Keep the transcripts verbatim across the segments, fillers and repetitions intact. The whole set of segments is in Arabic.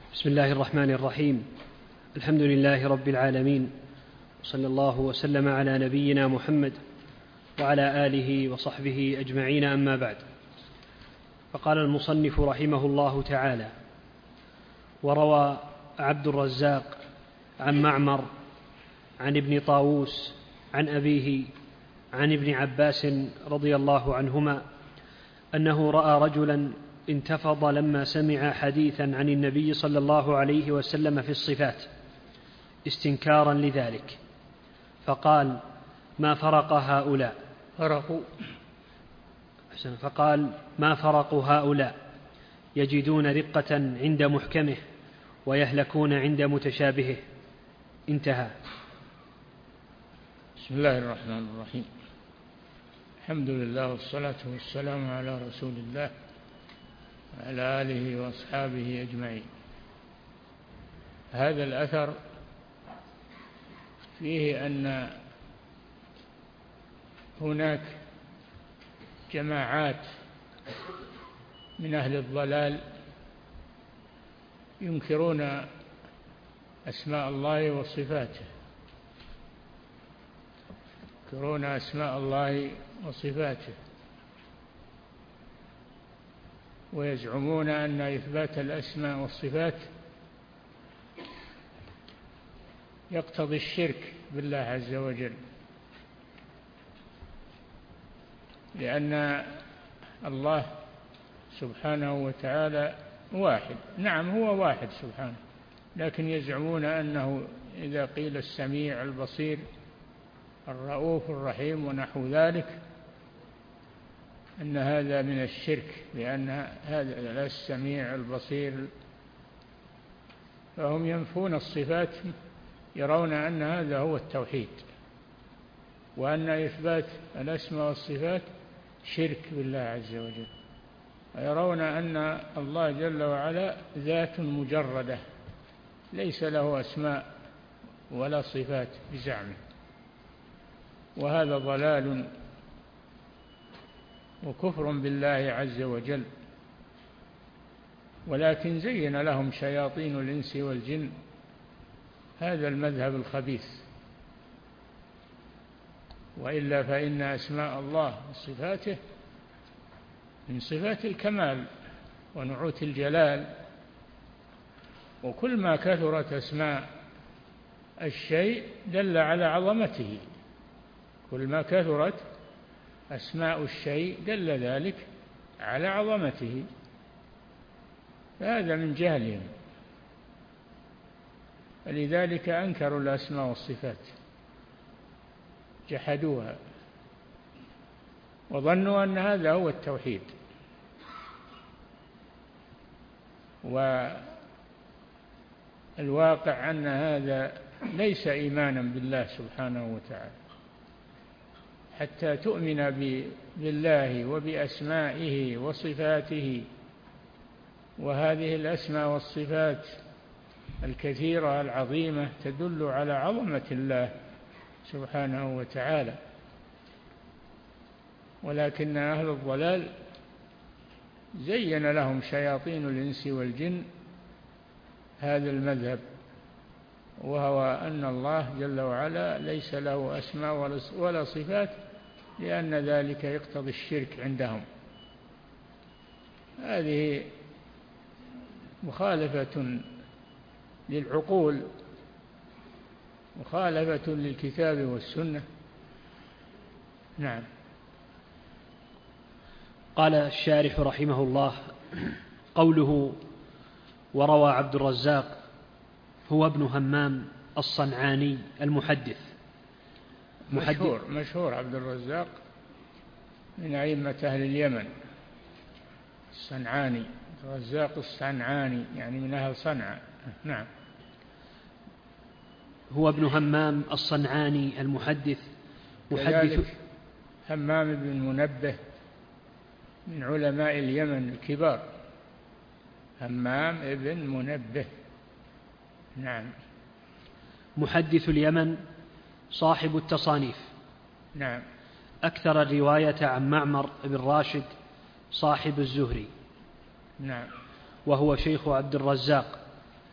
بسم الله الرحمن الرحيم. الحمد لله رب العالمين، وصلى الله وسلم على نبينا محمد وعلى آله وصحبه أجمعين، أما بعد. فقال المصنف رحمه الله تعالى: وروى عبد الرزاق عن معمر عن ابن طاووس عن أبيه عن ابن عباس رضي الله عنهما أنه رأى رجلا انتفض لما سمع حديثا عن النبي صلى الله عليه وسلم في الصفات استنكارا لذلك، فقال: ما فرق هؤلاء فرقوا فقال ما فرق هؤلاء يجدون رقة عند محكمه ويهلكون عند متشابهه. انتهى. بسم الله الرحمن الرحيم. الحمد لله والصلاة والسلام على رسول الله وعلى آله وأصحابه أجمعين. هذا الأثر فيه أن هناك جماعات من أهل الضلال ينكرون أسماء الله وصفاته ينكرون أسماء الله وصفاته ويزعمون أن إثبات الأسماء والصفات يقتضي الشرك بالله عز وجل، لأن الله سبحانه وتعالى واحد. نعم، هو واحد سبحانه، لكن يزعمون أنه إذا قيل السميع البصير الرؤوف الرحيم ونحو ذلك أن هذا من الشرك، لأن هذا السميع البصير، فهم ينفون الصفات، يرون أن هذا هو التوحيد، وأن إثبات الأسماء والصفات شرك بالله عز وجل، ويرون أن الله جل وعلا ذات مجردة ليس له أسماء ولا صفات بزعمه، وهذا ضلال وكفر بالله عز وجل. ولكن زين لهم شياطين الإنس والجن هذا المذهب الخبيث، وإلا فإن أسماء الله وصفاته من صفات الكمال ونعوت الجلال، وكل ما كثرت أسماء الشيء دل على عظمته، كل ما كثرت أسماء الشيء دل ذلك على عظمته، فهذا من جهلهم، فلذلك أنكروا الأسماء والصفات، جحدوها وظنوا أن هذا هو التوحيد. والواقع أن هذا ليس إيمانا بالله سبحانه وتعالى، حتى تؤمن بالله وبأسمائه وصفاته، وهذه الأسماء والصفات الكثيرة العظيمة تدل على عظمة الله سبحانه وتعالى. ولكن أهل الضلال زين لهم شياطين الإنس والجن هذا المذهب، وهو أن الله جل وعلا ليس له أسماء ولا صفات، لأن ذلك يقتضي الشرك عندهم. هذه مخالفة للعقول، مخالفة للكتاب والسنة. نعم. قال الشارح رحمه الله: قوله وروى عبد الرزاق هو ابن همام الصنعاني المحدث. مشهور مشهور عبد الرزاق من أئمة أهل اليمن، الصنعاني، الرزاق الصنعاني يعني من أهل صنعاء. نعم. هو ابن همام الصنعاني المحدث، محدث همام بن منبه من علماء اليمن الكبار، همام بن منبه. نعم. محدث اليمن، صاحب التصانيف. نعم. أكثر الرواية عن معمر بن راشد صاحب الزهري. نعم. وهو شيخ عبد الرزاق،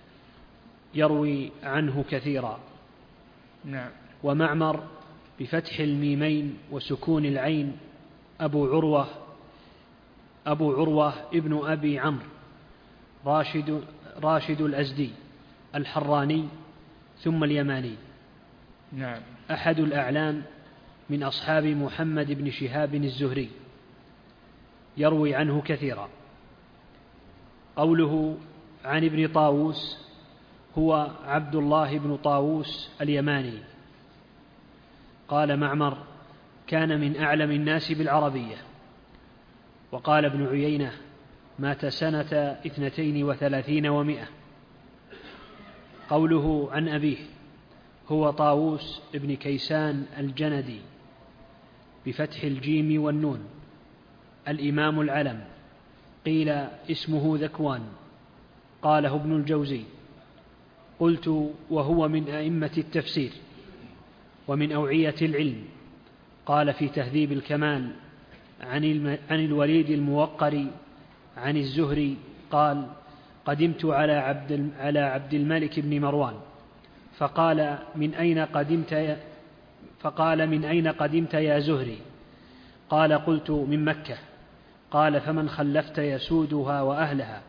يروي عنه كثيرا. نعم. ومعمر بفتح الميمين وسكون العين أبو عروة أبو عروة ابن أبي عمرو راشد, راشد الأزدي الحراني ثم اليماني. نعم. أحد الأعلام من أصحاب محمد بن شهاب الزهري، يروي عنه كثيرا. قوله عن ابن طاووس هو عبد الله بن طاووس اليماني. قال معمر: كان من أعلم الناس بالعربية. وقال ابن عيينة: مات سنة اثنتين وثلاثين ومائة. قوله عن أبيه هو طاووس ابن كيسان الجندي بفتح الجيم والنون، الإمام العلم. قيل اسمه ذكوان. قاله ابن الجوزي. قلت: وهو من أئمة التفسير ومن أوعية العلم. قال في تهذيب الكمال عن الوليد الموقر عن الزهري قال: قدمت على عبد, على عبد الملك بن مروان فقال: من أين قدمت يا فقال من أين قدمت يا زهري؟ قال: قلت: من مكة. قال: فمن خلفت يسودها وأهلها؟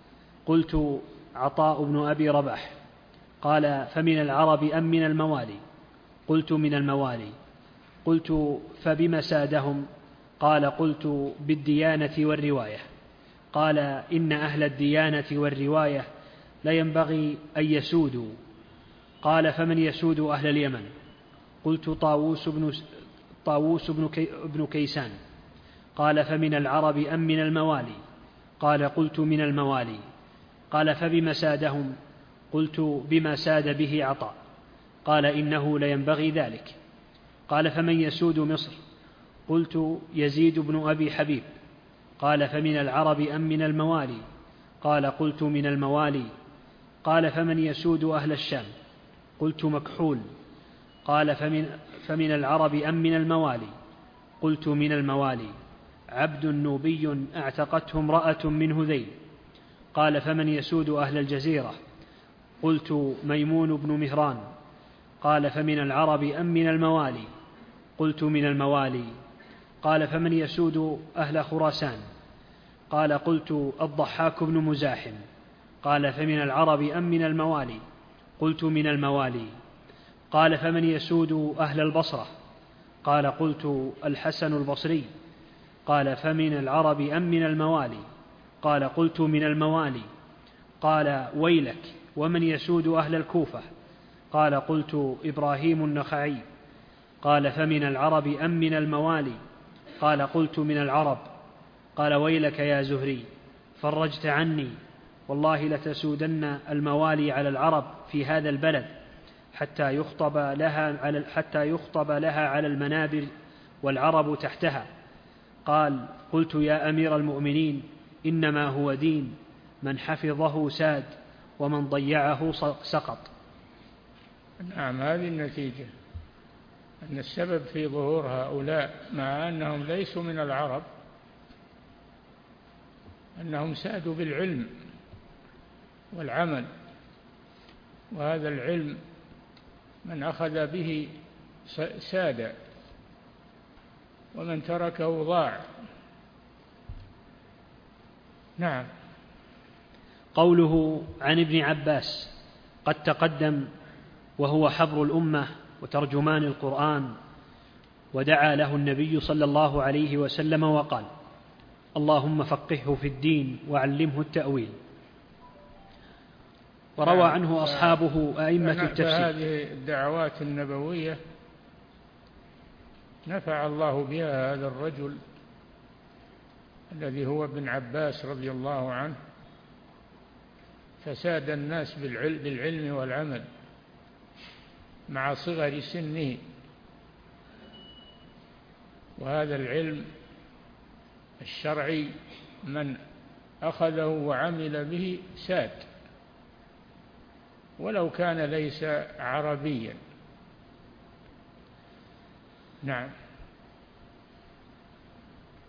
قلت: عطاء بن أبي رباح. قال: فمن العرب أم من الموالي؟ قلت: من الموالي. قلت: فبم سادهم؟ قال: قلت: بالديانة والرواية. قال: إن أهل الديانة والرواية لا ينبغي أن يسودوا. قال: فمن يسود أهل اليمن؟ قلت: طاووس بن, طاووس بن, كي بن كيسان. قال: فمن العرب أم من الموالي؟ قال: قلت: من الموالي. قال: فبم سادهم؟ قلت: بما ساد به عطاء. قال: إنه لينبغي ذلك. قال: فمن يسود مصر؟ قلت: يزيد بن أبي حبيب. قال: فمن العرب أم من الموالي؟ قال: قلت: من الموالي. قال: فمن يسود أهل الشام؟ قلت: مكحول. قال: فمن, فمن العرب أم من الموالي؟ قلت: من الموالي. عبد نوبي اعتقته امرأة من هذيل. قال: فمن يسود أهل الجزيرة؟ قلت: ميمون بن مهران. قال: فمن العرب أم من الموالي؟ قلت: من الموالي. قال: فمن يسود أهل خراسان؟ قال: قلت: الضحاك بن مزاحم. قال: فمن العرب أم من الموالي؟ قلت: من الموالي. قال: فمن يسود أهل البصرة؟ قال: قلت: الحسن البصري. قال: فمن العرب أم من الموالي؟ قال: قلت: من الموالي. قال: ويلك، ومن يسود أهل الكوفة؟ قال: قلت: إبراهيم النخعي. قال: فمن العرب أم من الموالي؟ قال: قلت: من العرب. قال: ويلك يا زهري، فرجت عني، والله لتسودن الموالي على العرب في هذا البلد حتى يخطب لها على, حتى يخطب لها على المنابر والعرب تحتها. قال: قلت: يا أمير المؤمنين، إنما هو دين، من حفظه ساد ومن ضيعه سقط. نعم. هذه النتيجة، أن السبب في ظهور هؤلاء مع أنهم ليسوا من العرب أنهم سادوا بالعلم والعمل، وهذا العلم من أخذ به ساد ومن تركه ضاع. نعم. قوله عن ابن عباس قد تقدم، وهو حبر الأمة وترجمان القرآن، ودعا له النبي صلى الله عليه وسلم وقال: اللهم فقهه في الدين وعلمه التأويل. وروى عنه أصحابه أئمة التفسير. فهذه الدعوات النبوية نفع الله بها هذا الرجل الذي هو ابن عباس رضي الله عنه، فساد الناس بالعلم والعمل مع صغر سنه، وهذا العلم الشرعي من أخذه وعمل به ساد ولو كان ليس عربيا. نعم.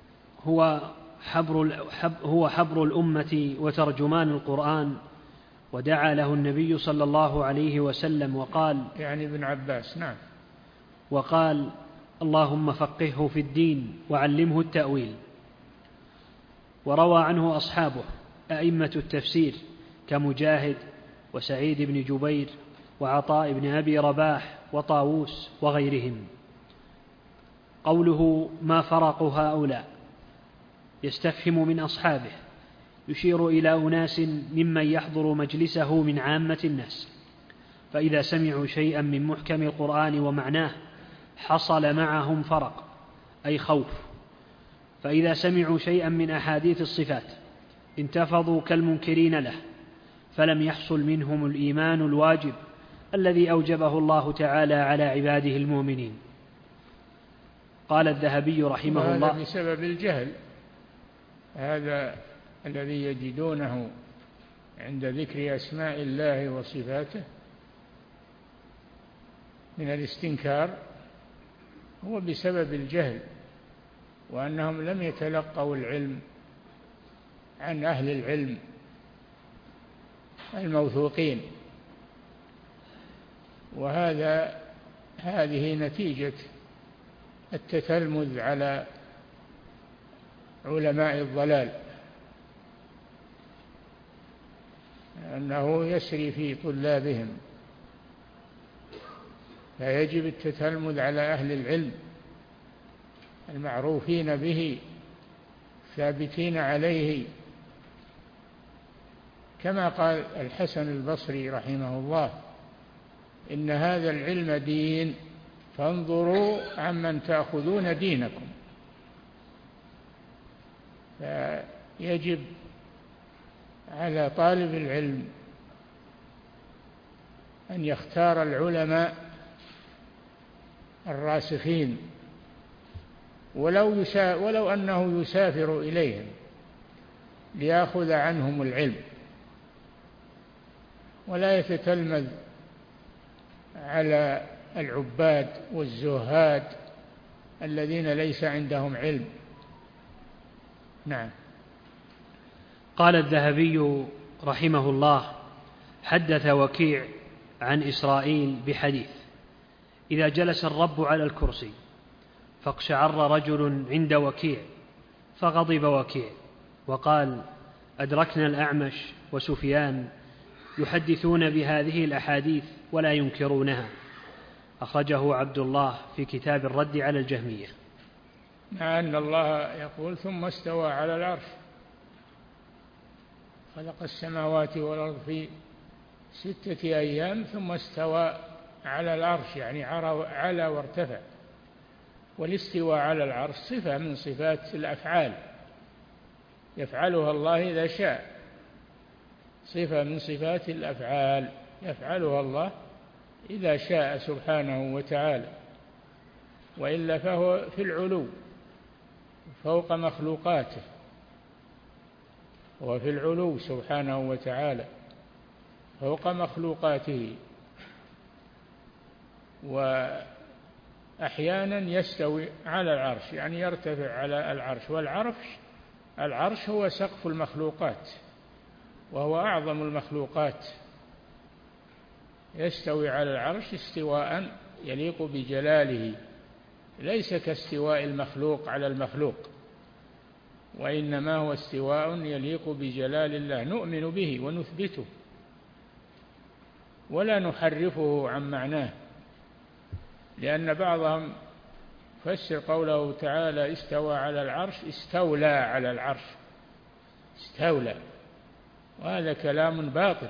هو حبر هو حبر الأمة وترجمان القرآن، ودعا له النبي صلى الله عليه وسلم وقال، يعني ابن عباس، نعم، وقال: اللهم فقهه في الدين وعلمه التأويل. وروى عنه أصحابه أئمة التفسير كمجاهد وسعيد بن جبير وعطاء بن أبي رباح وطاووس وغيرهم. قوله ما فرق هؤلاء يستفهم من أصحابه، يشير إلى أناس ممن يحضر مجلسه من عامة الناس، فإذا سمعوا شيئا من محكم القرآن ومعناه حصل معهم فرق أي خوف، فإذا سمعوا شيئا من أحاديث الصفات انتفضوا كالمنكرين له، فلم يحصل منهم الإيمان الواجب الذي أوجبه الله تعالى على عباده المؤمنين. قال الذهبي رحمه الله: هذا بسبب الجهل، هذا الذي يجدونه عند ذكر أسماء الله وصفاته من الاستنكار هو بسبب الجهل، وأنهم لم يتلقوا العلم عن أهل العلم الموثوقين، وهذا هذه نتيجة التتلمذ على علماء الضلال، أنه يسري في طلابهم، فيجب التتلمذ على أهل العلم المعروفين به ثابتين عليه، كما قال الحسن البصري رحمه الله: إن هذا العلم دين فانظروا عمن تأخذون دينكم. فيجب على طالب العلم أن يختار العلماء الراسخين، ولو, يسا ولو أنه يسافر إليهم ليأخذ عنهم العلم، ولا يتتلمذ على العباد والزهاد الذين ليس عندهم علم. نعم. قال الذهبي رحمه الله: حدث وكيع عن إسرائيل بحديث: إذا جلس الرب على الكرسي فاقشعر رجل عند وكيع فغضب وكيع وقال: أدركنا الأعمش وسفيان يحدثون بهذه الأحاديث ولا ينكرونها. أخرجه عبد الله في كتاب الرد على الجهمية. مع أن الله يقول: ثم استوى على العرش، خلق السماوات والأرض في ستة أيام ثم استوى على العرش، يعني على وارتفع. والاستواء على العرش صفة من صفات الأفعال يفعلها الله إذا شاء، صفة من صفات الأفعال يفعلها الله إذا شاء سبحانه وتعالى، وإلا فهو في العلو فوق مخلوقاته، هو في العلو سبحانه وتعالى فوق مخلوقاته. وأحيانا يستوي على العرش، يعني يرتفع على العرش، والعرش العرش هو سقف المخلوقات وهو أعظم المخلوقات، يستوي على العرش استواء يليق بجلاله، ليس كاستواء المخلوق على المخلوق، وإنما هو استواء يليق بجلال الله، نؤمن به ونثبته ولا نحرفه عن معناه، لأن بعضهم فسر قوله تعالى استوى على العرش استولى على العرش، استولى، وهذا كلام باطل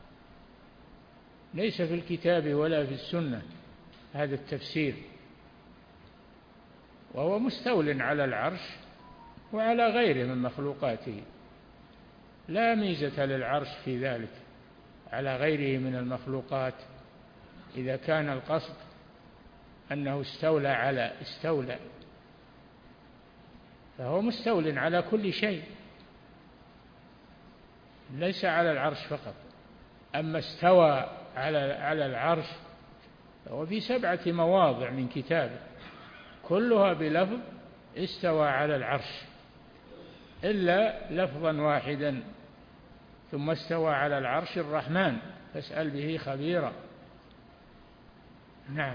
ليس في الكتاب ولا في السنة هذا التفسير. وهو مستول على العرش وعلى غيره من مخلوقاته، لا ميزة للعرش في ذلك على غيره من المخلوقات، إذا كان القصد أنه استولى على استولى، فهو مستول على كل شيء ليس على العرش فقط. أما استوى على على العرش فهو في سبعة مواضع من كتابه كلها بلفظ استوى على العرش، إلا لفظا واحدا ثم استوى على العرش الرحمن فاسأل به خبيرا. نعم.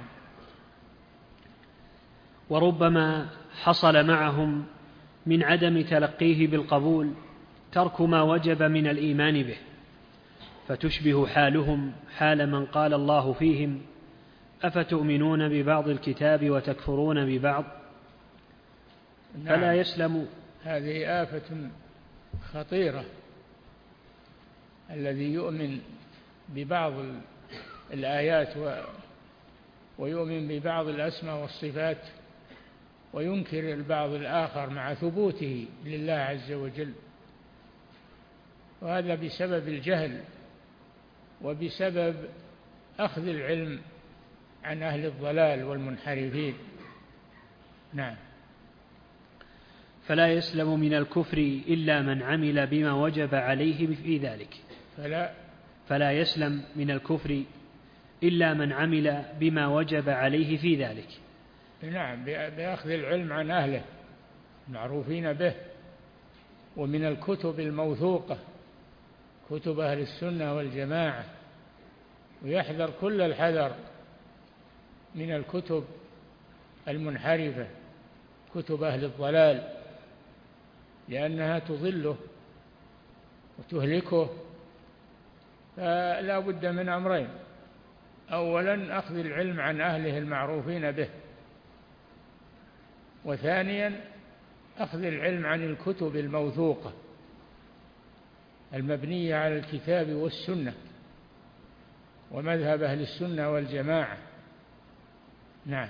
وربما حصل معهم من عدم تلقيه بالقبول ترك ما وجب من الإيمان به، فتشبه حالهم حال من قال الله فيهم: أفتؤمنون ببعض الكتاب وتكفرون ببعض. نعم. فلا يسلم. هذه آفة خطيرة، الذي يؤمن ببعض الآيات ويؤمن ببعض الأسماء والصفات وينكر البعض الآخر مع ثبوته لله عز وجل، وهذا بسبب الجهل وبسبب أخذ العلم عن أهل الضلال والمنحرفين. نعم. فلا يسلم من الكفر إلا من عمل بما وجب عليه في ذلك. فلا فلا يسلم من الكفر إلا من عمل بما وجب عليه في ذلك. نعم، بأخذ العلم عن أهله معروفين به، ومن الكتب الموثوقة كتب أهل السنة والجماعة، ويحذر كل الحذر من الكتب المنحرفة، كتب أهل الضلال، لأنها تضله وتهلكه. فلا بد من أمرين: أولا أخذ العلم عن أهله المعروفين به، وثانيا أخذ العلم عن الكتب الموثوقة المبنية على الكتاب والسنة ومذهب أهل السنة والجماعة. نعم.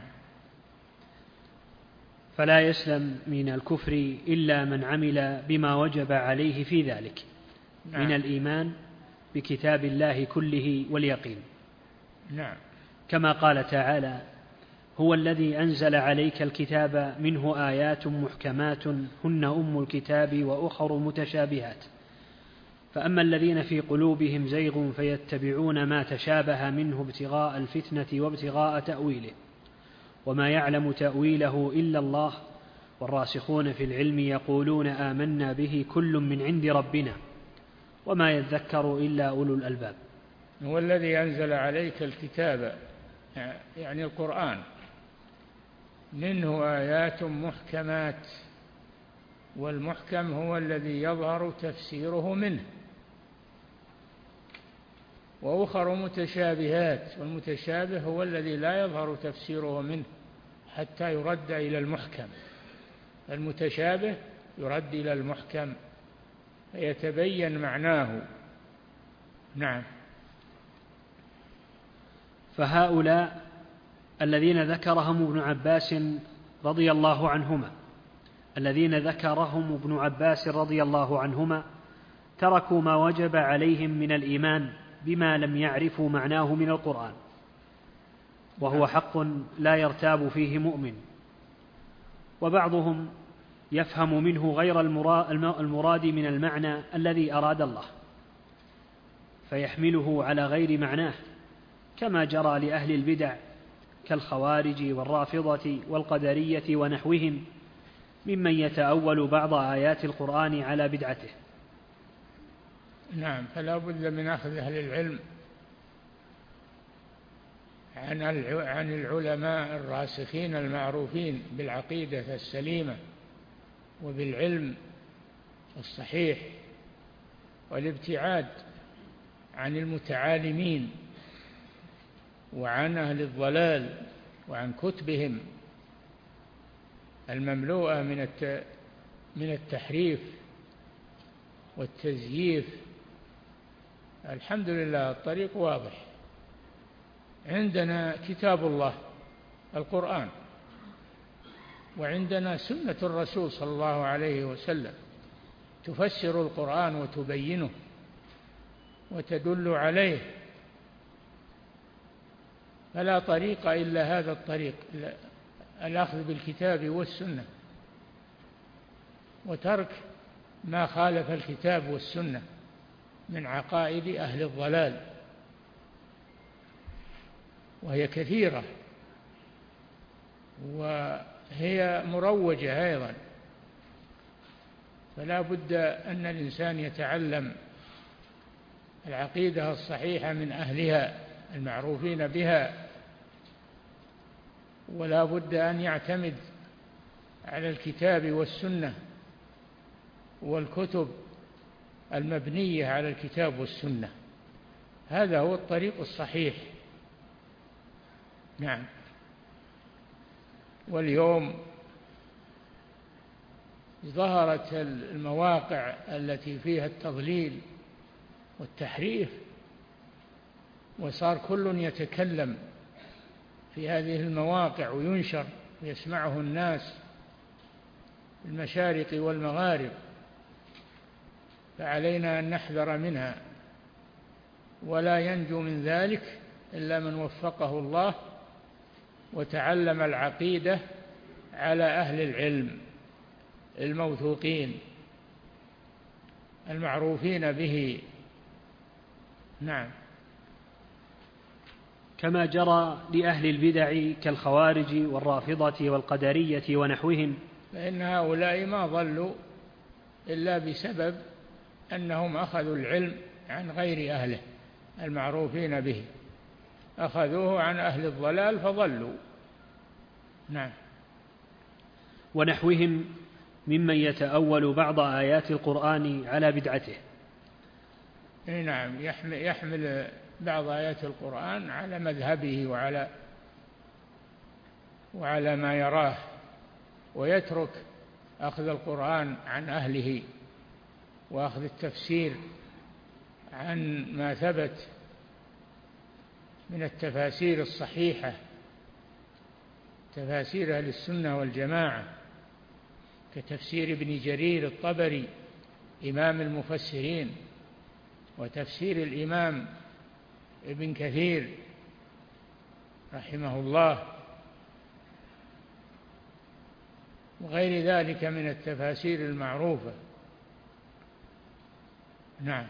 فلا يسلم من الكفر إلا من عمل بما وجب عليه في ذلك. نعم. من الإيمان بكتاب الله كله واليقين. نعم. كما قال تعالى: هو الذي أنزل عليك الكتاب منه آيات محكمات هن أم الكتاب وأخر متشابهات، فأما الذين في قلوبهم زيغ فيتبعون ما تشابه منه ابتغاء الفتنة وابتغاء تأويله، وما يعلم تأويله إلا الله، والراسخون في العلم يقولون آمنا به كل من عند ربنا وما يذكر إلا أولو الألباب. هو الذي أنزل عليك الكتاب يعني القرآن منه آيات محكمات، والمحكم هو الذي يظهر تفسيره منه، وأخر متشابهات، والمتشابه هو الذي لا يظهر تفسيره منه حتى يرد إلى المحكم. المتشابه يرد إلى المحكم فيتبين معناه. نعم. فهؤلاء الذين ذكرهم ابن عباس رضي الله عنهما الذين ذكرهم ابن عباس رضي الله عنهما تركوا ما وجب عليهم من الإيمان بما لم يعرفوا معناه من القرآن، وهو حق لا يرتاب فيه مؤمن. وبعضهم يفهم منه غير المراد من المعنى الذي أراد الله فيحمله على غير معناه، كما جرى لأهل البدع كالخوارج والرافضة والقدرية ونحوهم ممن يتأول بعض آيات القرآن على بدعته. نعم. فلا بد من أخذ أهل العلم عن العلماء الراسخين المعروفين بالعقيدة السليمة وبالعلم الصحيح، والابتعاد عن المتعالمين وعن أهل الضلال وعن كتبهم المملوءة من من التحريف والتزييف. الحمد لله الطريق واضح، عندنا كتاب الله القرآن، وعندنا سنة الرسول صلى الله عليه وسلم تفسر القرآن وتبينه وتدل عليه. فلا طريق إلا هذا الطريق، الأخذ بالكتاب والسنة وترك ما خالف الكتاب والسنة من عقائد أهل الضلال، وهي كثيرة وهي مروجة أيضا. فلا بد أن الإنسان يتعلم العقيدة الصحيحة من أهلها المعروفين بها، ولا بد أن يعتمد على الكتاب والسنة والكتب المبنية على الكتاب والسنة. هذا هو الطريق الصحيح. نعم. واليوم ظهرت المواقع التي فيها التضليل والتحريف، وصار كل يتكلم في هذه المواقع وينشر ويسمعه الناس في المشارق والمغارب، فعلينا أن نحذر منها، ولا ينجو من ذلك إلا من وفقه الله وتعلم العقيدة على أهل العلم الموثوقين المعروفين به. نعم. كما جرى لأهل البدع كالخوارج والرافضة والقدرية ونحوهم، فإن هؤلاء ما ضلوا إلا بسبب أنهم أخذوا العلم عن غير أهله المعروفين به، أخذوه عن أهل الضلال فضلوا. نعم. ونحوهم ممن يتأول بعض آيات القرآن على بدعته. نعم، يحمل بعض آيات القرآن على مذهبه وعلى وعلى ما يراه، ويترك أخذ القرآن عن أهله وأخذ التفسير عن ما ثبت من التفاسير الصحيحة، تفاسير أهل السنة والجماعة، كتفسير ابن جرير الطبري إمام المفسرين، وتفسير الإمام ابن كثير رحمه الله، وغير ذلك من التفاسير المعروفة. نعم.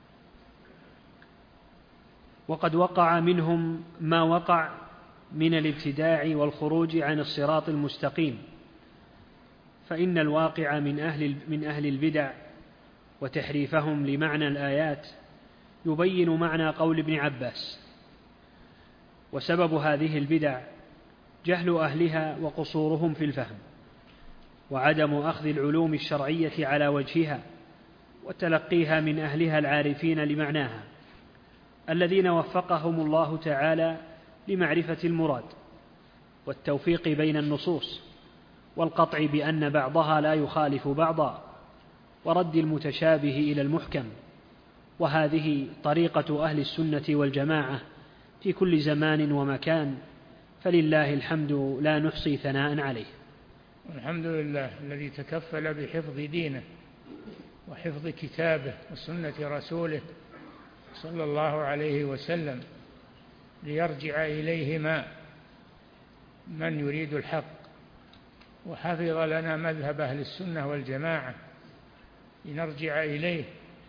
وقد وقع منهم ما وقع من الابتداع والخروج عن الصراط المستقيم، فإن الواقع من أهل من أهل البدع وتحريفهم لمعنى الآيات يبين معنى قول ابن عباس. وسبب هذه البدع جهل أهلها وقصورهم في الفهم، وعدم أخذ العلوم الشرعية على وجهها وتلقيها من أهلها العارفين لمعناها، الذين وفقهم الله تعالى لمعرفة المراد والتوفيق بين النصوص والقطع بأن بعضها لا يخالف بعضا، ورد المتشابه إلى المحكم. وهذه طريقة أهل السنة والجماعة في كل زمان ومكان، فلله الحمد لا نحصي ثناء عليه. الحمد لله الذي تكفل بحفظ دينه وحفظ كتابه وسنة رسوله صلى الله عليه وسلم، ليرجع إليهما من يريد الحق، وحفظ لنا مذهب أهل السنة والجماعة لنرجع إليه،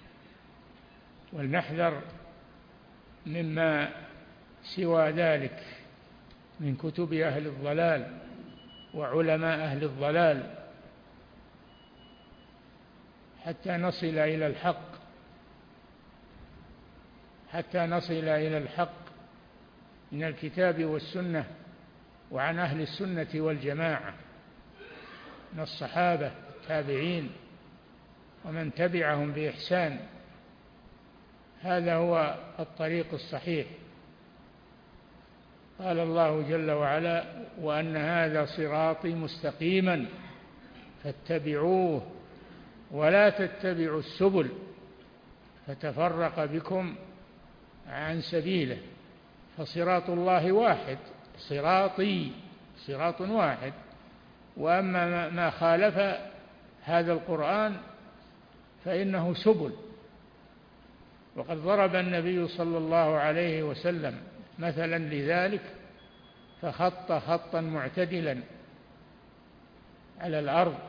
ولنحذر مما سوى ذلك من كتب أهل الضلال وعلماء أهل الضلال، حتى نصل إلى الحق حتى نصل إلى الحق من الكتاب والسنة وعن أهل السنة والجماعة من الصحابة التابعين ومن تبعهم بإحسان. هذا هو الطريق الصحيح. قال الله جل وعلا: وأن هذا صراطي مستقيما فاتبعوه ولا تتبعوا السبل فتفرق بكم عن سبيله. فصراط الله واحد، صراطي صراط واحد، وأما ما خالف هذا القرآن فإنه سبل. وقد ضرب النبي صلى الله عليه وسلم مثلا لذلك، فخط خطا معتدلا على الأرض،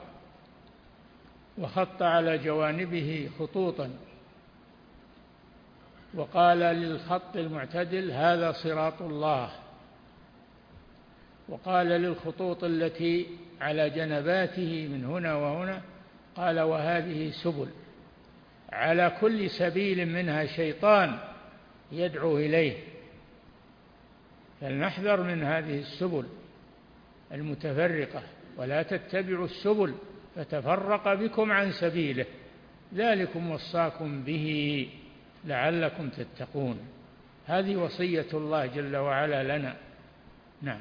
وخط على جوانبه خطوطا، وقال للخط المعتدل: هذا صراط الله. وقال للخطوط التي على جنباته من هنا وهنا قال: وهذه سبل. على كل سبيل منها شيطان يدعو إليه، فلنحذر من هذه السبل المتفرقة، ولا تتبعوا السبل فتفرق بكم عن سبيله، ذلكم وصاكم به لعلكم تتقون. هذه وصية الله جل وعلا لنا. نعم.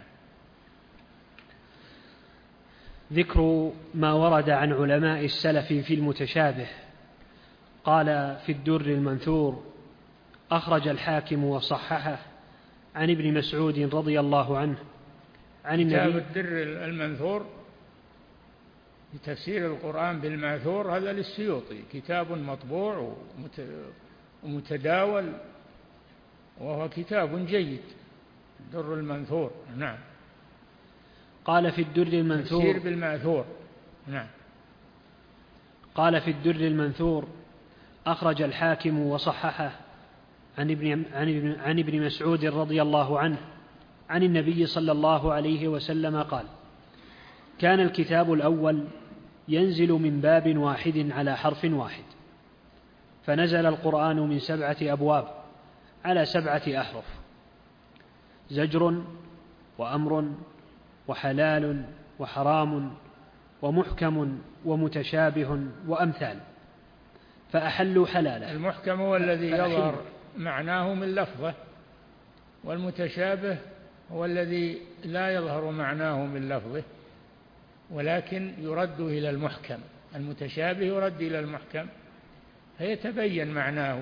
ذكر ما ورد عن علماء السلف في المتشابه. قال في الدر المنثور: أخرج الحاكم وصححه عن ابن مسعود رضي الله عنه عن النبي. كتاب الدر المنثور لتفسير القرآن بالماثور هذا للسيوطي، كتاب مطبوع ومتداول، وهو كتاب جيد، الدر المنثور. نعم. قال في الدر المنثور تفسير بالماثور. نعم. قال في الدر المنثور: أخرج الحاكم وصححه عن ابن, عن ابن, عن ابن مسعود رضي الله عنه عن النبي صلى الله عليه وسلم قال: كان الكتاب الأول ينزل من باب واحد على حرف واحد، فنزل القرآن من سبعة أبواب على سبعة أحرف: زجر وأمر وحلال وحرام ومحكم ومتشابه وأمثال، فأحلوا حلاله. المحكم هو الذي يظهر معناه من لفظه، والمتشابه هو الذي لا يظهر معناه من لفظه ولكن يرد إلى المحكم. المتشابه يرد إلى المحكم فيتبين معناه.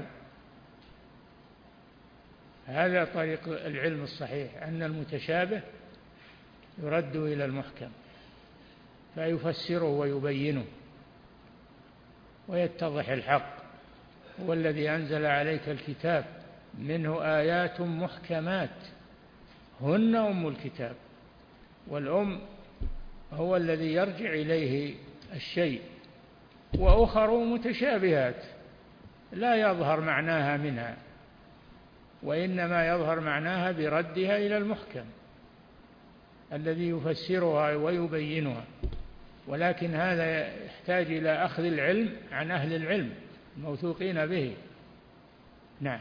هذا طريق العلم الصحيح، أن المتشابه يرد إلى المحكم فيفسره ويبينه ويتضح الحق. هو الذي أنزل عليك الكتاب منه آيات محكمات هن أم الكتاب، والأم هو الذي يرجع إليه الشيء، وأخر متشابهات لا يظهر معناها منها، وإنما يظهر معناها بردها إلى المحكم الذي يفسرها ويبينها. ولكن هذا يحتاج إلى أخذ العلم عن أهل العلم الموثوقين به. نعم.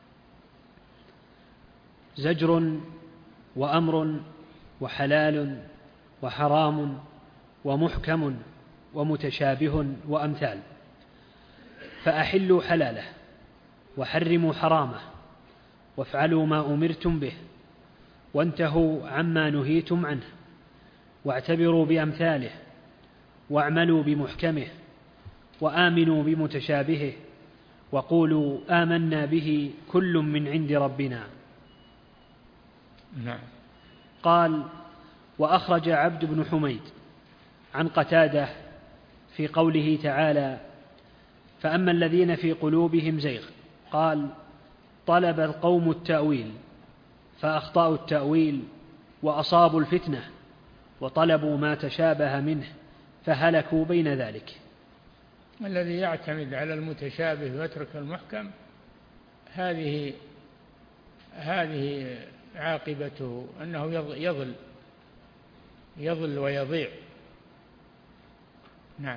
زجر وأمر وحلال وحرام ومحكم ومتشابه وأمثال، فأحلوا حلاله وحرموا حرامه وافعلوا ما أمرتم به وانتهوا عما نهيتم عنه واعتبروا بأمثاله واعملوا بمحكمه وآمنوا بمتشابهه وقولوا آمنا به كل من عند ربنا. نعم. قال: وأخرج عبد بن حميد عن قتادة في قوله تعالى: فأما الذين في قلوبهم زيغ، قال: طلب القوم التأويل فأخطأوا التأويل وأصابوا الفتنة وطلبوا ما تشابه منه فهلكوا بين ذلك. الذي يعتمد على المتشابه ويترك المحكم هذه هذه عاقبته أنه يضل يضل ويضيع. نعم.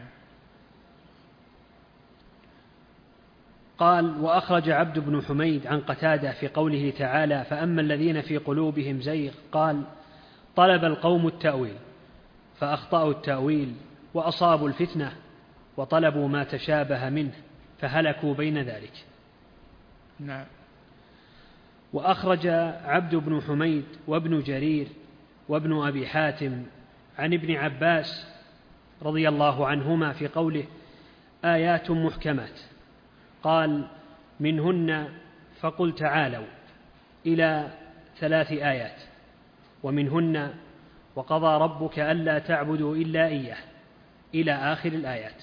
قال: وأخرج عبد بن حميد عن قتادة في قوله تعالى: فأما الذين في قلوبهم زيغ، قال: طلب القوم التأويل فأخطأوا التأويل وأصابوا الفتنة وطلبوا ما تشابه منه فهلكوا بين ذلك. نعم. وأخرج عبد بن حميد وابن جرير وابن أبي حاتم عن ابن عباس رضي الله عنهما في قوله: آيات محكمات، قال: منهن فقل تعالوا إلى ثلاث آيات، ومنهن وقضى ربك ألا تعبدوا إلا إياه إلى آخر الآيات.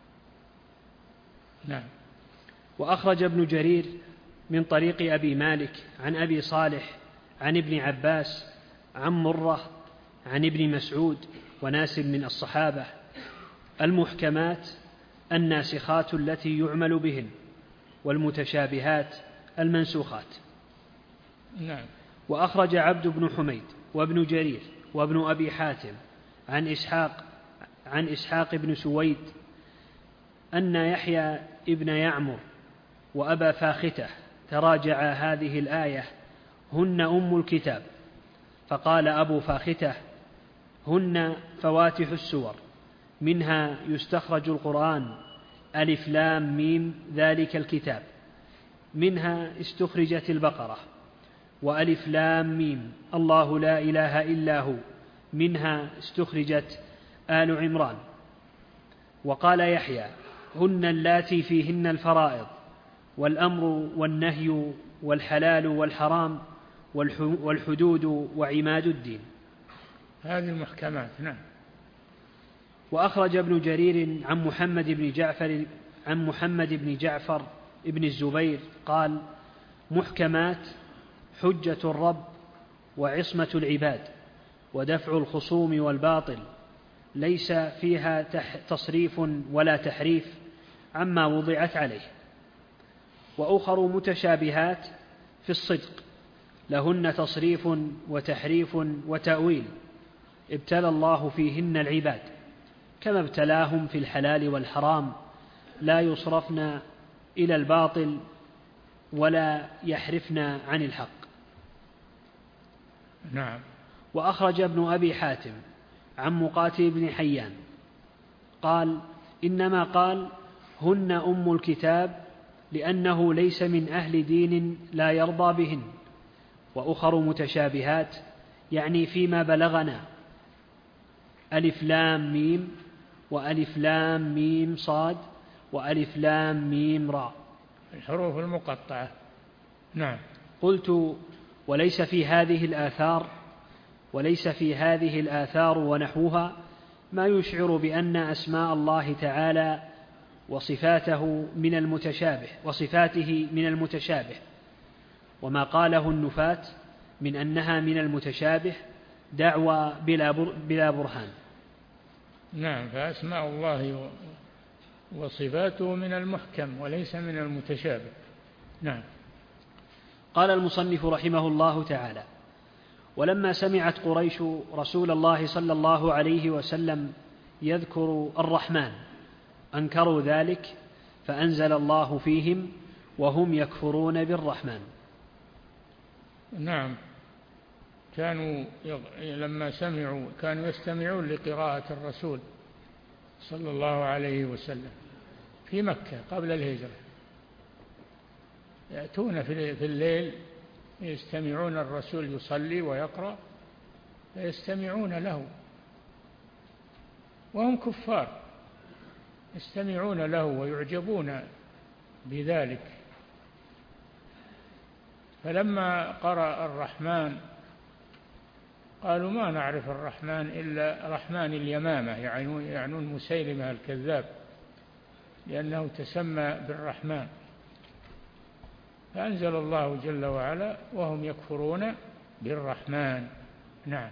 نعم. وأخرج ابن جرير من طريق أبي مالك عن أبي صالح عن ابن عباس عن مرة عن ابن مسعود وناس من الصحابة: المحكمات الناسخات التي يعمل بهن، والمتشابهات المنسوخات. نعم. وأخرج عبد بن حميد وابن جرير وابن أبي حاتم عن إسحاق عن إسحاق بن سويد أن يحيى ابن يعمر وأبا فاختة تراجعا هذه الآية هن أم الكتاب، فقال أبو فاختة هن فواتح السور، منها يستخرج القرآن، ألف لام ميم ذلك الكتاب، منها استخرجت البقرة، وألف لام ميم الله لا إله إلا هو، منها استخرجت آل عمران. وقال يحيى هن اللاتي فيهن الفرائض والأمر والنهي والحلال والحرام والحدود وعماد الدين. هذه المحكمات. نعم. وأخرج ابن جرير عن محمد بن جعفر عن محمد بن جعفر ابن الزبير قال محكمات حجة الرب وعصمة العباد ودفع الخصوم والباطل، ليس فيها تصريف ولا تحريف عما وضعت عليه. وأخر متشابهات في الصدق لهن تصريف وتحريف وتأويل، ابتلى الله فيهن العباد كما ابتلاهم في الحلال والحرام، لا يصرفن إلى الباطل ولا يحرفن عن الحق. نعم. وأخرج ابن أبي حاتم عن مقاتل بن حيان قال إنما قال هن أم الكتاب لأنه ليس من أهل دين لا يرضى بهن. وأخر متشابهات يعني فيما بلغنا ألف لام ميم وألف لام ميم صاد وألف لام ميم راء، الحروف المقطعة. نعم. قلت وليس في هذه الآثار وليس في هذه الآثار ونحوها ما يشعر بأن أسماء الله تعالى وصفاته من المتشابه وصفاته من المتشابه، وما قاله النفاة من أنها من المتشابه دعوى بلا برهان. نعم. فأسماء الله وصفاته من المحكم وليس من المتشابه. نعم. قال المصنف رحمه الله تعالى ولما سمعت قريش رسول الله صلى الله عليه وسلم يذكر الرحمن أنكروا ذلك، فأنزل الله فيهم وهم يكفرون بالرحمن. نعم. كانوا لما سمعوا كانوا يستمعون لقراءة الرسول صلى الله عليه وسلم في مكة قبل الهجرة، يأتون في الليل يستمعون الرسول يصلي ويقرأ فيستمعون له وهم كفار، يستمعون له ويعجبون بذلك. فلما قرأ الرحمن قالوا ما نعرف الرحمن إلا رحمن اليمامة، يعنون مسيلمة الكذاب لأنه تسمى بالرحمن. فأنزل الله جل وعلا وهم يكفرون بالرحمن. نعم.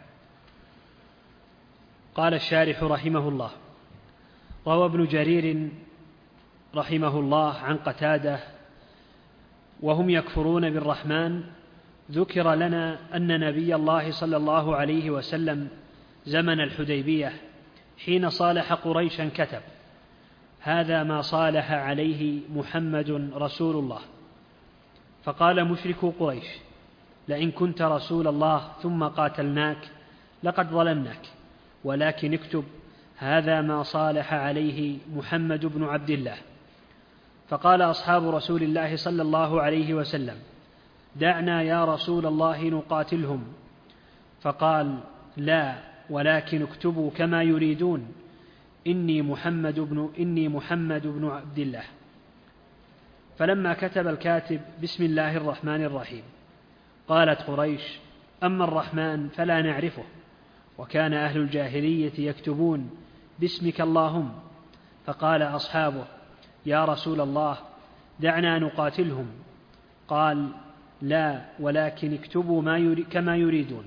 قال الشارح رحمه الله روى ابن جرير رحمه الله عن قتادة وهم يكفرون بالرحمن ذكر لنا أن نبي الله صلى الله عليه وسلم زمن الحديبية حين صالح قريشا كتب هذا ما صالح عليه محمد رسول الله، فقال مشرك قريش لئن كنت رسول الله ثم قاتلناك لقد ظلمناك، ولكن اكتب هذا ما صالح عليه محمد بن عبد الله. فقال أصحاب رسول الله صلى الله عليه وسلم دعنا يا رسول الله نقاتلهم، فقال لا ولكن اكتبوا كما يريدون إني محمد بن, إني محمد بن عبد الله. فلما كتب الكاتب بسم الله الرحمن الرحيم قالت قريش أما الرحمن فلا نعرفه، وكان أهل الجاهلية يكتبون باسمك اللهم. فقال أصحابه يا رسول الله دعنا نقاتلهم، قال لا ولكن اكتبوا ما يري كما يريدون.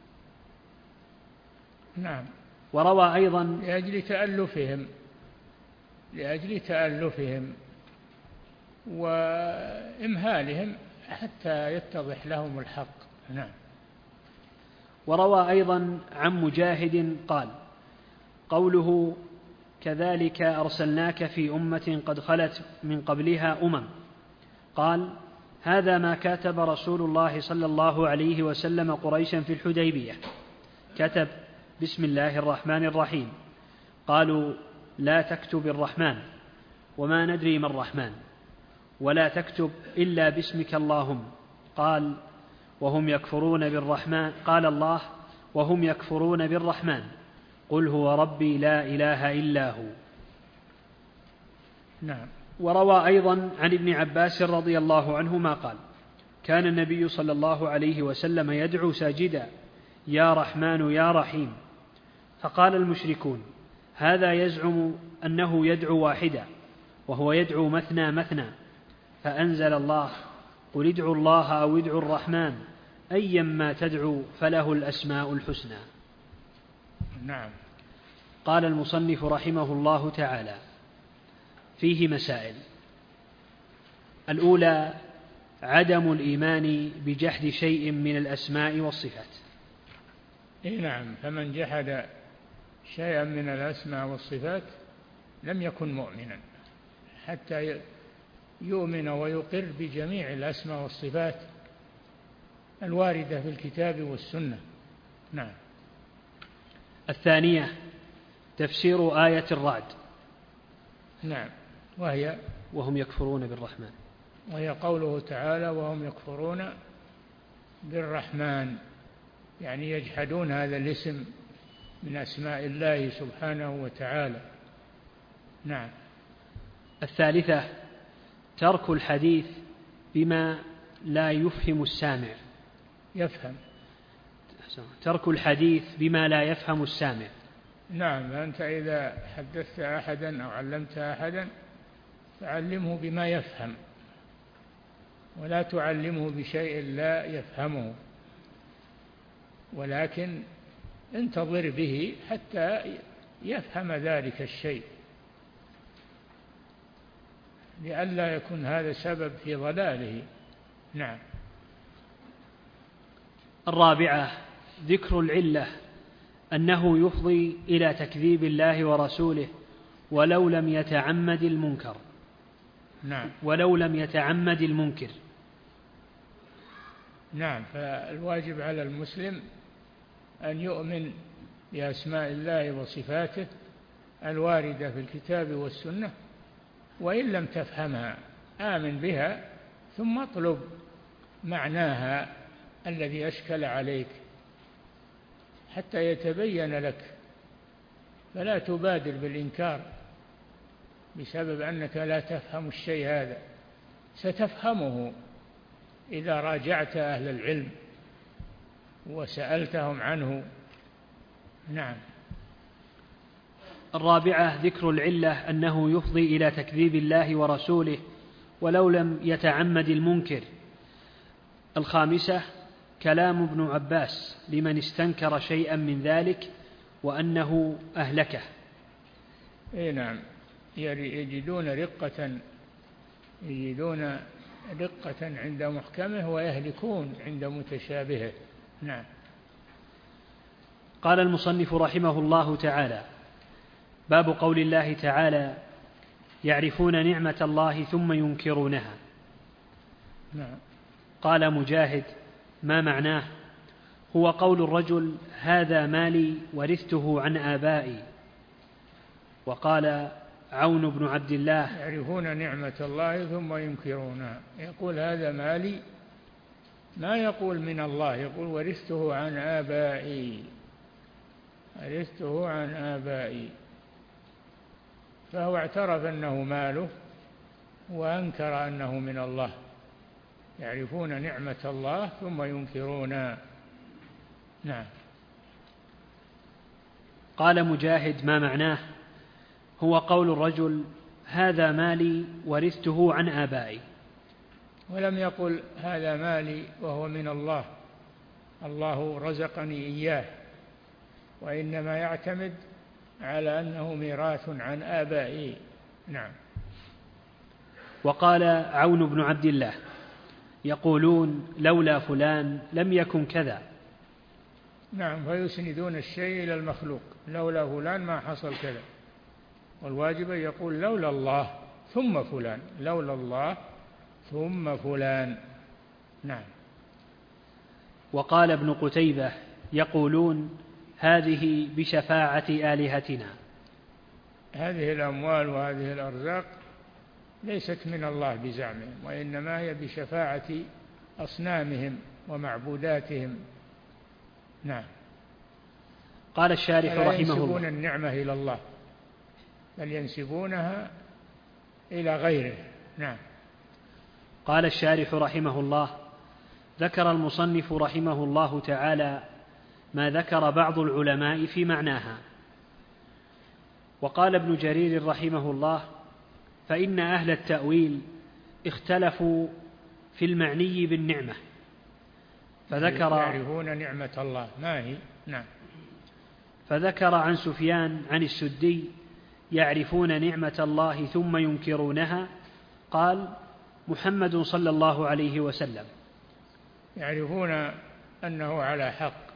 نعم. وروى أيضا لأجل تألفهم لأجل تألفهم وإمهالهم حتى يتضح لهم الحق. نعم. وروى أيضا عن مجاهد قال قوله كذلك أرسلناك في أمة قد خلت من قبلها أمم. قال: هذا ما كاتب رسول الله صلى الله عليه وسلم قريشا في الحديبية. كتب: بسم الله الرحمن الرحيم. قالوا: لا تكتب الرحمن، وما ندري ما الرحمن، ولا تكتب إلا باسمك اللهم. قال: وهم يكفرون بالرحمن قال الله: وهم يكفرون بالرحمن، قل هو ربي لا إله إلا هو. نعم. وروى أيضا عن ابن عباس رضي الله عنهما قال: كان النبي صلى الله عليه وسلم يدعو ساجدا: يا رحمن يا رحيم. فقال المشركون: هذا يزعم أنه يدعو واحدا، وهو يدعو مثنى مثنى. فأنزل الله: قل ادعوا الله أو ادعوا الرحمن أيما تدعو فله الأسماء الحسنى. نعم. قال المصنف رحمه الله تعالى: فيه مسائل. الأولى: عدم الإيمان بجحد شيء من الأسماء والصفات. إيه نعم. فمن جحد شيئا من الأسماء والصفات لم يكن مؤمنا حتى يؤمن ويقر بجميع الأسماء والصفات الواردة في الكتاب والسنة. نعم. الثانية: تفسير آية الرعد. نعم. وهي وهم يكفرون بالرحمن، وهي قوله تعالى: وهم يكفرون بالرحمن، يعني يجحدون هذا الاسم من أسماء الله سبحانه وتعالى. نعم. الثالثة: ترك الحديث بما لا يفهم السامع. يفهم. ترك الحديث بما لا يفهم السامع. نعم. أنت إذا حدثت أحدا أو علمت أحدا فعلمه بما يفهم، ولا تعلمه بشيء لا يفهمه، ولكن انتظر به حتى يفهم ذلك الشيء، لئلا يكون هذا سبب في ضلاله. نعم. الرابعة: ذكر العلة أنه يفضي إلى تكذيب الله ورسوله ولو لم يتعمد المنكر. نعم. ولو لم يتعمد المنكر. نعم. فالواجب على المسلم أن يؤمن بأسماء الله وصفاته الواردة في الكتاب والسنة، وإن لم تفهمها آمن بها ثم اطلب معناها الذي أشكل عليك حتى يتبين لك، فلا تبادر بالإنكار بسبب أنك لا تفهم الشيء هذا، ستفهمه إذا راجعت أهل العلم وسألتهم عنه. نعم. الرابعة: ذكر العلة أنه يفضي إلى تكذيب الله ورسوله ولو لم يتعمد المنكر. الخامسة: كلام ابن عباس لمن استنكر شيئا من ذلك وأنه أهلكه. إيه نعم. يجدون رقة يجدون رقة عند محكمه ويهلكون عند متشابهه. نعم. قال المصنف رحمه الله تعالى: باب قول الله تعالى: يعرفون نعمة الله ثم ينكرونها. نعم. قال مجاهد: ما معناه؟ هو قول الرجل: هذا مالي ورثته عن آبائي. وقال عون بن عبد الله: يعرفون نعمة الله ثم ينكرونها. يقول هذا مالي، ما يقول من الله، يقول ورثته عن آبائي، ورثته عن آبائي. فهو اعترف أنه ماله وأنكر أنه من الله. يعرفون نعمة الله ثم ينكرونها. نعم. قال مجاهد: ما معناه؟ هو قول الرجل: هذا مالي ورثته عن آبائي. ولم يقل هذا مالي وهو من الله، الله رزقني إياه، وإنما يعتمد على أنه ميراث عن آبائي. نعم. وقال عون بن عبد الله: يقولون لولا فلان لم يكن كذا. نعم. فيسندون الشيء إلى المخلوق، لولا فلان ما حصل كذا. والواجب أن يقول لولا الله ثم فلان، لولا الله ثم فلان. نعم. وقال ابن قتيبة: يقولون هذه بشفاعة آلهتنا. هذه الأموال وهذه الأرزاق ليست من الله بزعمهم، وإنما هي بشفاعة أصنامهم ومعبوداتهم. نعم. قال الشارح رحمه الله: ينسبون النعمة إلى الله بل ينسبونها إلى غيره. نعم. قال الشارح رحمه الله: ذكر المصنف رحمه الله تعالى ما ذكر بعض العلماء في معناها. وقال ابن جرير رحمه الله: فإن أهل التأويل اختلفوا في المعني بالنعمة، فذكر يعرفون نعمة الله ما هي. نعم. فذكر عن سفيان عن السدي: يعرفون نعمة الله ثم ينكرونها. قال: محمد صلى الله عليه وسلم. يعرفون أنه على حق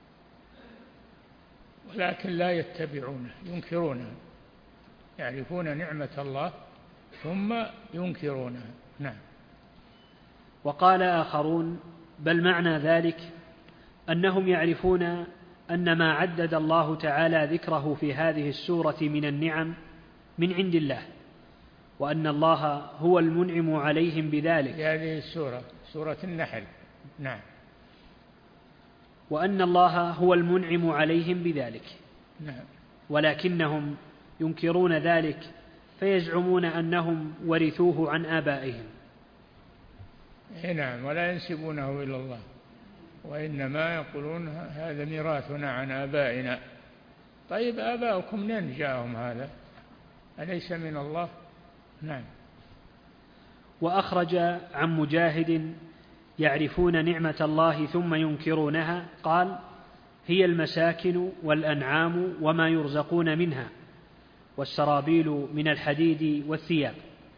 ولكن لا يتبعونه، ينكرونها. يعرفون نعمة الله ثم ينكرونها. نعم. وقال آخرون: بل معنى ذلك أنهم يعرفون أن ما عدد الله تعالى ذكره في هذه السورة من النعم من عند الله، وأن الله هو المنعم عليهم بذلك. هذه السورة سورة النحل. نعم. وأن الله هو المنعم عليهم بذلك. نعم. ولكنهم ينكرون ذلك فيزعمون أنهم ورثوه عن آبائهم. نعم. ولا ينسبونه إلى الله، وإنما يقولون هذا ميراثنا عن آبائنا. طيب آباؤكم منين جاءهم هذا؟ أليس من الله؟ نعم. وأخرج عن مجاهد: يعرفون نعمة الله ثم ينكرونها. قال: هي المساكن والأنعام وما يرزقون منها، والسرابيل من الحديد والثياب.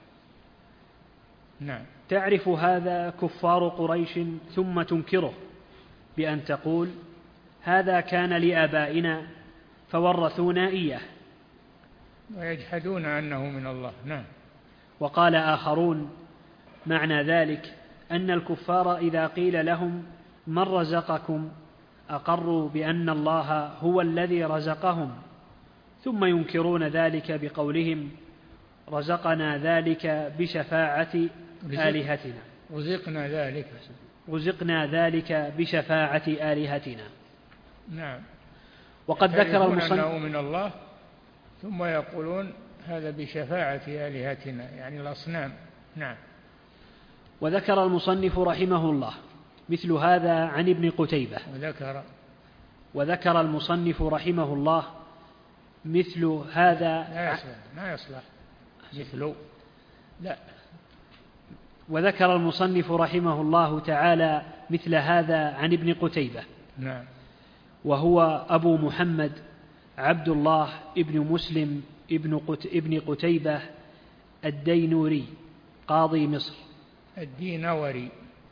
نعم. تعرف هذا كفار قريش ثم تنكره بأن تقول: هذا كان لآبائنا فورثونا إياه. ويجحدون أنه من الله. نعم. وقال آخرون: معنى ذلك أن الكفار إذا قيل لهم من رزقكم أقروا بأن الله هو الذي رزقهم، ثم ينكرون ذلك بقولهم: رزقنا ذلك بشفاعة آلهتنا. رزقنا ذلك رزقنا ذلك بشفاعة آلهتنا. نعم. وقد ذكر المصنف أنه من الله ثم يقولون هذا بشفاعة آلهتنا، يعني الأصنام. نعم. وذكر المصنف رحمه الله مثل هذا عن ابن قتيبة. وذكر وذكر المصنف رحمه الله مثل هذا لا يصلح ما يصلح مثل لا وذكر المصنف رحمه الله تعالى مثل هذا عن ابن قتيبة. نعم. وهو أبو محمد عبد الله ابن مسلم ابن, قت ابن قتيبة الدينوري قاضي مصر. الدينوري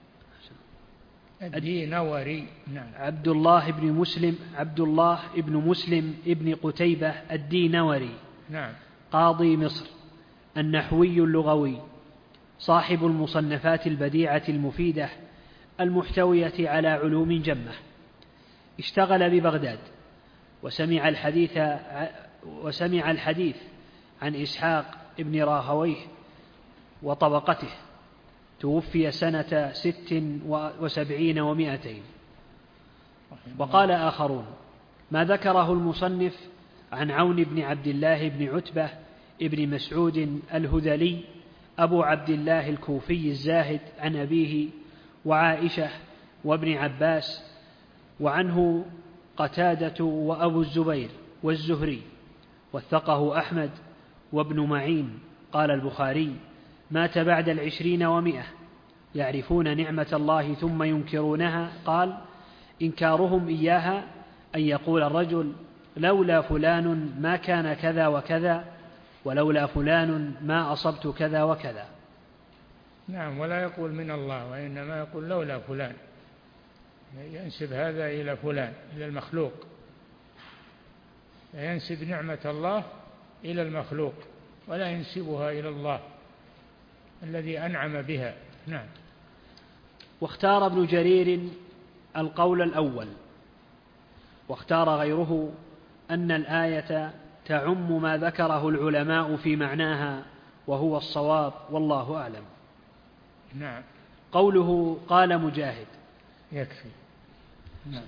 الدينوري. نعم. عبد الله بن مسلم عبد الله ابن مسلم ابن قتيبة الدينوري. نعم. قاضي مصر، النحوي اللغوي، صاحب المصنفات البديعة المفيدة المحتوية على علوم جمة. اشتغل ببغداد وسمع الحديث وسمع الحديث عن إسحاق ابن راهويه وطبقته. توفي سنة ست وسبعين ومائتين. وقال آخرون: ما ذكره المصنف عن عون بن عبد الله بن عتبة ابن مسعود الهذلي أبو عبد الله الكوفي الزاهد عن أبيه وعائشة وابن عباس، وعنه قتادة وأبو الزبير والزهري، وثقه أحمد وابن معين. قال البخاري: مات بعد العشرين ومئة، يعرفون نعمة الله ثم ينكرونها. قال: إنكارهم إياها أن يقول الرجل: لولا فلان ما كان كذا وكذا، ولولا فلان ما أصبت كذا وكذا. نعم. ولا يقول من الله، وإنما يقول لولا فلان، ينسب هذا إلى فلان، إلى المخلوق، ينسب نعمة الله إلى المخلوق ولا ينسبها إلى الله الذي أنعم بها. نعم. واختار ابن جرير القول الأول، واختار غيره أن الآية تعم ما ذكره العلماء في معناها وهو الصواب والله أعلم. نعم. قوله قال مجاهد يكفي. نعم.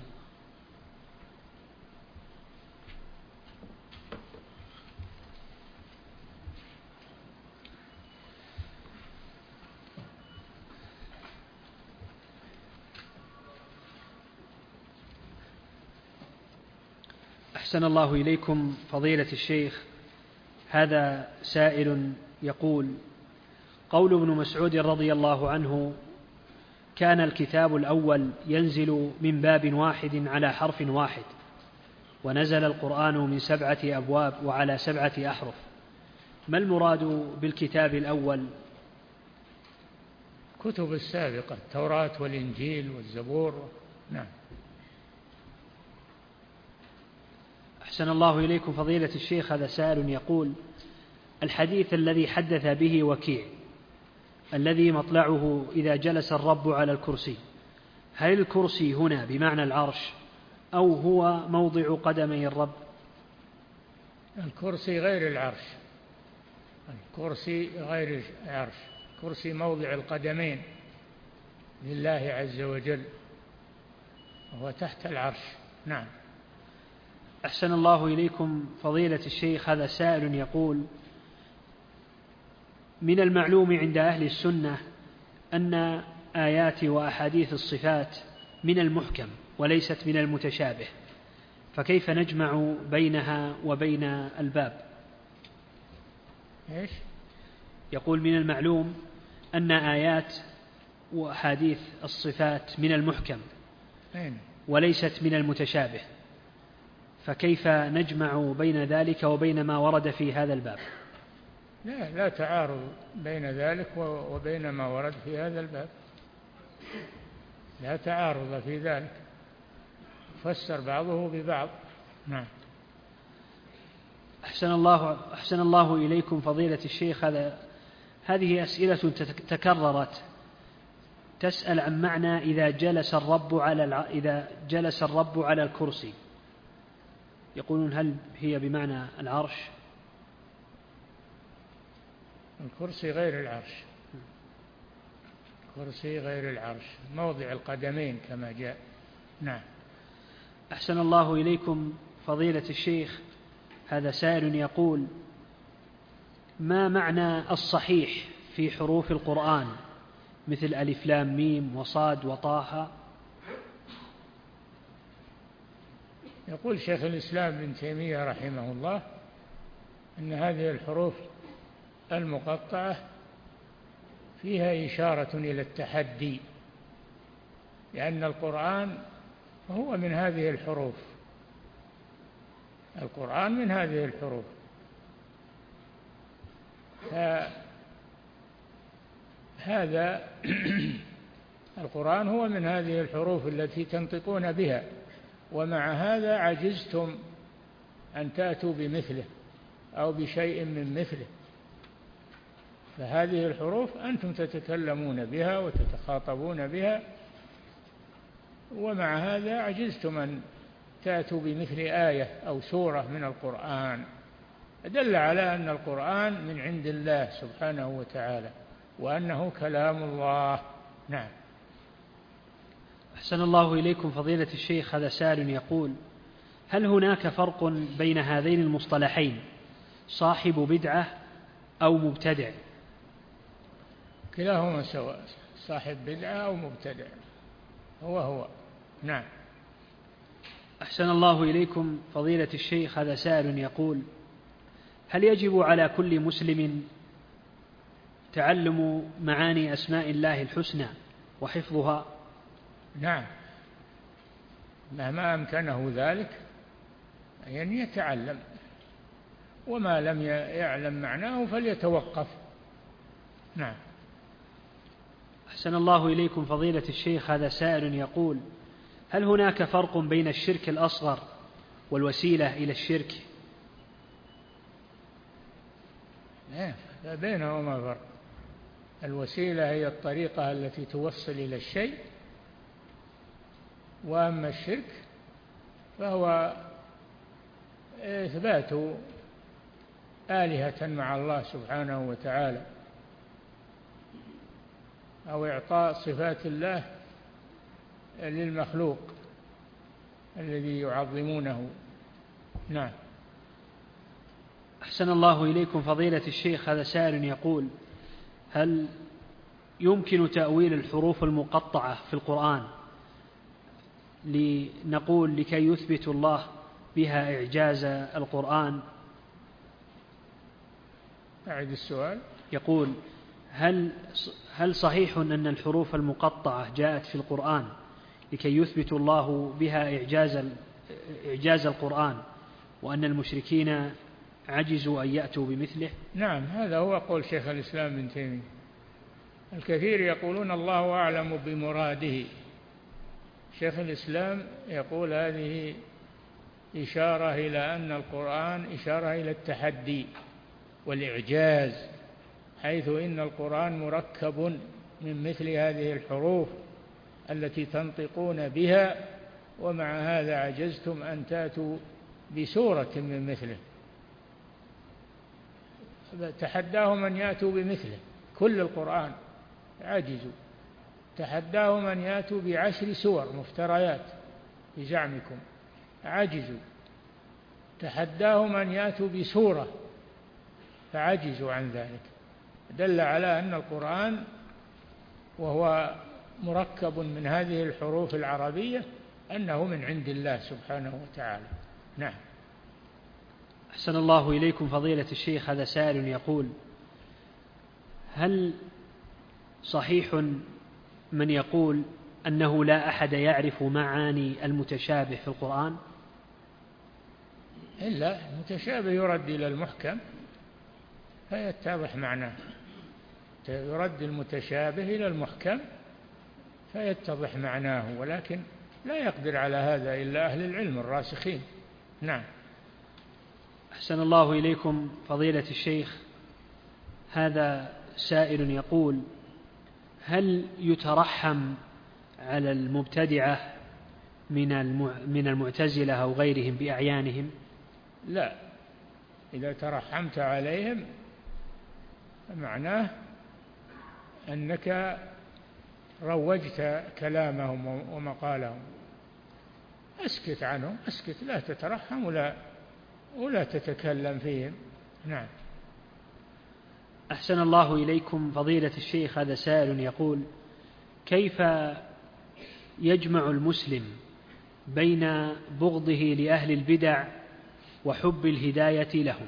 أحسن الله إليكم فضيلة الشيخ. هذا سائل يقول: قول ابن مسعود رضي الله عنه: كان الكتاب الأول ينزل من باب واحد على حرف واحد، ونزل القرآن من سبعة أبواب وعلى سبعة أحرف، ما المراد بالكتاب الأول؟ كتب السابقة، التوراة والإنجيل والزبور. نعم. أحسن الله إليكم فضيلة الشيخ. هذا سائل يقول: الحديث الذي حدث به وكيع الذي مطلعه إذا جلس الرب على الكرسي، هل الكرسي هنا بمعنى العرش أو هو موضع قدمي الرب؟ الكرسي غير العرش، الكرسي غير العرش، الكرسي موضع القدمين لله عز وجل وهو تحت العرش. نعم. أحسن الله إليكم فضيلة الشيخ. هذا سائل يقول: من المعلوم عند أهل السنة أن آيات وأحاديث الصفات من المحكم وليست من المتشابه، فكيف نجمع بينها وبين الباب؟ إيش؟ يقول: من المعلوم أن آيات وأحاديث الصفات من المحكم وليست من المتشابه، فكيف نجمع بين ذلك وبين ما ورد في هذا الباب؟ لا لا تعارض بين ذلك وبين ما ورد في هذا الباب، لا تعارض في ذلك، فسر بعضه ببعض. نعم. أحسن الله أحسن الله إليكم فضيلة الشيخ. هذا هذه أسئلة تكررت، تسأل عن معنى إذا جلس الرب على الع... إذا جلس الرب على الكرسي، يقولون هل هي بمعنى العرش؟ الكرسي غير العرش، الكرسي غير العرش، موضع القدمين كما جاء. نعم. أحسن الله إليكم فضيلة الشيخ. هذا سائل يقول: ما معنى الصحيح في حروف القرآن مثل ألف لام ميم وصاد وطه؟ يقول شيخ الإسلام ابن تيمية رحمه الله أن هذه الحروف المقطعة فيها إشارة إلى التحدي، لأن القرآن هو من هذه الحروف، القرآن من هذه الحروف، فهذا القرآن هو من هذه الحروف التي تنطقون بها، ومع هذا عجزتم أن تأتوا بمثله أو بشيء من مثله، فهذه الحروف أنتم تتكلمون بها وتتخاطبون بها، ومع هذا عجزتم أن تأتوا بمثل آية أو سورة من القرآن، دل على أن القرآن من عند الله سبحانه وتعالى وأنه كلام الله. نعم. أحسن الله إليكم فضيلة الشيخ. هذا سائل يقول: هل هناك فرق بين هذين المصطلحين صاحب بدعة أو مبتدع؟ كلاهما سواء، صاحب بدعة أو مبتدع هو هو. نعم. أحسن الله إليكم فضيلة الشيخ. هذا سائل يقول: هل يجب على كل مسلم تعلم معاني أسماء الله الحسنى وحفظها؟ نعم، مهما أمكنه ذلك أن يتعلم، وما لم يعلم معناه فليتوقف. نعم. أحسن الله إليكم فضيلة الشيخ. هذا سائل يقول: هل هناك فرق بين الشرك الأصغر والوسيلة إلى الشرك؟ بينهما فرق. الوسيلة هي الطريقة التي توصل إلى الشيء، وأما الشرك فهو إثبات آلهة مع الله سبحانه وتعالى، أو إعطاء صفات الله للمخلوق الذي يعظمونه. نعم. أحسن الله إليكم فضيلة الشيخ، هذا سائل يقول: هل يمكن تأويل الحروف المقطعة في القرآن لنقول لكي يثبت الله بها إعجاز القرآن؟ أعد السؤال. يقول: هل هل صحيح أن الحروف المقطعة جاءت في القرآن لكي يثبت الله بها إعجاز إعجاز القرآن، وأن المشركين عجزوا أن يأتوا بمثله؟ نعم، هذا هو قول شيخ الإسلام ابن تيمية. الكثير يقولون الله أعلم بمراده. شيخ الإسلام يقول هذه إشارة إلى أن القرآن إشارة إلى التحدي والإعجاز، حيث إن القرآن مركب من مثل هذه الحروف التي تنطقون بها، ومع هذا عجزتم أن تأتوا بسورة من مثله. تحداهم أن يأتوا بمثله، كل القرآن عجزوا. تحداهم أن يأتوا بعشر سور مفتريات بزعمكم، عجزوا. تحداهم أن يأتوا بسورة فعجزوا عن ذلك. دل على أن القرآن وهو مركب من هذه الحروف العربية أنه من عند الله سبحانه وتعالى. نعم. أحسن الله إليكم فضيلة الشيخ، هذا سائل يقول: هل صحيح من يقول أنه لا أحد يعرف معاني المتشابه في القرآن؟ إلا المتشابه يرد إلى المحكم فيتضح معناه، يرد المتشابه إلى المحكم فيتضح معناه، ولكن لا يقدر على هذا إلا أهل العلم الراسخين. نعم. أحسن الله إليكم فضيلة الشيخ، هذا سائل يقول: هل يترحم على المبتدعة من المعتزلة أو غيرهم بأعيانهم؟ لا، إذا ترحمت عليهم معناه أنك روجت كلامهم ومقالهم. اسكت عنهم، اسكت، لا تترحم ولا ولا تتكلم فيهم. نعم. أحسن الله إليكم فضيلة الشيخ، هذا سائل يقول: كيف يجمع المسلم بين بغضه لأهل البدع وحب الهداية لهم؟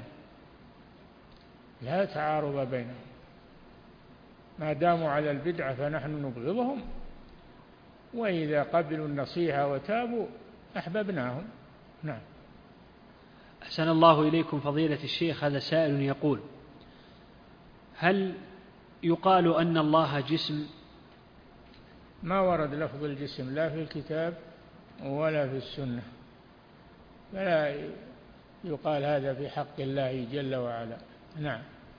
لا تعارض بينهم، ما داموا على البدعة فنحن نبغضهم، وإذا قبلوا النصيحة وتابوا أحببناهم. نعم. أحسن الله إليكم فضيلة الشيخ، هذا سائل يقول: هل يقال أن الله جسم؟ ما ورد لفظ الجسم لا في الكتاب ولا في السنة، فلا يقال هذا في حق الله جل وعلا. نعم.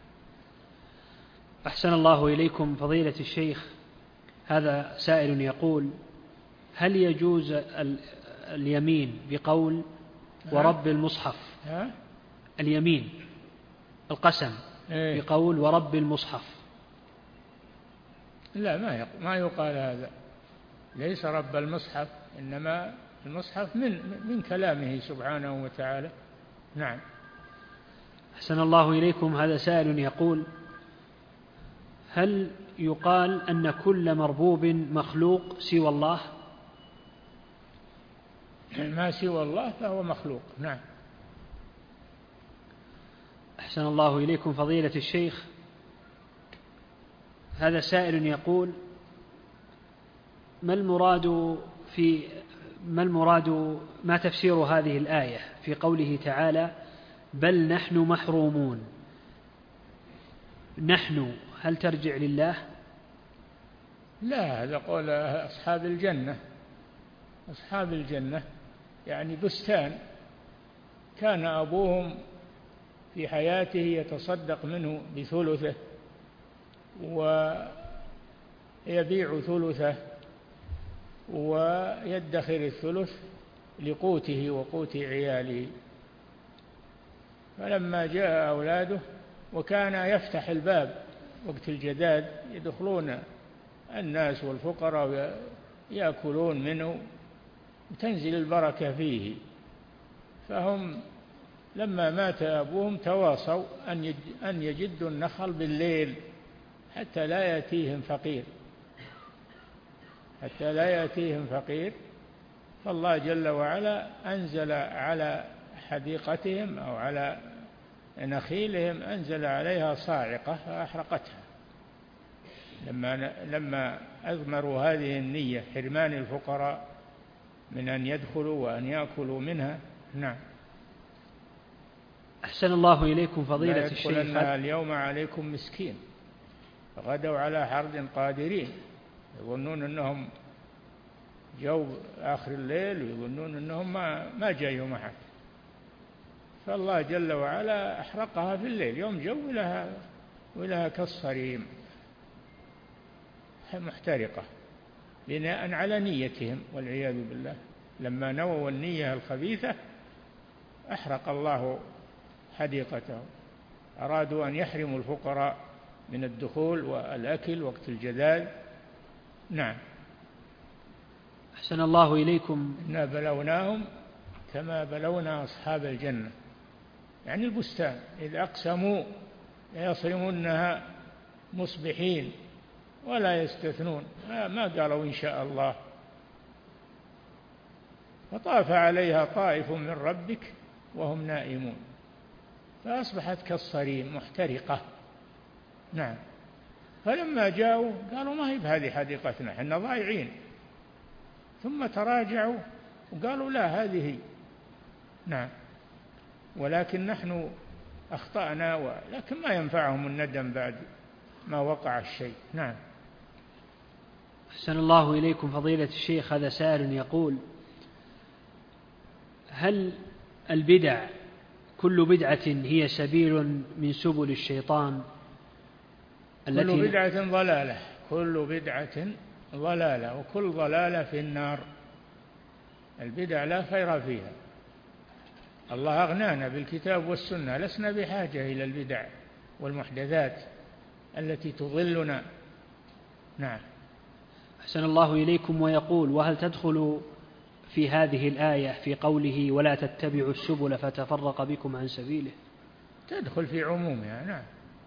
أحسن الله إليكم فضيلة الشيخ، هذا سائل يقول: هل يجوز اليمين بقول ورب المصحف؟ ها؟ اليمين القسم إيه؟ بقول ورب المصحف؟ لا، ما ما يقال هذا، ليس رب المصحف، إنما المصحف من من كلامه سبحانه وتعالى. نعم. أحسن الله إليكم، هذا سائل يقول: هل يقال أن كل مربوب مخلوق سوى الله؟ ما سوى الله فهو مخلوق. نعم. أحسن الله إليكم فضيلة الشيخ، هذا سائل يقول: ما المراد في ما المراد ما تفسير هذه الآية في قوله تعالى: بل نحن محرومون؟ نحن هل ترجع لله؟ لا، هذا قول أصحاب الجنة. أصحاب الجنة يعني بستان كان أبوهم في حياته يتصدق منه بثلثه ويبيع ثلثه ويدخر الثلث لقوته وقوت عياله. فلما جاء أولاده وكان يفتح الباب وقت الجداد يدخلون الناس والفقراء يأكلون منه وتنزل البركة فيه، فهم لما مات أبوهم تواصوا أن يجدوا النخل بالليل حتى لا يأتيهم فقير حتى لا يأتيهم فقير فالله جل وعلا أنزل على حديقتهم أو على نخيلهم أنزل عليها صاعقة فأحرقتها لما لما أضمروا هذه النية حرمان الفقراء من أن يدخلوا وأن يأكلوا منها. نعم. أحسن الله إليكم فضيلة الشيخ. لا يدخلنها اليوم عليكم مسكين فغدوا على حرد قادرين، يظنون أنهم جو آخر الليل ويظنون أنهم ما, ما جاء أحد، فالله جل وعلا أحرقها في الليل، يوم جو لها ولها كالصريم محترقة بناء على نيتهم والعياذ بالله. لما نووا النية الخبيثة أحرق الله حديقته. أرادوا أن يحرموا الفقراء من الدخول والأكل وقت الجداد. نعم. أحسن الله إليكم. إنا بلوناهم كما بلونا أصحاب الجنة، يعني البستان إذ أقسموا يصرمونها مصبحين ولا يستثنون، ما قالوا إن شاء الله. فطاف عليها طائف من ربك وهم نائمون فأصبحت كالصريم محترقة. نعم. فلما جاءوا قالوا ما هي بهذه حديقتنا احنا ضايعين، ثم تراجعوا وقالوا لا هذه. نعم. ولكن نحن أخطأنا، ولكن ما ينفعهم الندم بعد ما وقع الشيء. نعم. أحسن الله إليكم فضيلة الشيخ. هذا سائل يقول: هل البدع كل بدعة هي سبيل من سبل الشيطان التي كل بدعة ضلالة كل بدعة ضلالة وكل ضلالة في النار. البدع لا خير فيها، الله أغنانا بالكتاب والسنة، لسنا بحاجة إلى البدع والمحدثات التي تضلنا. نعم. أحسن الله إليكم. ويقول: وهل تدخل في هذه الآية في قوله ولا تتبعوا السبل فتفرق بكم عن سبيله؟ تدخل في عمومها. نعم.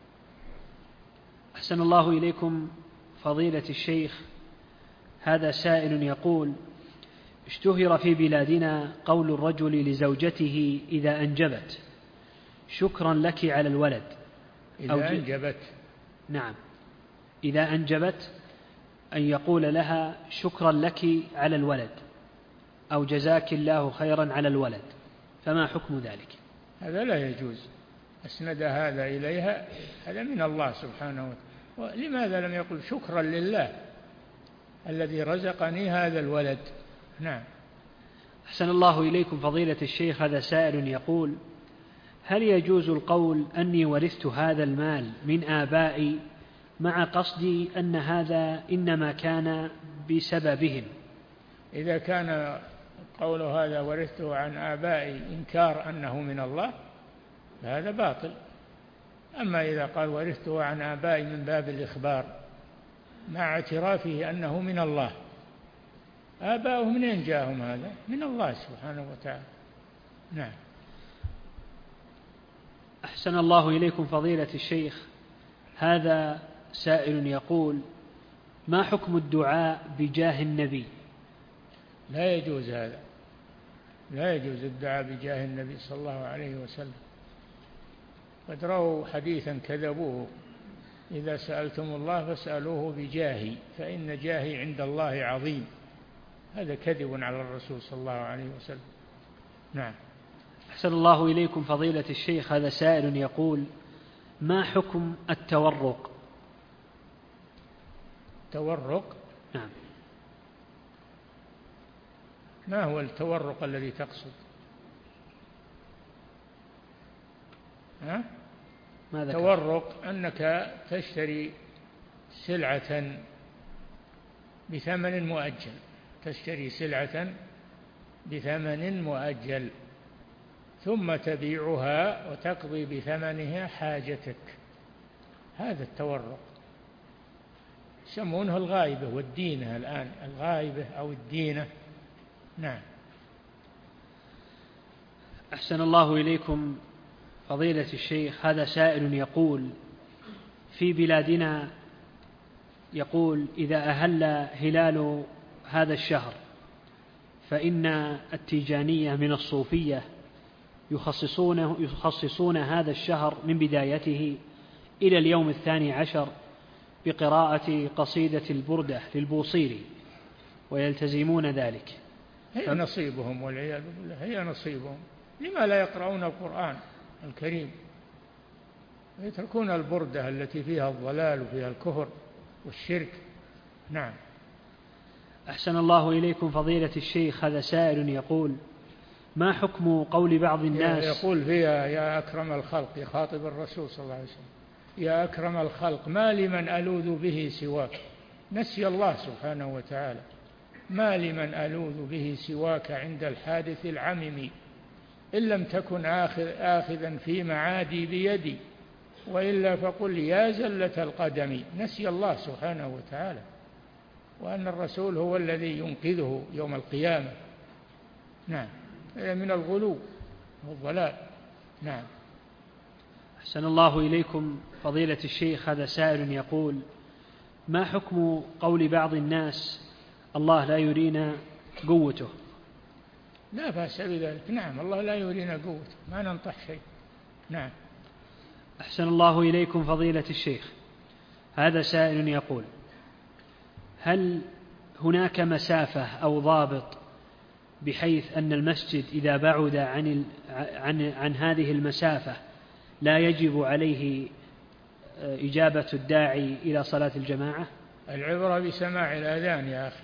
أحسن الله إليكم فضيلة الشيخ. هذا سائل يقول: اشتهر في بلادنا قول الرجل لزوجته إذا أنجبت شكرا لك على الولد. إذا أنجبت. نعم. إذا أنجبت أن يقول لها شكرا لك على الولد أو جزاك الله خيرا على الولد، فما حكم ذلك؟ هذا لا يجوز. أسند هذا إليها، هذا من الله سبحانه وتعالى. لماذا لم يقل شكرا لله الذي رزقني هذا الولد؟ نعم. أحسن الله إليكم فضيلة الشيخ. هذا سائل يقول: هل يجوز القول أني ورثت هذا المال من آبائي مع قصدي أن هذا إنما كان بسببهم؟ إذا كان قول هذا ورثته عن آبائي إنكار أنه من الله فهذا باطل. أما إذا قال ورثته عن آبائي من باب الإخبار مع اعترافه أنه من الله، آباؤه منين جاءهم هذا؟ من الله سبحانه وتعالى. نعم. أحسن الله إليكم فضيلة الشيخ. هذا سائل يقول: ما حكم الدعاء بجاه النبي؟ لا يجوز هذا، لا يجوز الدعاء بجاه النبي صلى الله عليه وسلم. قد رووا حديثا كذبوه: إذا سألتم الله فاسألوه بجاهي فإن جاهي عند الله عظيم. هذا كذب على الرسول صلى الله عليه وسلم. نعم. أحسن الله إليكم فضيلة الشيخ. هذا سائل يقول: ما حكم التورق؟ تورق؟ نعم. ما هو التورق الذي تقصد؟ ها؟ ما ذكر. تورق أنك تشتري سلعة بثمن مؤجل، تشتري سلعة بثمن مؤجل ثم تبيعها وتقضي بثمنها حاجتك، هذا التورق يسمونه الغائبة والدينة الآن، الغائبة أو الدينة. نعم. أحسن الله إليكم فضيلة الشيخ، هذا سائل يقول: في بلادنا يقول إذا أهل هلال هذا الشهر فإن التيجانية من الصوفية يخصصون, يخصصون هذا الشهر من بدايته إلى اليوم الثاني عشر بقراءة قصيدة البردة للبوصيري ويلتزمون ذلك. هي نصيبهم والعياذ بالله، هي نصيبهم. لما لا يقرؤون القرآن الكريم ويتركون البردة التي فيها الضلال وفيها الكفر والشرك؟ نعم. أحسن الله إليكم فضيلة الشيخ، هذا سائل يقول: ما حكم قول بعض الناس يقول فيها يا أكرم الخلق، يخاطب الرسول صلى الله عليه وسلم: يا أكرم الخلق ما لمن ألوذ به سواك. نسي الله سبحانه وتعالى: ما لمن ألوذ به سواك عند الحادث العمم، إن لم تكن آخذ آخذا في معادي بيدي، وإلا فقل يا زلة القدم. نسي الله سبحانه وتعالى، وأن الرسول هو الذي ينقذه يوم القيامة. نعم، من الغلو والضلال. نعم. أحسن الله إليكم فضيلة الشيخ، هذا سائل يقول: ما حكم قول بعض الناس الله لا يرينا قوته؟ لا بأس بذلك. نعم، الله لا يرينا قوته، ما ننطح شيء. نعم. أحسن الله إليكم فضيلة الشيخ، هذا سائل يقول: هل هناك مسافة أو ضابط بحيث أن المسجد إذا بعد عن, عن, عن هذه المسافة لا يجب عليه إجابة الداعي إلى صلاة الجماعة؟ العبرة بسماع الأذان يا أخي.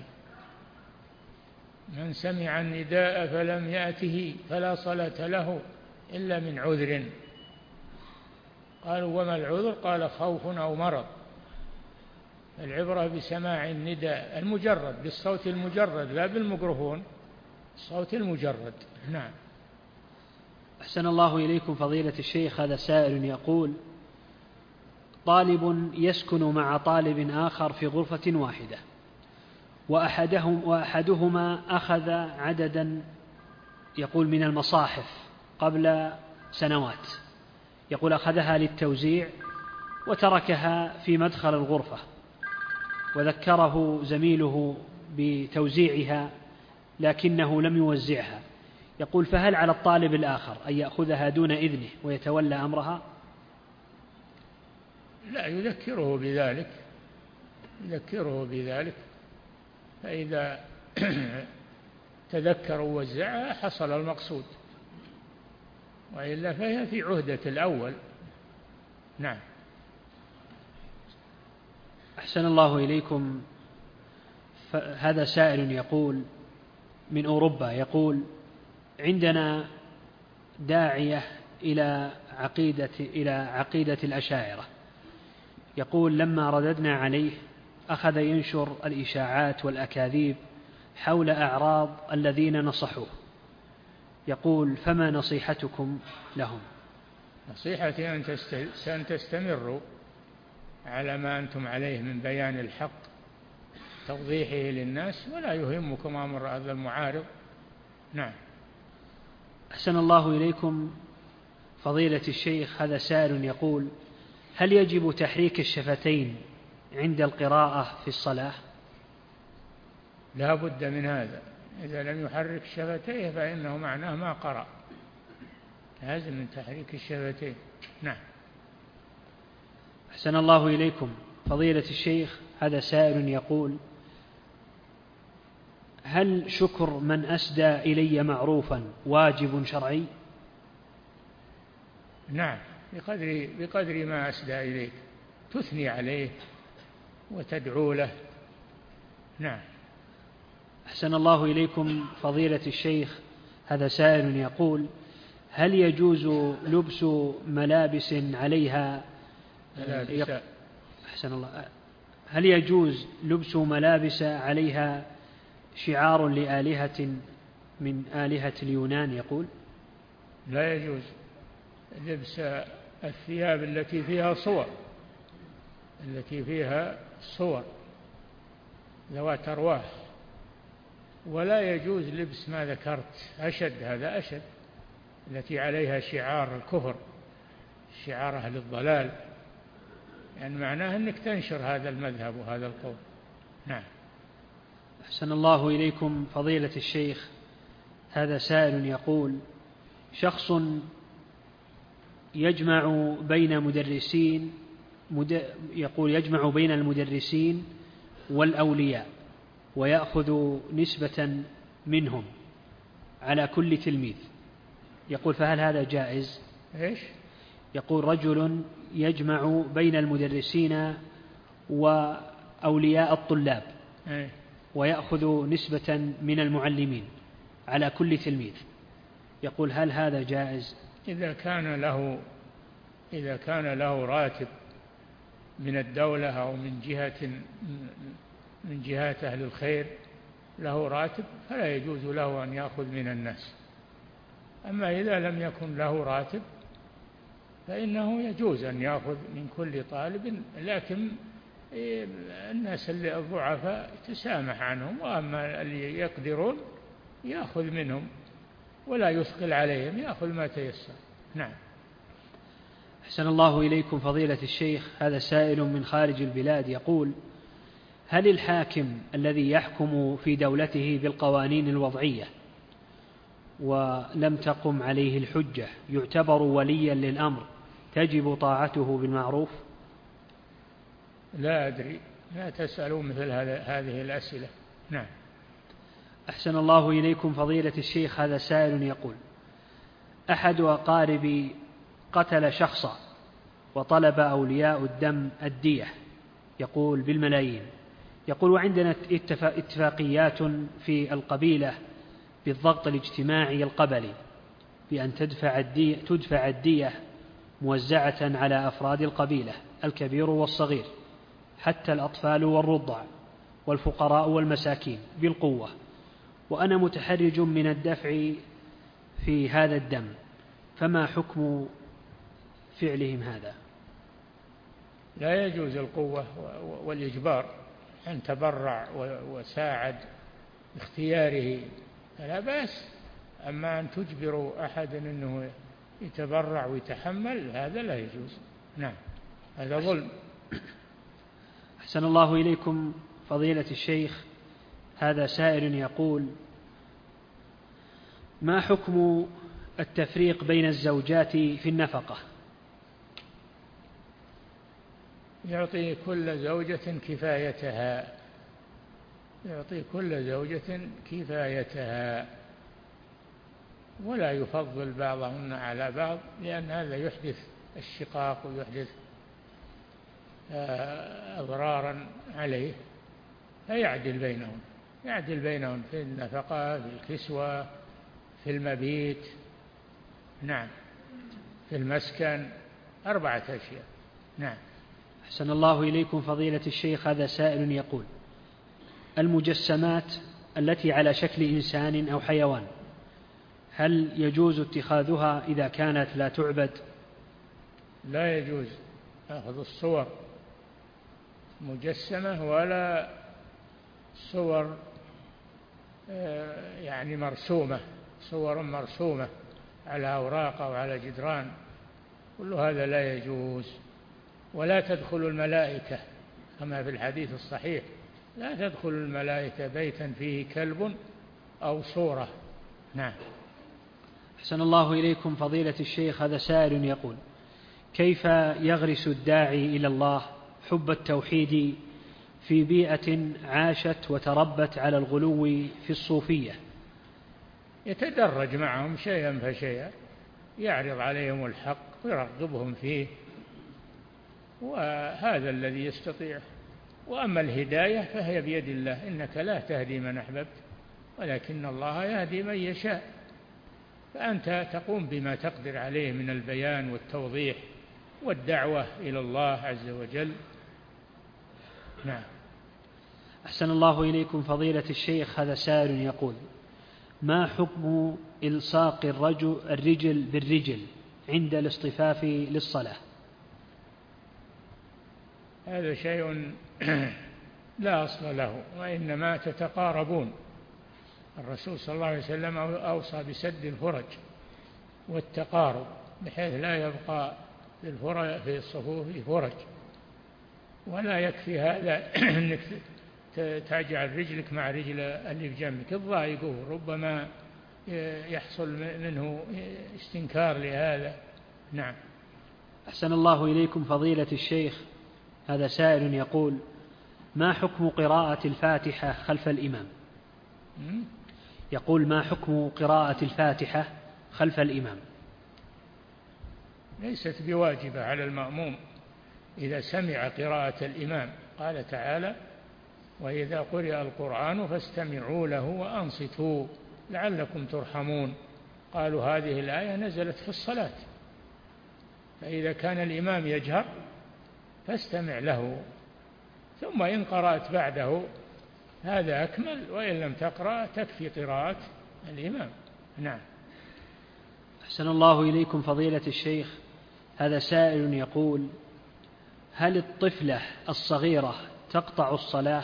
من سمع النداء فلم يأته فلا صلاة له إلا من عذر. قالوا وما العذر؟ قال خوف أو مرض. العبرة بسماع النداء المجرد، بالصوت المجرد، لا بالميكروفون، الصوت المجرد. نعم. أحسن الله إليكم فضيلة الشيخ، هذا سائل يقول: طالب يسكن مع طالب آخر في غرفة واحدة، وأحدهم وأحدهما أخذ عددا يقول من المصاحف قبل سنوات، يقول أخذها للتوزيع وتركها في مدخل الغرفة، وذكره زميله بتوزيعها لكنه لم يوزعها. يقول: فهل على الطالب الآخر أن يأخذها دون إذنه ويتولى أمرها؟ لا، يذكره بذلك، يذكره بذلك، فإذا تذكر ووزعها حصل المقصود، وإلا فهي في عهدة الأول. نعم. أحسن الله إليكم، هذا سائل يقول من أوروبا، يقول: عندنا داعية إلى عقيدة إلى عقيدة الأشاعرة، يقول لما رددنا عليه أخذ ينشر الإشاعات والأكاذيب حول أعراض الذين نصحوه، يقول: فما نصيحتكم لهم؟ نصيحتي أن تستمروا على ما أنتم عليه من بيان الحق، توضيحه للناس، ولا يهمكم أمر هذا المعارض. نعم. أحسن الله إليكم فضيلة الشيخ، هذا سائل يقول: هل يجب تحريك الشفتين عند القراءة في الصلاة؟ لا بد من هذا، إذا لم يحرك شفتيه فإنه معناه ما قرأ، لازم من تحريك الشفتين. نعم. أحسن الله إليكم فضيلة الشيخ، هذا سائل يقول: هل شكر من أسدى إلي معروفا واجب شرعي؟ نعم، بقدر, بقدر ما أسدى إليك تثني عليه وتدعو له. نعم. أحسن الله إليكم فضيلة الشيخ، هذا سائل يقول: هل يجوز لبس ملابس عليها ملابس أحسن الله هل يجوز لبس ملابس عليها شعار لآلهة من آلهة اليونان؟ يقول لا يجوز لبس الثياب التي فيها صور التي فيها صور ذوات أرواح، ولا يجوز لبس ما ذكرت أشد، هذا أشد، التي عليها شعار الكفر، شعار أهل الضلال، يعني معناه أنك تنشر هذا المذهب وهذا القول. نعم. أحسن الله إليكم فضيلة الشيخ، هذا سائل يقول: شخص يجمع بين مدرسين مد... يقول يجمع بين المدرسين والأولياء ويأخذ نسبة منهم على كل تلميذ، يقول فهل هذا جائز؟ إيش؟ يقول رجل يجمع بين المدرسين وأولياء الطلاب إيه؟ ويأخذ نسبة من المعلمين على كل تلميذ، يقول هل هذا جائز؟ إذا كان له إذا كان له راتب من الدولة أو من جهة من جهات أهل الخير له راتب فلا يجوز له أن يأخذ من الناس. أما إذا لم يكن له راتب فإنه يجوز أن يأخذ من كل طالب، لكن الناس اللي الضعفاء تسامح عنهم، وأما اللي يقدرون يأخذ منهم ولا يثقل عليهم، يأخذ ما تيسر. نعم. أحسن الله إليكم فضيلة الشيخ، هذا سائل من خارج البلاد يقول: هل الحاكم الذي يحكم في دولته بالقوانين الوضعية ولم تقم عليه الحجة يعتبر وليا للأمر تجب طاعته بالمعروف؟ لا أدري، لا تسألوا مثل هذه الأسئلة. نعم. أحسن الله إليكم فضيلة الشيخ، هذا سائل يقول: أحد أقاربي قتل شخصا وطلب أولياء الدم الدية، يقول بالملايين، يقول وعندنا اتفاقيات في القبيلة بالضغط الاجتماعي القبلي بأن تدفع الدية, تدفع الدية موزعة على أفراد القبيلة الكبير والصغير حتى الأطفال والرضع والفقراء والمساكين بالقوة، وأنا متحرج من الدفع في هذا الدم، فما حكم فعلهم هذا؟ لا يجوز القوة والإجبار، أن تبرع وساعد باختياره فلا بأس، أما أن تجبر أحد أنه يتبرع ويتحمل هذا لا يجوز. نعم، هذا ظلم. أحسن الله إليكم فضيلة الشيخ، هذا سائل يقول: ما حكم التفريق بين الزوجات في النفقة؟ يعطي كل زوجة كفايتها، يعطي كل زوجة كفايتها ولا يفضل بعضهن على بعض، لأن هذا يحدث الشقاق ويحدث أضرارا عليه، فيعدل بينهم، يعدل بينهم في النفقة، في الكسوة، في المبيت، نعم، في المسكن، أربعة أشياء. نعم. أحسن الله إليكم فضيلة الشيخ، هذا سائل يقول: المجسمات التي على شكل إنسان أو حيوان هل يجوز اتخاذها إذا كانت لا تعبد؟ لا يجوز أخذ الصور مجسمة ولا صور يعني مرسومة، صور مرسومة على أوراق أو على جدران، كل هذا لا يجوز. ولا تدخل الملائكة كما في الحديث الصحيح: لا تدخل الملائكة بيتا فيه كلب أو صورة. نعم. أحسن الله إليكم فضيلة الشيخ، هذا سائل يقول: كيف يغرس الداعي إلى الله حب التوحيد في بيئة عاشت وتربت على الغلو في الصوفية؟ يتدرج معهم شيئا فشيئا، يعرض عليهم الحق ويرغبهم فيه، وهذا الذي يستطيع. وأما الهداية فهي بيد الله، إنك لا تهدي من أحببت ولكن الله يهدي من يشاء. فأنت تقوم بما تقدر عليه من البيان والتوضيح والدعوة إلى الله عز وجل. نعم. أحسن الله إليكم فضيلة الشيخ. هذا سائل يقول: ما حكم إلصاق الرجل, الرجل بالرجل عند الاصطفاف للصلاة؟ هذا شيء لا أصل له، وإنما تتقاربون. الرسول صلى الله عليه وسلم أوصى بسد الفرج والتقارب بحيث لا يبقى في الصفوف فرج، ولا يكفي هذا أنك تجعل رجلك مع رجل اللي بجنبك تضايقه، ربما يحصل منه استنكار لهذا. نعم. أحسن الله إليكم فضيلة الشيخ. هذا سائل يقول: ما حكم قراءة الفاتحة خلف الإمام؟ يقول: ما حكم قراءة الفاتحة خلف الإمام؟ ليست بواجبة على المأموم إذا سمع قراءة الإمام. قال تعالى: وإذا قرئ القرآن فاستمعوا له وأنصتوا لعلكم ترحمون. قالوا هذه الآية نزلت في الصلاة، فإذا كان الإمام يجهر فاستمع له، ثم إن قرأت بعده هذا أكمل، وإن لم تقرأ تكفي قراءة الإمام. نعم. أحسن الله إليكم فضيلة الشيخ. هذا سائل يقول: هل الطفلة الصغيرة تقطع الصلاة؟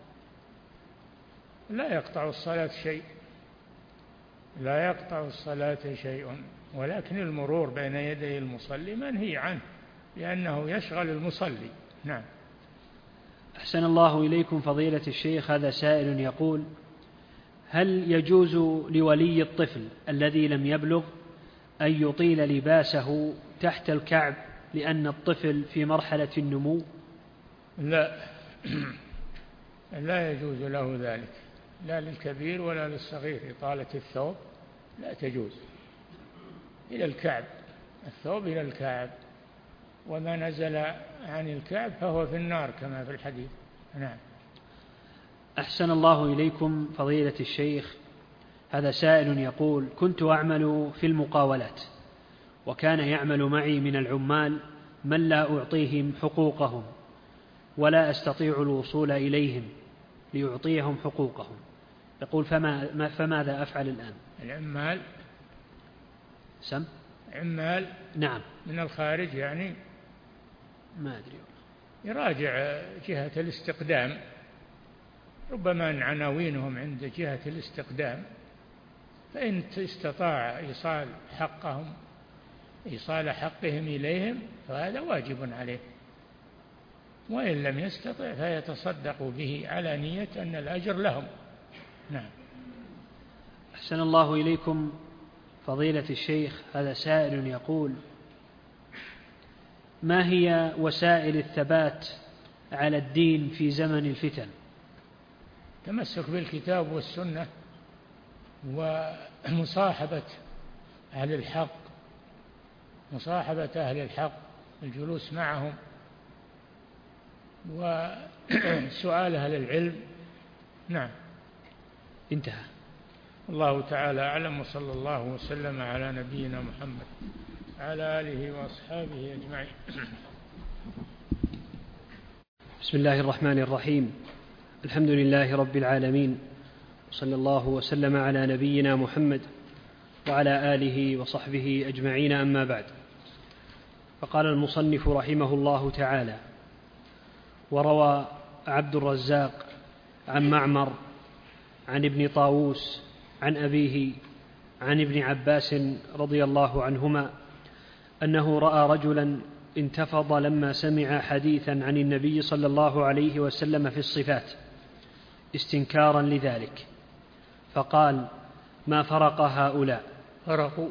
لا يقطع الصلاة شيء، لا يقطع الصلاة شيء، ولكن المرور بين يدي المصلي منهي عنه لأنه يشغل المصلي. نعم. أحسن الله إليكم فضيلة الشيخ. هذا سائل يقول: هل يجوز لولي الطفل الذي لم يبلغ أن يطيل لباسه تحت الكعب لأن الطفل في مرحلة النمو؟ لا لا يجوز له ذلك، لا للكبير ولا للصغير. إطالة الثوب لا تجوز إلى الكعب، الثوب إلى الكعب، وما نزل عن الكعب فهو في النار كما في الحديث. نعم. أحسن الله إليكم فضيلة الشيخ. هذا سائل يقول: كنت أعمل في المقاولات، وكان يعمل معي من العمال من لا أعطيهم حقوقهم ولا أستطيع الوصول إليهم ليعطيهم حقوقهم. يقول: فما فماذا أفعل الآن؟ العمال سم عمال نعم من الخارج يعني، ما أدري، يراجع جهة الاستقدام، ربما أن عناوينهم عند جهة الاستقدام، فإن استطاع إيصال حقهم إيصال حقهم إليهم فهذا واجب عليه، وإن لم يستطع فيتصدق به على نية أن الأجر لهم. نعم. أحسن الله إليكم فضيلة الشيخ. هذا سائل يقول: ما هي وسائل الثبات على الدين في زمن الفتن؟ تمسك بالكتاب والسنة ومصاحبة أهل الحق، مصاحبة أهل الحق، الجلوس معهم وسؤال أهل العلم. نعم. انتهى. الله تعالى أعلم، وصلى الله وسلم على نبينا محمد وعلى آله وأصحابه أجمعين. بسم الله الرحمن الرحيم. الحمد لله رب العالمين، صلى الله وسلم على نبينا محمد وعلى آله وصحبه أجمعين، أما بعد. فقال المصنف رحمه الله تعالى: وروى عبد الرزاق عن معمر عن ابن طاووس عن أبيه عن ابن عباس رضي الله عنهما أنه رأى رجلا انتفض لما سمع حديثا عن النبي صلى الله عليه وسلم في الصفات استنكارا لذلك، فقال: ما فرق هؤلاء فرقوا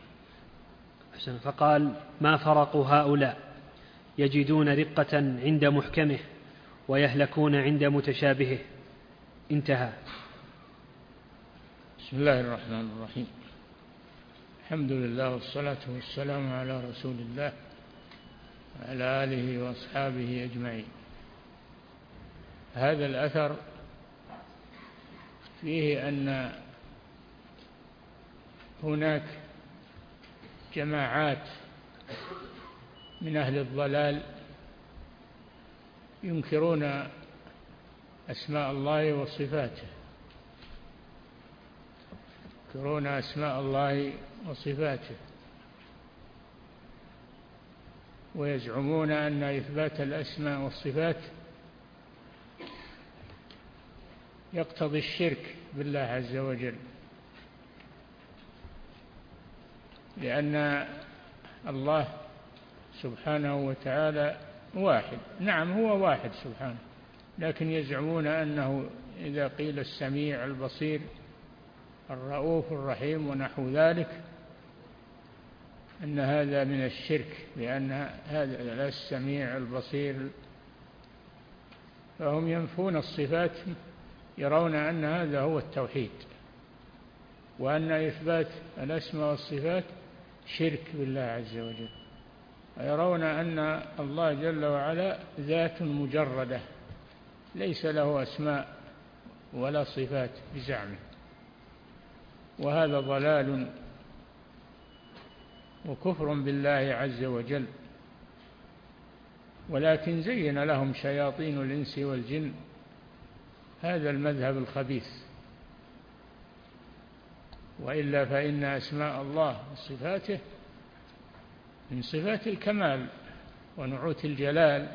فقال ما فرق هؤلاء يجدون رقة عند محكمه ويهلكون عند متشابهه. انتهى. بسم الله الرحمن الرحيم. الحمد لله والصلاة والسلام على رسول الله وعلى آله وأصحابه أجمعين. هذا الأثر فيه أن هناك جماعات من أهل الضلال ينكرون أسماء الله وصفاته ينكرون أسماء الله وصفاته ويزعمون أن إثبات الأسماء والصفات يقتضي الشرك بالله عز وجل، لأن الله سبحانه وتعالى واحد. نعم هو واحد سبحانه، لكن يزعمون أنه إذا قيل السميع البصير الرؤوف الرحيم ونحو ذلك أن هذا من الشرك، لأن هذا السميع البصير، فهم ينفون الصفات، يرون أن هذا هو التوحيد، وأن إثبات الأسماء والصفات شرك بالله عز وجل، ويرون أن الله جل وعلا ذات مجردة ليس له أسماء ولا صفات بزعمه، وهذا ضلال وكفر بالله عز وجل. ولكن زين لهم شياطين الإنس والجن هذا المذهب الخبيث، وإلا فإن أسماء الله وصفاته من صفات الكمال ونعوت الجلال،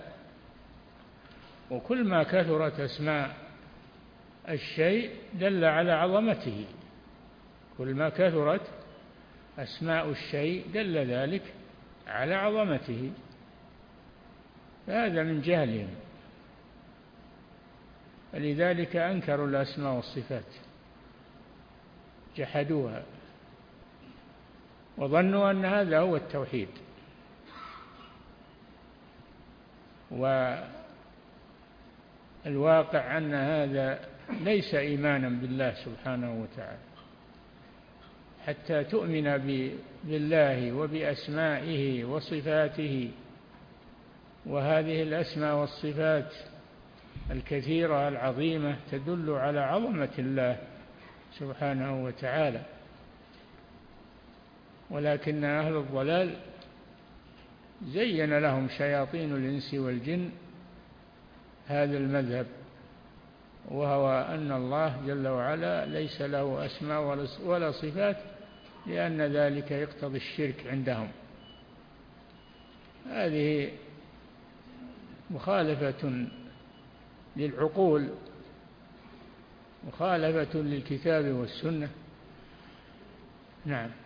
وكل ما كثرت أسماء الشيء دل على عظمته، كل ما كثرت أسماء الشيء دل ذلك على عظمته، فهذا من جهلهم، فلذلك أنكروا الأسماء والصفات، جحدوها وظنوا أن هذا هو التوحيد. والواقع أن هذا ليس إيمانا بالله سبحانه وتعالى، حتى تؤمن بالله وبأسمائه وصفاته، وهذه الأسماء والصفات الكثيرة العظيمة تدل على عظمة الله سبحانه وتعالى. ولكن أهل الضلال زين لهم شياطين الإنس والجن هذا المذهب، وهو أن الله جل وعلا ليس له أسماء ولا صفات، لأن ذلك يقتضي الشرك عندهم. هذه مخالفة للعقول، مخالفة للكتاب والسنة. نعم.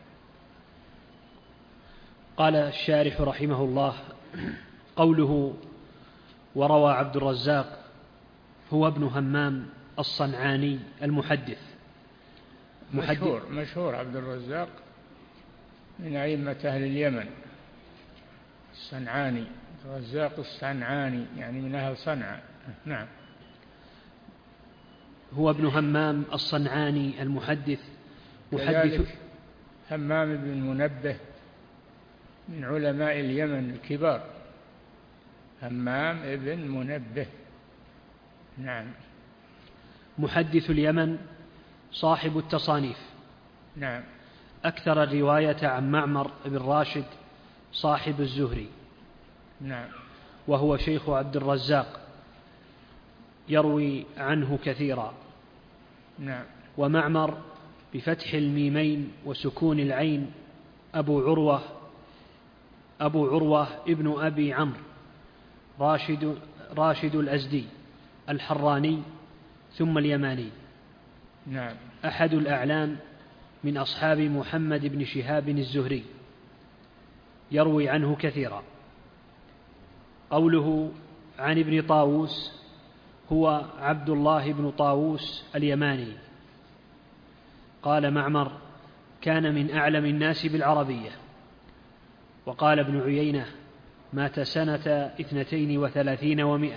قال الشارح رحمه الله: قوله وروى عبد الرزاق هو ابن همام الصنعاني المحدث. مشهور مشهور عبد الرزاق من أئمة أهل اليمن، الصنعاني، الرزاق الصنعاني يعني من أهل صنعاء. نعم. هو ابن همام الصنعاني المحدث، محدث همام بن منبه من علماء اليمن الكبار، همام بن منبه. نعم. محدث اليمن، صاحب التصانيف. نعم. أكثر الرواية عن معمر بن راشد صاحب الزهري. نعم. وهو شيخ عبد الرزاق، يروي عنه كثيرا. نعم. ومعمر بفتح الميمين وسكون العين أبو عروة أبو عروة ابن أبي عمرو راشد, راشد الأزدي الحراني ثم اليماني. نعم. أحد الأعلام من أصحاب محمد بن شهاب الزهري، يروي عنه كثيرا. قوله عن ابن طاووس هو عبد الله بن طاووس اليماني. قال معمر: كان من أعلم الناس بالعربية. وقال ابن عيينة: مات سنة اثنتين وثلاثين ومائة.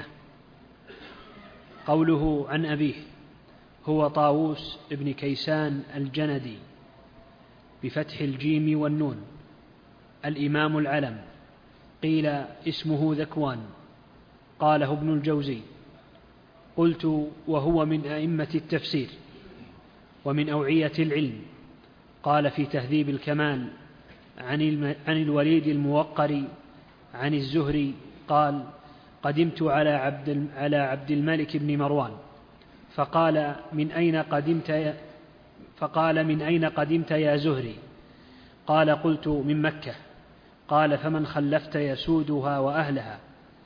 قوله عن أبيه هو طاووس ابن كيسان الجندي بفتح الجيم والنون، الإمام العلم، قيل اسمه ذكوان، قاله ابن الجوزي. قلت: وهو من أئمة التفسير ومن أوعية العلم. قال في تهذيب الكمال: عن عن الوليد الموقر عن الزهري قال: قدمت على عبد على عبد الملك بن مروان فقال: من أين قدمت فقال من أين قدمت يا زهري؟ قال: قلت: من مكة. قال: فمن خلفت يسودها وأهلها؟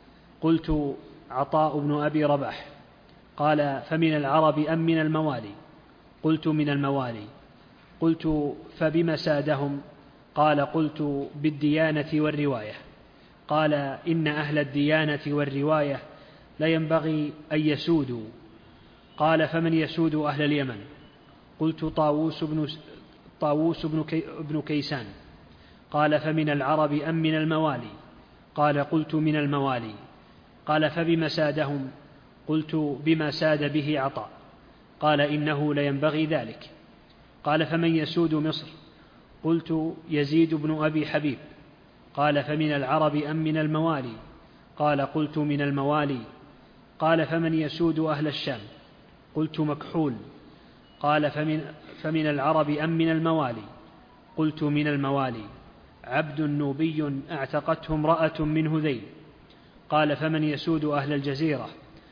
قلت: عطاء بن أبي رباح. قال: فمن العرب أم من الموالي؟ قلت: من الموالي. قلت: فبم سادهم؟ قال: قلت: بالديانة والرواية. قال: إن أهل الديانة والرواية لا ينبغي أن يسودوا. قال: فمن يسود أهل اليمن؟ قلت: طاووس بن, طاووس بن, كي بن كيسان. قال: فمن العرب أم من الموالي؟ قال: قلت: من الموالي. قال: فبم سادهم؟ قلت: بما ساد به عطاء. قال: إنه لينبغي ذلك. قال: فمن يسود مصر؟ قلت: يزيد بن أبي حبيب. قال: فمن العرب أم من الموالي؟ قال: قلت: من الموالي. قال: فمن يسود أهل الشام؟ قلت: مكحول. قال: فمن, فمن العرب أم من الموالي؟ قلت: من الموالي. عبد نوبي اعتقته امرأة من هذيل. قال: فمن يسود أهل الجزيرة؟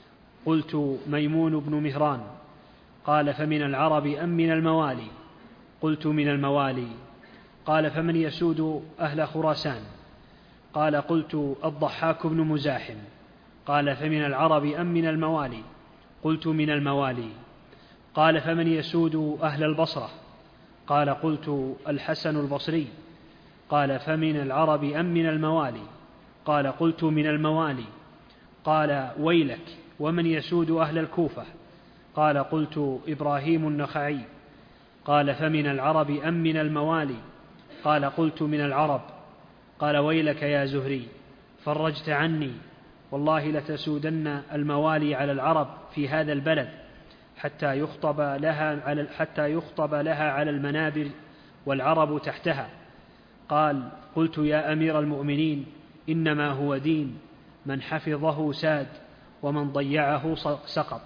قلت: ميمون بن مهران. قال: فمن العرب أم من الموالي؟ قلت: من الموالي. قال: فمن يسود أهل خراسان؟ قال: قلت: الضحاك بن مزاحم. قال: فمن العرب أم من الموالي؟ قلت: من الموالي. قال: فمن يسود أهل البصرة؟ قال: قلت: الحسن البصري. قال: فمن العرب أم من الموالي؟ قال: قلت: من الموالي. قال: ويلك، ومن يسود أهل الكوفة؟ قال: قلت: إبراهيم النخعي. قال: فمن العرب أم من الموالي؟ قال: قلت: من العرب. قال: ويلك يا زهري، فرجت عني، والله لتسودن الموالي على العرب في هذا البلد حتى يخطب لها على, حتى يخطب لها على المنابر والعرب تحتها. قال: قلت: يا أمير المؤمنين، إنما هو دين، من حفظه ساد ومن ضيعه سقط.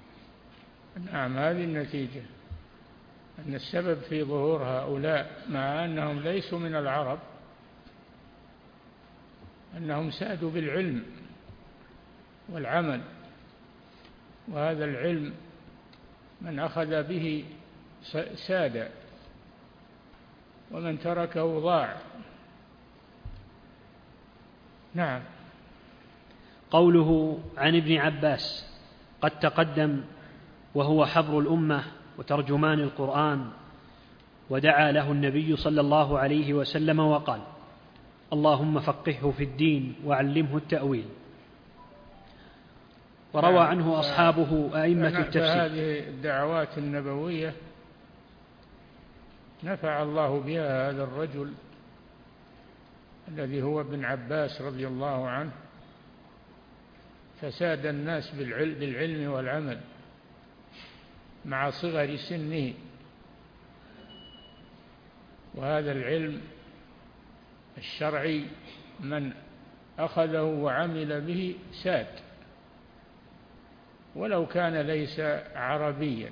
نعم، هذه النتيجة، أن السبب في ظهور هؤلاء مع أنهم ليسوا من العرب أنهم سادوا بالعلم والعمل، وهذا العلم من أخذ به ساد ومن تركه ضاع. نعم. قوله عن ابن عباس قد تقدم، وهو حبر الأمة وترجمان القرآن، ودعا له النبي صلى الله عليه وسلم وقال: اللهم فقهه في الدين وعلمه التأويل. وروى عنه أصحابه أئمة التفسير. فهذه الدعوات النبوية نفع الله بها هذا الرجل الذي هو ابن عباس رضي الله عنه، فساد الناس بالعلم والعمل مع صغر سنه، وهذا العلم الشرعي من أخذه وعمل به ساد ولو كان ليس عربيا.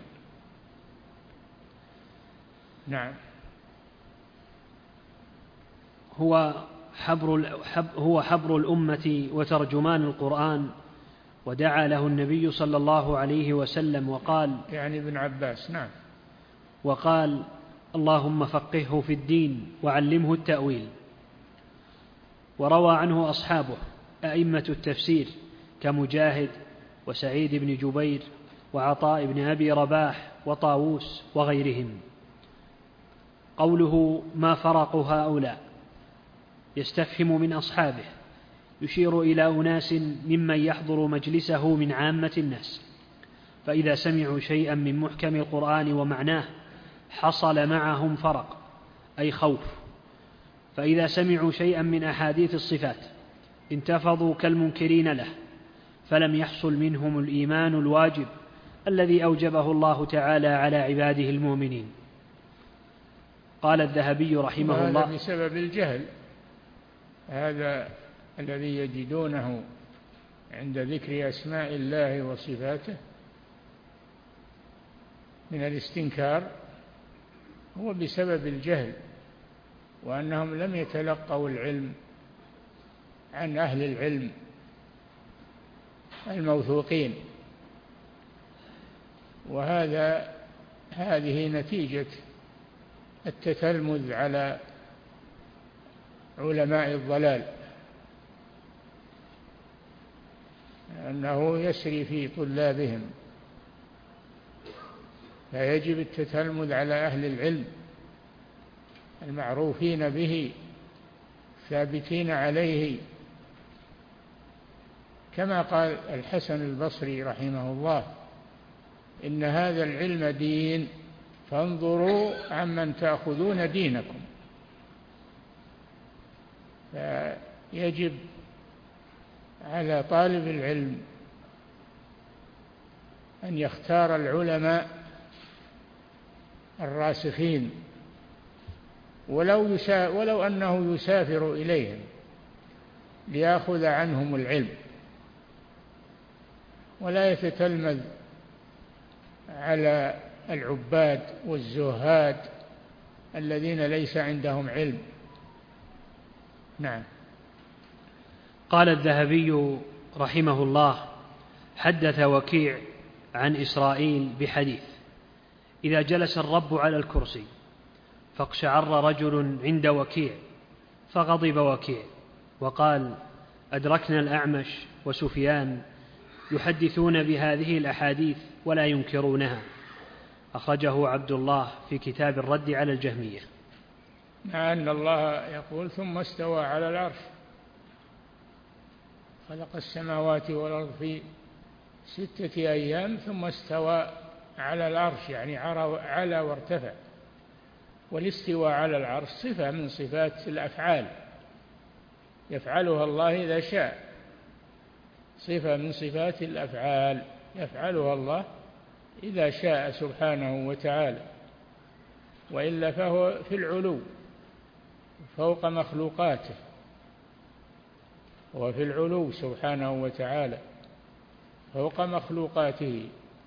نعم. هو حبر, هو حبر الأمة وترجمان القرآن، ودعا له النبي صلى الله عليه وسلم وقال، يعني ابن عباس. نعم. وقال: اللهم فقهه في الدين وعلمه التأويل. وروى عنه أصحابه أئمة التفسير كمجاهد وسعيد بن جبير وعطاء بن أبي رباح وطاووس وغيرهم. قوله ما فرق هؤلاء يستفهم من أصحابه، يشير إلى أناس ممن يحضر مجلسه من عامة الناس، فإذا سمعوا شيئا من محكم القرآن ومعناه حصل معهم فرق، أي خوف. فإذا سمعوا شيئا من أحاديث الصفات انتفضوا كالمنكرين له، فلم يحصل منهم الإيمان الواجب الذي أوجبه الله تعالى على عباده المؤمنين. قال الذهبي رحمه الله: هذا بسبب الجهل، هذا الذي يجدونه عند ذكر أسماء الله وصفاته من الاستنكار هو بسبب الجهل وأنهم لم يتلقوا العلم عن أهل العلم الموثوقين. وهذا هذه نتيجة التتلمذ على علماء الضلال، أنه يسري في طلابهم، فيجب التتلمذ على أهل العلم المعروفين به ثابتين عليه، كما قال الحسن البصري رحمه الله: إن هذا العلم دين فانظروا عمن تأخذون دينكم. فيجب على طالب العلم أن يختار العلماء الراسخين، ولو, يسا ولو أنه يسافر إليهم ليأخذ عنهم العلم، ولا يتتلمذ على العباد والزهاد الذين ليس عندهم علم. نعم. قال الذهبي رحمه الله: حدث وكيع عن إسرائيل بحديث: إذا جلس الرب على الكرسي فاقشعر رجل عند وكيع فغضب وكيع وقال: أدركنا الأعمش وسفيان يحدثون بهذه الأحاديث ولا ينكرونها. أخرجه عبد الله في كتاب الرد على الجهمية. مع أن الله يقول: ثم استوى على العرش، خلق السماوات والأرض في ستة أيام ثم استوى على العرش، يعني على وارتفع. والاستواء على العرش صفة من صفات الأفعال يفعلها الله إذا شاء، صفة من صفات الأفعال يفعلها الله إذا شاء سبحانه وتعالى، وإلا فهو في العلو فوق مخلوقاته، هو في العلو سبحانه وتعالى فوق مخلوقاته.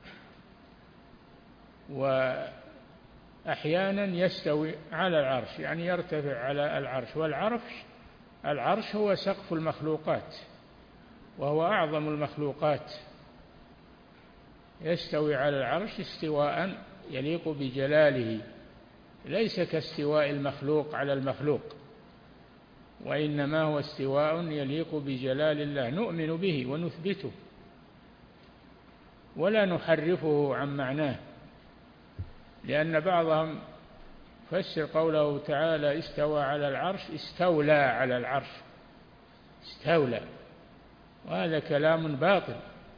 وأحيانا يستوي على العرش، يعني يرتفع على العرش، والعرش العرش هو سقف المخلوقات وهو أعظم المخلوقات. يستوي على العرش استواء يليق بجلاله، ليس كاستواء المخلوق على المخلوق، وإنما هو استواء يليق بجلال الله، نؤمن به ونثبته ولا نحرفه عن معناه. لأن بعضهم فسر قوله تعالى استوى على العرش استولى على العرش، استولى، وهذا كلام باطل،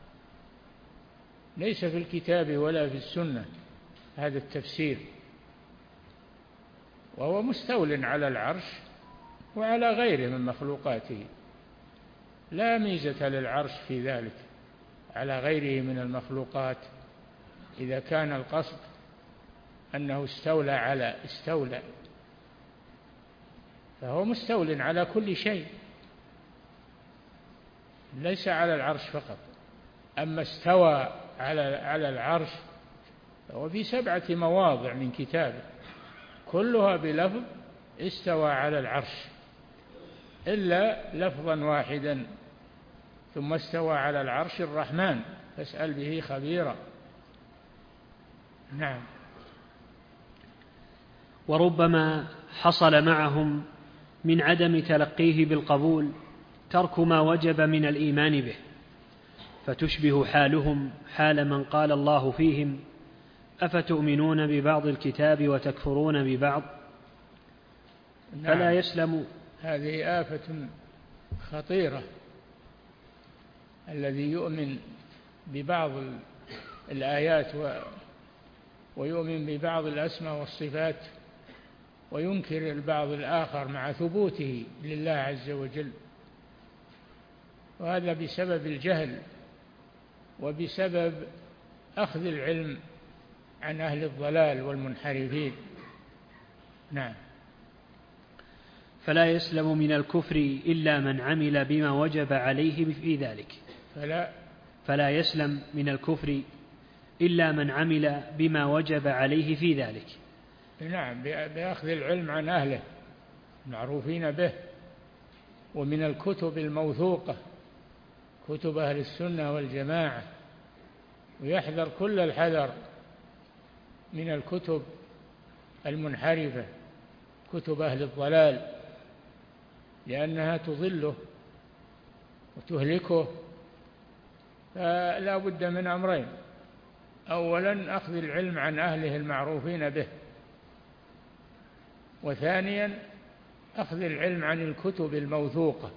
ليس في الكتاب ولا في السنة هذا التفسير. وهو مستول على العرش وعلى غيره من مخلوقاته، لا ميزة للعرش في ذلك على غيره من المخلوقات، إذا كان القصد أنه استولى على استولى، فهو مستول على كل شيء، ليس على العرش فقط. أما استوى على على العرش فهو في سبعة مواضع من كتابه كلها بلفظ استوى على العرش، إلا لفظا واحدا: ثم استوى على العرش الرحمن فاسأل به خبيرا. نعم. وربما حصل معهم من عدم تلقيه بالقبول ترك ما وجب من الإيمان به، فتشبه حالهم حال من قال الله فيهم: أفتؤمنون ببعض الكتاب وتكفرون ببعض. نعم. فلا يسلم. هذه آفة خطيرة، الذي يؤمن ببعض الآيات و ويؤمن ببعض الأسماء والصفات وينكر البعض الآخر مع ثبوته لله عز وجل، وهذا بسبب الجهل وبسبب أخذ العلم عن أهل الضلال والمنحرفين. نعم. فلا يسلم من الكفر إلا من عمل بما وجب عليه في ذلك. فلا فلا يسلم من الكفر إلا من عمل بما وجب عليه في ذلك. نعم، بأخذ العلم عن أهله المعروفين به، ومن الكتب الموثوقة كتب أهل السنة والجماعة، ويحذر كل الحذر من الكتب المنحرفة، كتب أهل الضلال، لأنها تضله وتهلكه. فلا بد من أمرين: أولا أخذ العلم عن أهله المعروفين به، وثانيا أخذ العلم عن الكتب الموثوقة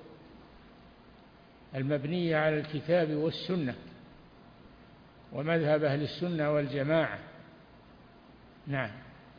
المبنية على الكتاب والسنة ومذهب أهل السنة والجماعة. نعم.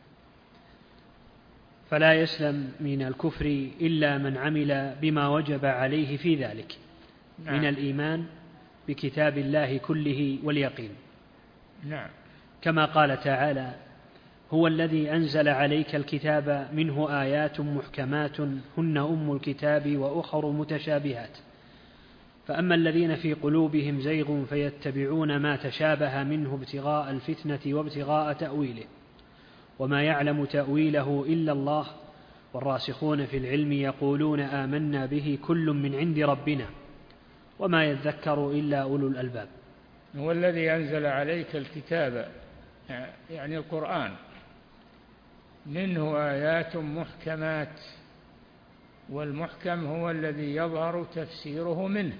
فلا يسلم من الكفر إلا من عمل بما وجب عليه في ذلك. نعم. من الإيمان بكتاب الله كله واليقين. نعم. كما قال تعالى: هو الذي أنزل عليك الكتاب منه آيات محكمات هن أم الكتاب وأخر متشابهات، فأما الذين في قلوبهم زيغ فيتبعون ما تشابه منه ابتغاء الفتنة وابتغاء تأويله، وما يعلم تأويله إلا الله، والراسخون في العلم يقولون آمنا به كل من عند ربنا وما يذكر إلا أولو الألباب. هو الذي أنزل عليك الكتاب يعني القرآن منه آيات محكمات، والمحكم هو الذي يظهر تفسيره منه،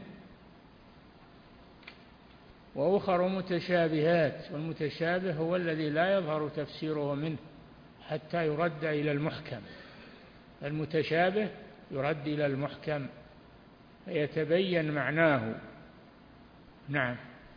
وأخر متشابهات، والمتشابه هو الذي لا يظهر تفسيره منه حتى يرد إلى المحكم. المتشابه يرد إلى المحكم فيتبين معناه. نعم.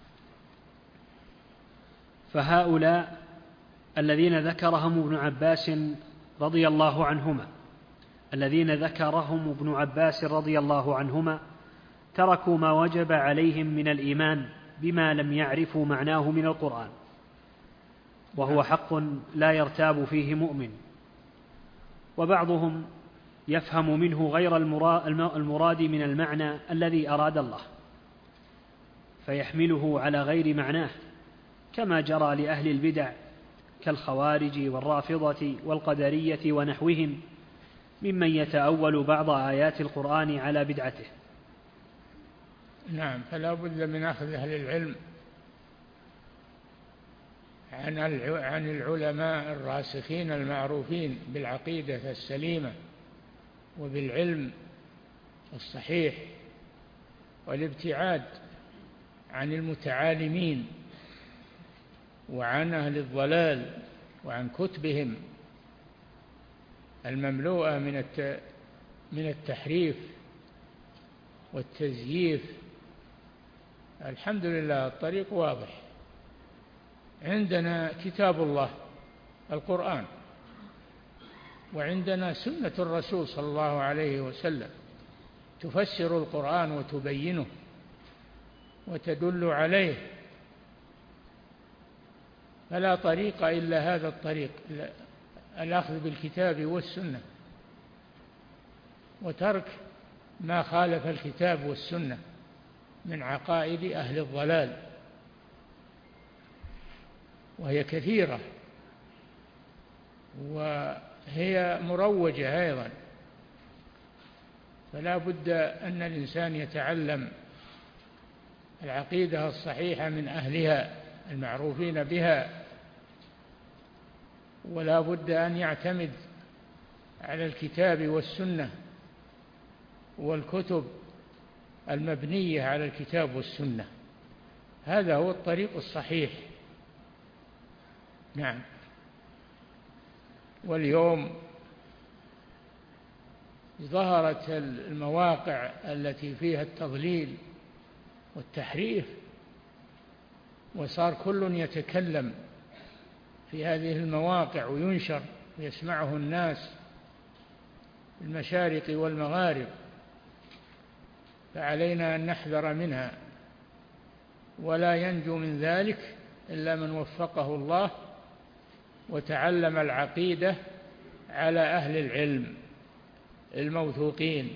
فهؤلاء الذين ذكرهم ابن عباس رضي الله عنهما الذين ذكرهم ابن عباس رضي الله عنهما تركوا ما وجب عليهم من الإيمان بما لم يعرفوا معناه من القرآن، وهو حق لا يرتاب فيه مؤمن. وبعضهم يفهم منه غير المراد من المعنى الذي أراد الله فيحمله على غير معناه، كما جرى لأهل البدع كالخوارج والرافضة والقدرية ونحوهم ممن يتأول بعض آيات القرآن على بدعته. نعم. فلا بد من أخذ أهل العلم عن العلماء الراسخين المعروفين بالعقيدة السليمة وبالعلم الصحيح، والابتعاد عن المتعالمين وعن أهل الضلال وعن كتبهم المملوءة من من التحريف والتزييف. الحمد لله الطريق واضح، عندنا كتاب الله القرآن، وعندنا سنة الرسول صلى الله عليه وسلم تفسر القرآن وتبينه وتدل عليه. فلا طريق إلا هذا الطريق، الأخذ بالكتاب والسنة وترك ما خالف الكتاب والسنة من عقائد أهل الضلال، وهي كثيرة وهي مروجة أيضا. فلا بد أن الإنسان يتعلم العقيدة الصحيحة من أهلها المعروفين بها، ولا بد أن يعتمد على الكتاب والسنة والكتب المبنية على الكتاب والسنة. هذا هو الطريق الصحيح. نعم. واليوم ظهرت المواقع التي فيها التضليل والتحريف، وصار كل يتكلم في هذه المواقع وينشر ويسمعه الناس في المشارق والمغارب، فعلينا أن نحذر منها، ولا ينجو من ذلك إلا من وفقه الله وتعلم العقيدة على أهل العلم الموثوقين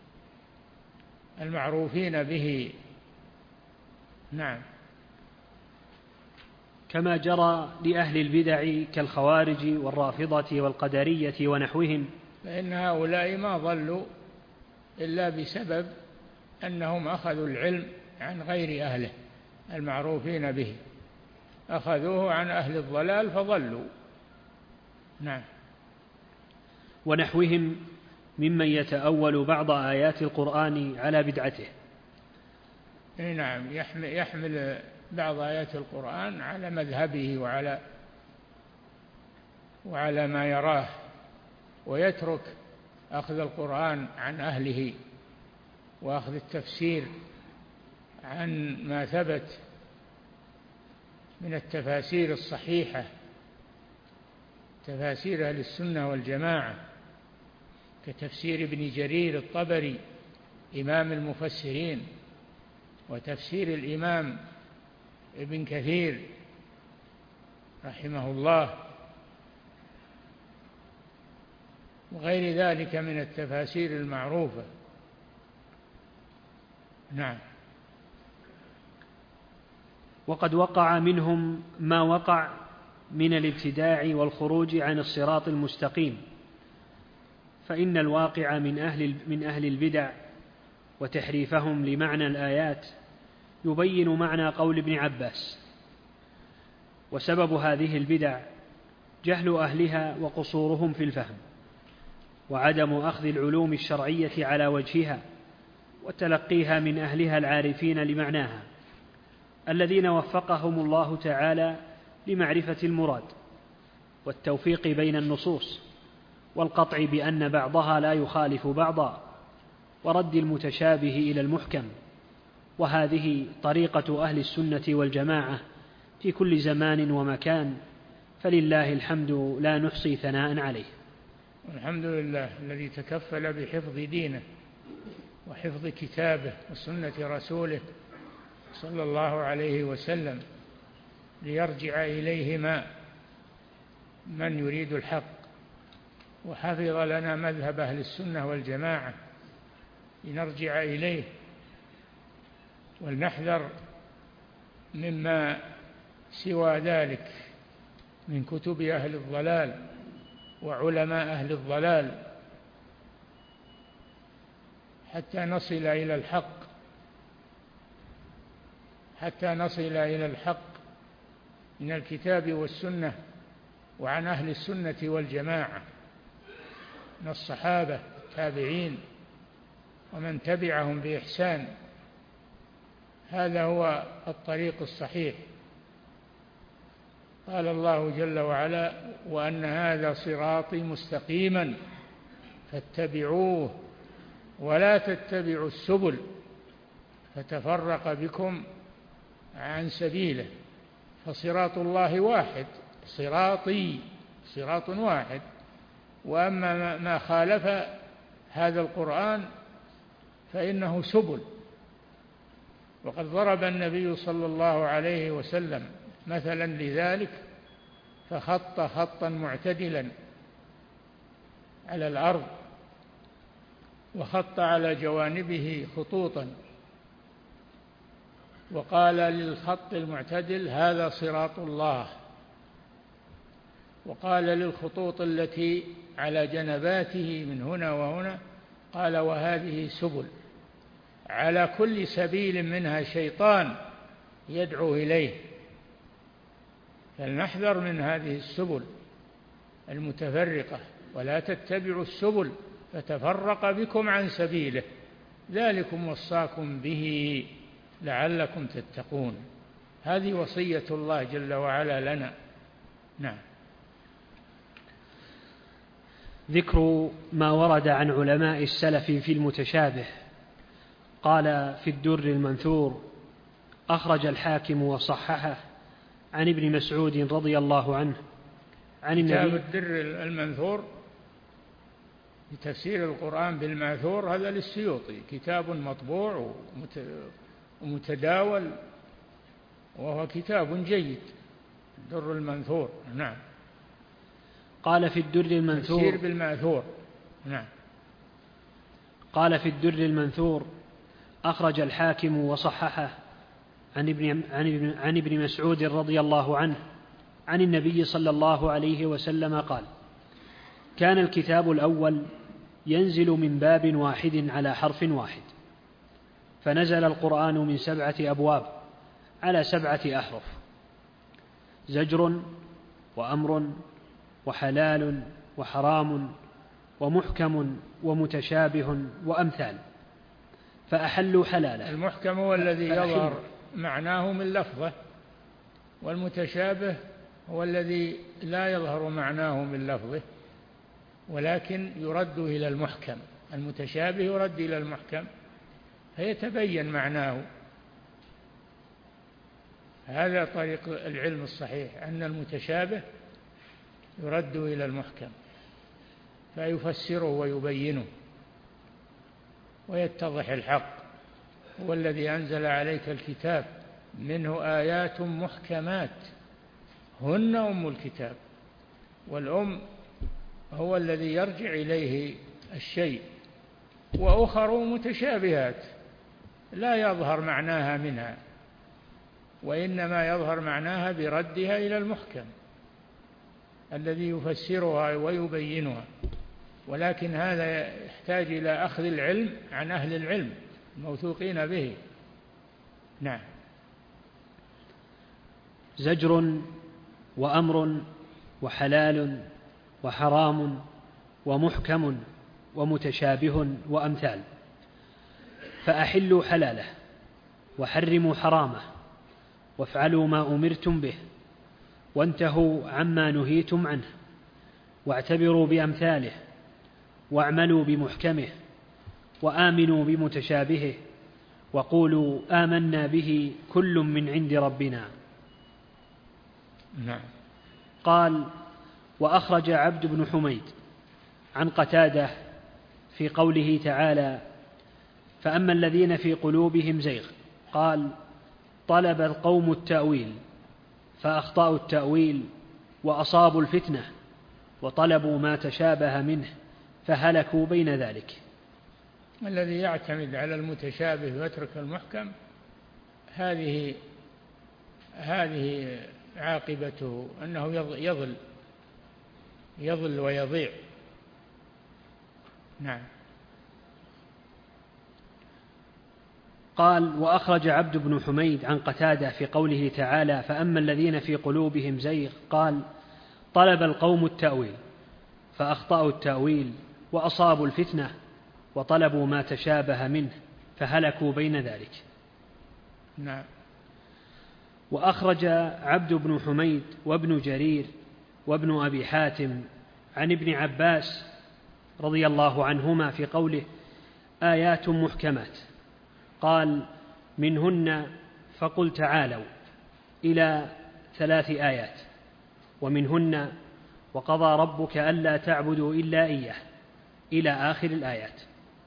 المعروفين به. نعم. كما جرى لأهل البدع كالخوارج والرافضة والقدرية ونحوهم فإن هؤلاء ما ضلوا إلا بسبب أنهم أخذوا العلم عن غير أهله المعروفين به، أخذوه عن أهل الضلال فضلوا. نعم. ونحوهم ممن يتأول بعض آيات القرآن على بدعته. نعم، يحمل بعض آيات القرآن على مذهبه وعلى وعلى ما يراه، ويترك أخذ القرآن عن أهله وأخذ التفسير عن ما ثبت من التفاسير الصحيحة، تفاسير أهل السنة والجماعة، كتفسير ابن جرير الطبري إمام المفسرين، وتفسير الإمام ابن كثير رحمه الله، وغير ذلك من التفاسير المعروفة. نعم. وقد وقع منهم ما وقع من الابتداع والخروج عن الصراط المستقيم، فإن الواقع من أهل من أهل البدع وتحريفهم لمعنى الآيات يبين معنى قول ابن عباس. وسبب هذه البدع جهل أهلها وقصورهم في الفهم، وعدم أخذ العلوم الشرعية على وجهها وتلقيها من أهلها العارفين لمعناها، الذين وفقهم الله تعالى لمعرفة المراد والتوفيق بين النصوص والقطع بأن بعضها لا يخالف بعضا، ورد المتشابه إلى المحكم. وهذه طريقة أهل السنة والجماعة في كل زمان ومكان، فلله الحمد لا نحصي ثناء عليه. الحمد لله الذي تكفل بحفظ دينه وحفظ كتابه وسنة رسوله صلى الله عليه وسلم، ليرجع إليهما من يريد الحق، وحفظ لنا مذهب أهل السنة والجماعة لنرجع إليه، ولنحذر مما سوى ذلك من كتب أهل الضلال وعلماء أهل الضلال، حتى نصل إلى الحق حتى نصل إلى الحق من الكتاب والسنة وعن أهل السنة والجماعة من الصحابة التابعين ومن تبعهم بإحسان. هذا هو الطريق الصحيح. قال الله جل وعلا: وأن هذا صراطي مستقيما فاتبعوه ولا تتبعوا السبل فتفرق بكم عن سبيله. فصراط الله واحد، صراطي صراط واحد. وأما ما خالف هذا القرآن فإنه سبل. وقد ضرب النبي صلى الله عليه وسلم مثلا لذلك، فخط خطا معتدلا على الأرض، وخط على جوانبه خطوطا، وقال للخط المعتدل: هذا صراط الله. وقال للخطوط التي على جنباته من هنا وهنا قال: وهذه سبل، على كل سبيل منها شيطان يدعو إليه. فلنحذر من هذه السبل المتفرقة، ولا تتبعوا السبل فتفرق بكم عن سبيله، ذلكم وصاكم به لعلكم تتقون. هذه وصية الله جل وعلا لنا. نعم. ذكر ما ورد عن علماء السلف في المتشابه. قال في الدر المنثور: أخرج الحاكم وصححه عن ابن مسعود رضي الله عنه عن النبي. كتاب الدر المنثور لتفسير القرآن بالماثور، هذا للسيوطي، كتاب مطبوع ومتداول، وهو كتاب جيد، الدر المنثور. نعم. قال في الدر المنثور تفسير بالماثور. نعم. قال في الدر المنثور: أخرج الحاكم وصححه عن ابن, عن ابن, عن ابن مسعود رضي الله عنه عن النبي صلى الله عليه وسلم قال: كان الكتاب الأول ينزل من باب واحد على حرف واحد، فنزل القرآن من سبعة أبواب على سبعة أحرف: زجر وأمر وحلال وحرام ومحكم ومتشابه وأمثال، فأحلوا حلاله. المحكم هو الذي يظهر معناه من لفظه، والمتشابه هو الذي لا يظهر معناه من لفظه ولكن يرد إلى المحكم. المتشابه يرد إلى المحكم فيتبين معناه. هذا طريق العلم الصحيح، أن المتشابه يرد إلى المحكم فيفسره ويبينه ويتضح الحق. هو الذي أنزل عليك الكتاب منه آيات محكمات هن أم الكتاب. والأم هو الذي يرجع إليه الشيء، وأخر متشابهات لا يظهر معناها منها، وإنما يظهر معناها بردها إلى المحكم الذي يفسرها ويبينها. ولكن هذا يحتاج إلى أخذ العلم عن أهل العلم الموثوقين به. نعم. زجر وأمر وحلال وحرام ومحكم ومتشابه وأمثال، فأحلوا حلاله وحرموا حرامه وافعلوا ما أمرتم به وانتهوا عما نهيتم عنه واعتبروا بأمثاله واعملوا بمحكمه وآمنوا بمتشابهه وقولوا آمنا به كل من عند ربنا. نعم. قال: وأخرج عبد بن حميد عن قتادة في قوله تعالى: فأما الذين في قلوبهم زيغ، قال: طلب القوم التأويل فأخطأوا التأويل وأصابوا الفتنة وطلبوا ما تشابه منه فهلكوا بين ذلك. الذي يعتمد على المتشابه ويترك المحكم هذه هذه عاقبته أنه يضل يضل ويضيع. نعم. قال: وأخرج عبد بن حميد عن قتادة في قوله تعالى: فأما الذين في قلوبهم زيغ، قال: طلب القوم التأويل فأخطأوا التأويل وأصابوا الفتنة وطلبوا ما تشابه منه فهلكوا بين ذلك. نعم. وأخرج عبد بن حميد وابن جرير وابن أبي حاتم عن ابن عباس رضي الله عنهما في قوله: آيات محكمات، قال: منهن فقل تعالوا إلى ثلاث آيات، ومنهن وقضى ربك ألا تعبدوا إلا إياه إلى آخر الآيات.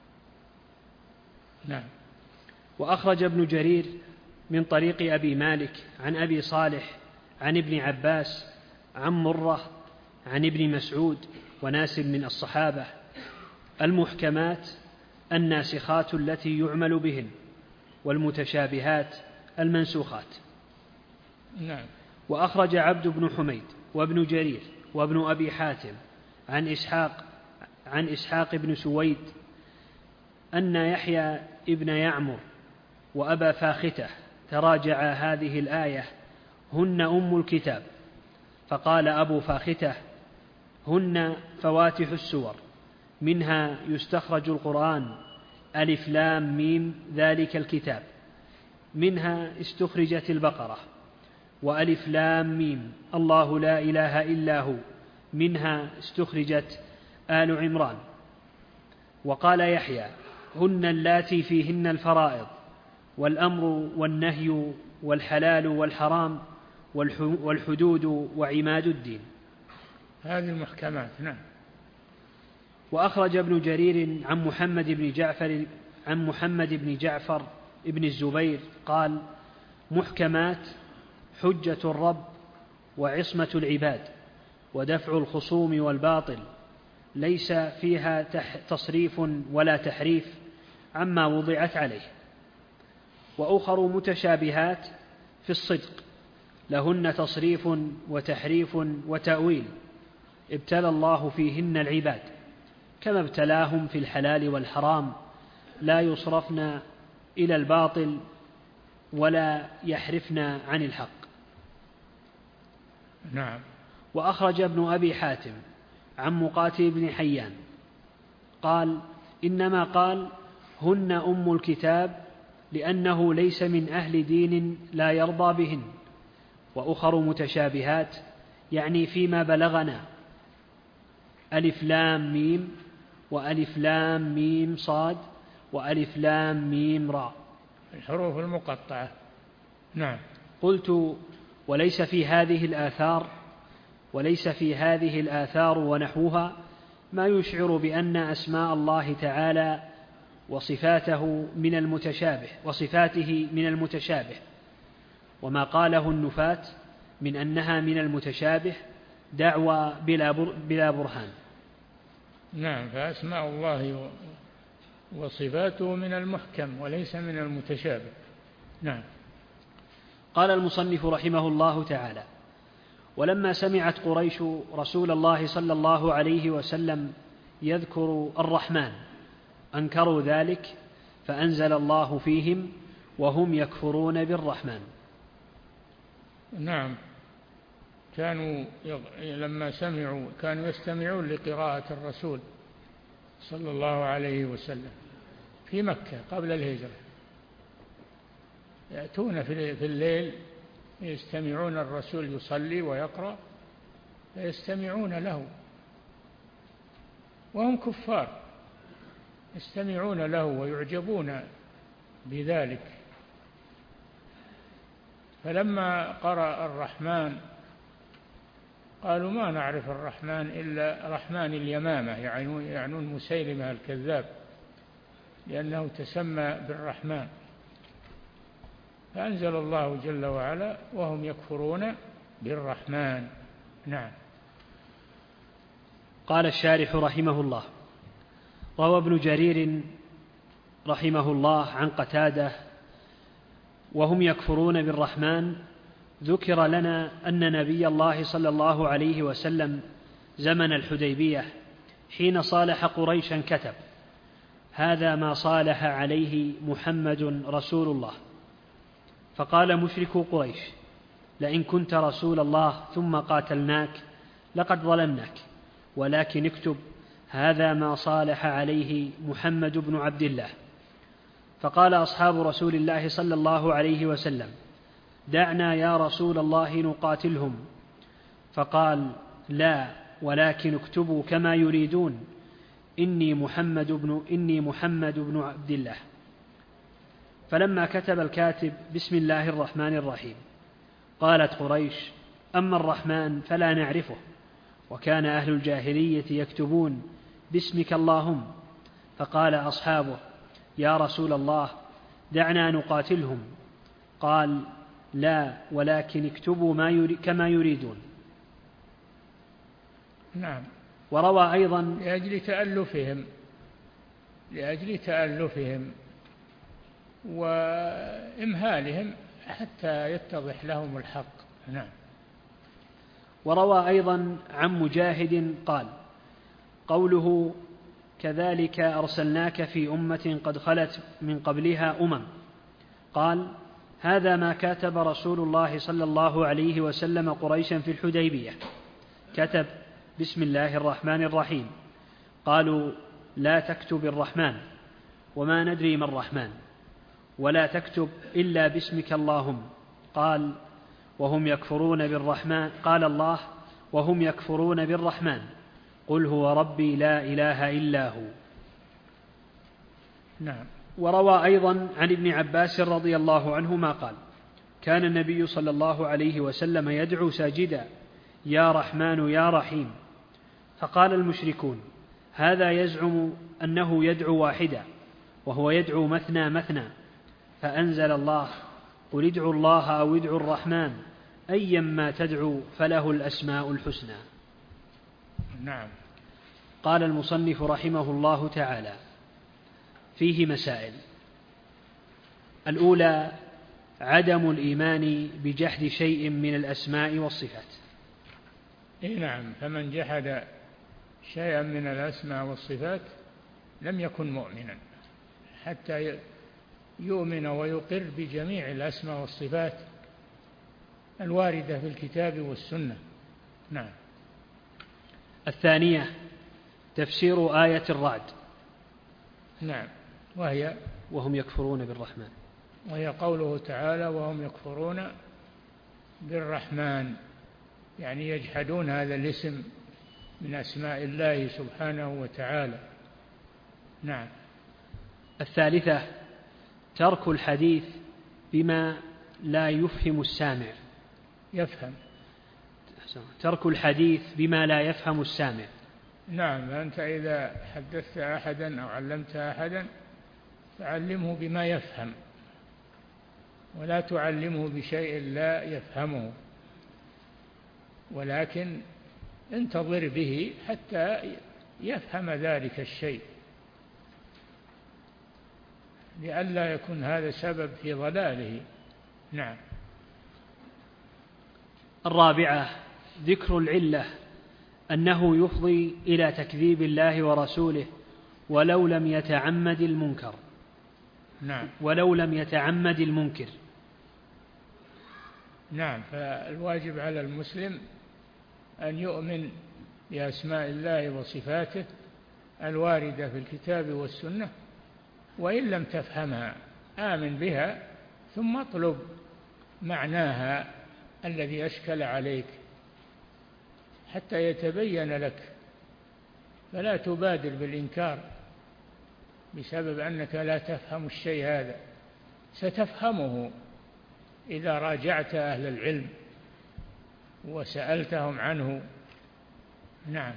نعم. وأخرج ابن جرير من طريق أبي مالك عن أبي صالح عن ابن عباس عن مرة عن ابن مسعود وناس من الصحابة: المحكمات الناسخات التي يعمل بهن، والمتشابهات المنسوخات. نعم. وأخرج عبد بن حميد وابن جرير وابن أبي حاتم عن إسحاق عن إسحاق بن سويد أن يحيى ابن يعمر وأبا فاختة تراجع هذه الآية: هن أم الكتاب. فقال أبو فاختة: هن فواتح السور، منها يستخرج القرآن، ألف لام ميم ذلك الكتاب، منها استخرجت البقرة، وألف لام ميم الله لا إله إلا هو، منها استخرجت آل عمران. وقال يحيى: هن اللاتي فيهن الفرائض، والأمر والنهي والحلال والحرام والحدود وعماد الدين. هذه المحكمات. نعم. وأخرج ابن جرير عن محمد بن جعفر عن محمد بن جعفر ابن الزبير قال: محكمات حجة الرب وعصمة العباد ودفع الخصوم والباطل، ليس فيها تصريف ولا تحريف عما وضعت عليه. وأخر متشابهات في الصدق، لهن تصريف وتحريف وتأويل، ابتلى الله فيهن العباد كما ابتلاهم في الحلال والحرام، لا يصرفن إلى الباطل ولا يحرفن عن الحق. نعم. وأخرج ابن أبي حاتم عن مقاتل بن حيان قال: إنما قال هن أم الكتاب لأنه ليس من أهل دين لا يرضى بهن، وأخر متشابهات يعني فيما بلغنا ألف لام ميم وألف لام ميم صاد وألف لام ميم راء، الحروف المقطعة. نعم. قلت: وليس في هذه الآثار وليس في هذه الآثار ونحوها ما يشعر بأن أسماء الله تعالى وصفاته من المتشابه وصفاته من المتشابه، وما قاله النفاة من أنها من المتشابه دعوى بلا بلا برهان. نعم. فأسماء الله وصفاته من المحكم وليس من المتشابه. نعم. قال المصنف رحمه الله تعالى: ولما سمعت قريش رسول الله صلى الله عليه وسلم يذكر الرحمن أنكروا ذلك، فأنزل الله فيهم: وهم يكفرون بالرحمن. نعم. كانوا لما سمعوا كانوا يستمعون لقراءة الرسول صلى الله عليه وسلم في مكة قبل الهجرة، يأتون في الليل يستمعون الرسول يصلي ويقرأ فيستمعون له وهم كفار، يستمعون له ويعجبون بذلك. فلما قرأ الرحمن قالوا: ما نعرف الرحمن إلا رحمن اليمامة، يعنون مسيلمة الكذاب لأنه تسمى بالرحمن. فأنزل الله جل وعلا: وهم يكفرون بالرحمن. نعم. قال الشارح رحمه الله: روى ابن جرير رحمه الله عن قتادة: وهم يكفرون بالرحمن، ذكر لنا أن نبي الله صلى الله عليه وسلم زمن الحديبية حين صالح قريشا كتب: هذا ما صالح عليه محمد رسول الله. فقال مشركو قريش: لئن كنت رسول الله ثم قاتلناك لقد ظلمناك، ولكن اكتب: هذا ما صالح عليه محمد بن عبد الله. فقال أصحاب رسول الله صلى الله عليه وسلم: دعنا يا رسول الله نقاتلهم. فقال: لا، ولكن اكتبوا كما يريدون: إني محمد بن, إني محمد بن عبد الله. فلما كتب الكاتب بسم الله الرحمن الرحيم قالت قريش: أما الرحمن فلا نعرفه، وكان أهل الجاهلية يكتبون باسمك اللهم. فقال أصحابه: يا رسول الله دعنا نقاتلهم. قال: لا، ولكن اكتبوا ما يري كما يريدون. نعم. وروى أيضا لأجل تألفهم لأجل تألفهم وإمهالهم حتى يتضح لهم الحق. نعم. وروى أيضا عن مجاهد قال: قوله: كذلك أرسلناك في أمة قد خلت من قبلها أمم، قال: هذا ما كاتب رسول الله صلى الله عليه وسلم قريشا في الحديبية، كتب بسم الله الرحمن الرحيم. قالوا: لا تكتب الرحمن، وما ندري ما الرحمن، ولا تكتب إلا باسمك اللهم. قال: وهم يكفرون بالرحمن قال الله: وهم يكفرون بالرحمن، قل هو ربي لا إله إلا هو. نعم. وروى أيضا عن ابن عباس رضي الله عنهما قال: كان النبي صلى الله عليه وسلم يدعو ساجدا: يا رحمن يا رحيم. فقال المشركون: هذا يزعم أنه يدعو واحدا وهو يدعو مثنى مثنى. فأنزل الله: قل ادعوا الله أو ادعوا الرحمن أيما تدعو فله الأسماء الحسنى. نعم. قال المصنف رحمه الله تعالى: فيه مسائل. الأولى: عدم الإيمان بجحد شيء من الأسماء والصفات. إيه نعم، فمن جحد شيئا من الأسماء والصفات لم يكن مؤمنا حتى يؤمن ويقر بجميع الأسماء والصفات الواردة في الكتاب والسنة. نعم. الثانية تفسير آية الرعد. نعم، وهي وهم يكفرون بالرحمن، وهي قوله تعالى وهم يكفرون بالرحمن، يعني يجحدون هذا الاسم من أسماء الله سبحانه وتعالى. نعم. الثالثة ترك الحديث بما لا يفهم السامع. يفهم. ترك الحديث بما لا يفهم السامع. نعم، أنت إذا حدثت أحدا أو علمت أحدا فعلمه بما يفهم، ولا تعلمه بشيء لا يفهمه، ولكن انتظر به حتى يفهم ذلك الشيء، لئلا يكون هذا سبب في ضلاله. نعم. الرابعة ذكر العلة أنه يفضي إلى تكذيب الله ورسوله ولو لم يتعمد المنكر. نعم. ولو لم يتعمد المنكر. نعم، فالواجب على المسلم أن يؤمن بأسماء الله وصفاته الواردة في الكتاب والسنة، وإن لم تفهمها آمن بها ثم اطلب معناها الذي أشكل عليك حتى يتبين لك، فلا تبادر بالإنكار بسبب أنك لا تفهم الشيء هذا، ستفهمه إذا راجعت أهل العلم وسألتهم عنه. نعم.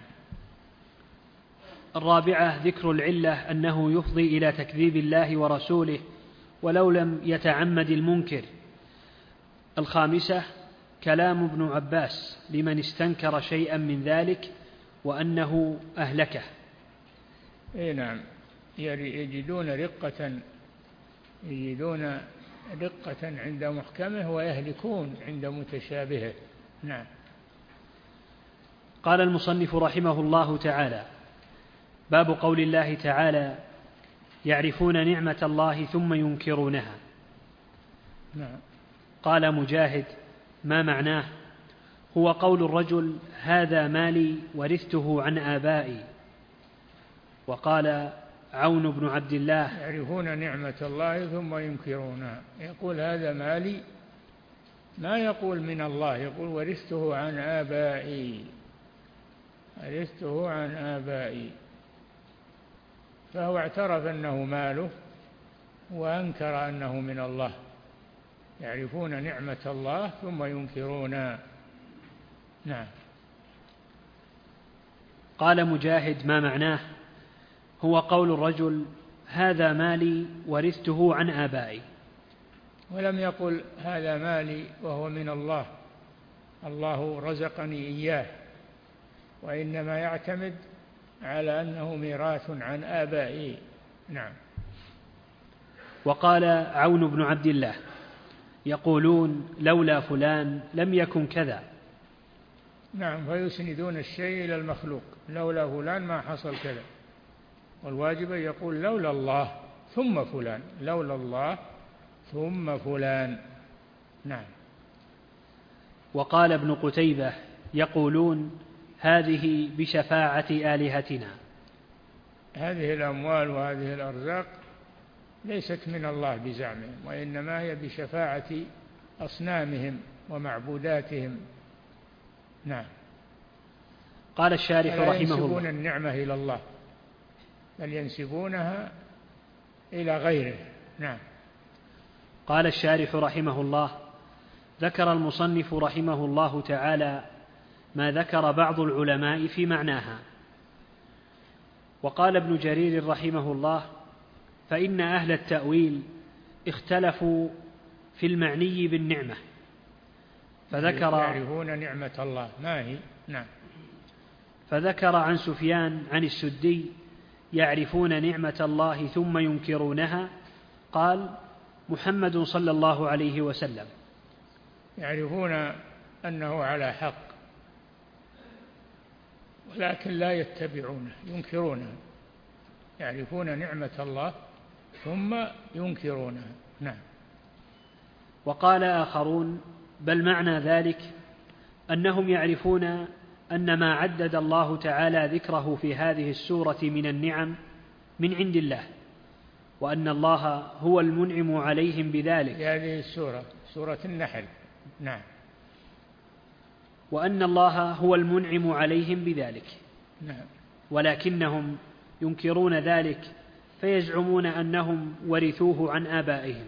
الرابعة ذكر العلة أنه يفضي إلى تكذيب الله ورسوله ولو لم يتعمد المنكر. الخامسة كلام ابن عباس لمن استنكر شيئا من ذلك وأنه أهلكه. إيه نعم، يجدون رقة يجدون رقة عند محكمه ويهلكون عند متشابهه. نعم. قال المصنف رحمه الله تعالى: باب قول الله تعالى: يعرفون نعمة الله ثم ينكرونها. نعم. قال مجاهد: ما معناه؟ هو قول الرجل: هذا مالي ورثته عن آبائي. وقال عون بن عبد الله: يعرفون نعمة الله ثم ينكرونها، يقول هذا مالي، ما يقول من الله، يقول ورثته عن آبائي، ورثته عن آبائي، فهو اعترف أنه ماله وأنكر أنه من الله. يعرفون نعمة الله ثم ينكرونها. نعم. قال مجاهد: ما معناه؟ هو قول الرجل: هذا مالي ورثته عن آبائي. ولم يقل هذا مالي وهو من الله، الله رزقني إياه، وإنما يعتمد على أنه ميراث عن آبائي. نعم. وقال عون بن عبد الله: يقولون لولا فلان لم يكن كذا. نعم، فيسندون الشيء إلى المخلوق، لولا فلان ما حصل كذا، والواجب يقول لولا الله ثم فلان، لولا الله ثم فلان. نعم. وقال ابن قتيبة: يقولون هذه بشفاعة آلهتنا. هذه الأموال وهذه الأرزاق ليست من الله بزعمهم، وإنما هي بشفاعة أصنامهم ومعبوداتهم. نعم. قال الشارح رحمه الله: ينسبون النعمة إلى الله بل ينسبونها إلى غيره. نعم. قال الشارح رحمه الله: ذكر المصنف رحمه الله تعالى ما ذكر بعض العلماء في معناها. وقال ابن جرير رحمه الله: فإن أهل التأويل اختلفوا في المعني بالنعمة، فذكر يعرفون نعمة الله ما هي. نعم. فذكر عن سفيان عن السدي: يعرفون نعمة الله ثم ينكرونها. قال: محمد صلى الله عليه وسلم. يعرفون أنه على حق ولكن لا يتبعونه، ينكرونها، يعرفون نعمة الله ثم ينكرونها. نعم. وقال آخرون: بل معنى ذلك أنهم يعرفون أن ما عدد الله تعالى ذكره في هذه السورة من النعم من عند الله، وأن الله هو المنعم عليهم بذلك. هذه السورة سورة النحل. نعم. وأن الله هو المنعم عليهم بذلك. نعم. ولكنهم ينكرون ذلك فيزعمون أنهم ورثوه عن آبائهم.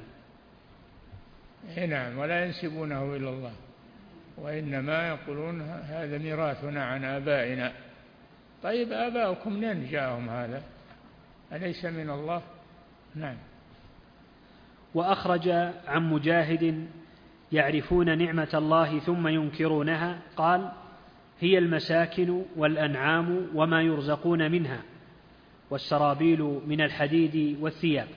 نعم. ولا ينسبونه إلى الله، وإنما يقولون هذا ميراثنا عن آبائنا. طيب آباؤكم منين جاءهم هذا؟ أليس من الله؟ نعم. وأخرج عن مجاهد: يعرفون نعمة الله ثم ينكرونها، قال: هي المساكن والأنعام وما يرزقون منها، والسرابيل من الحديد والثياب.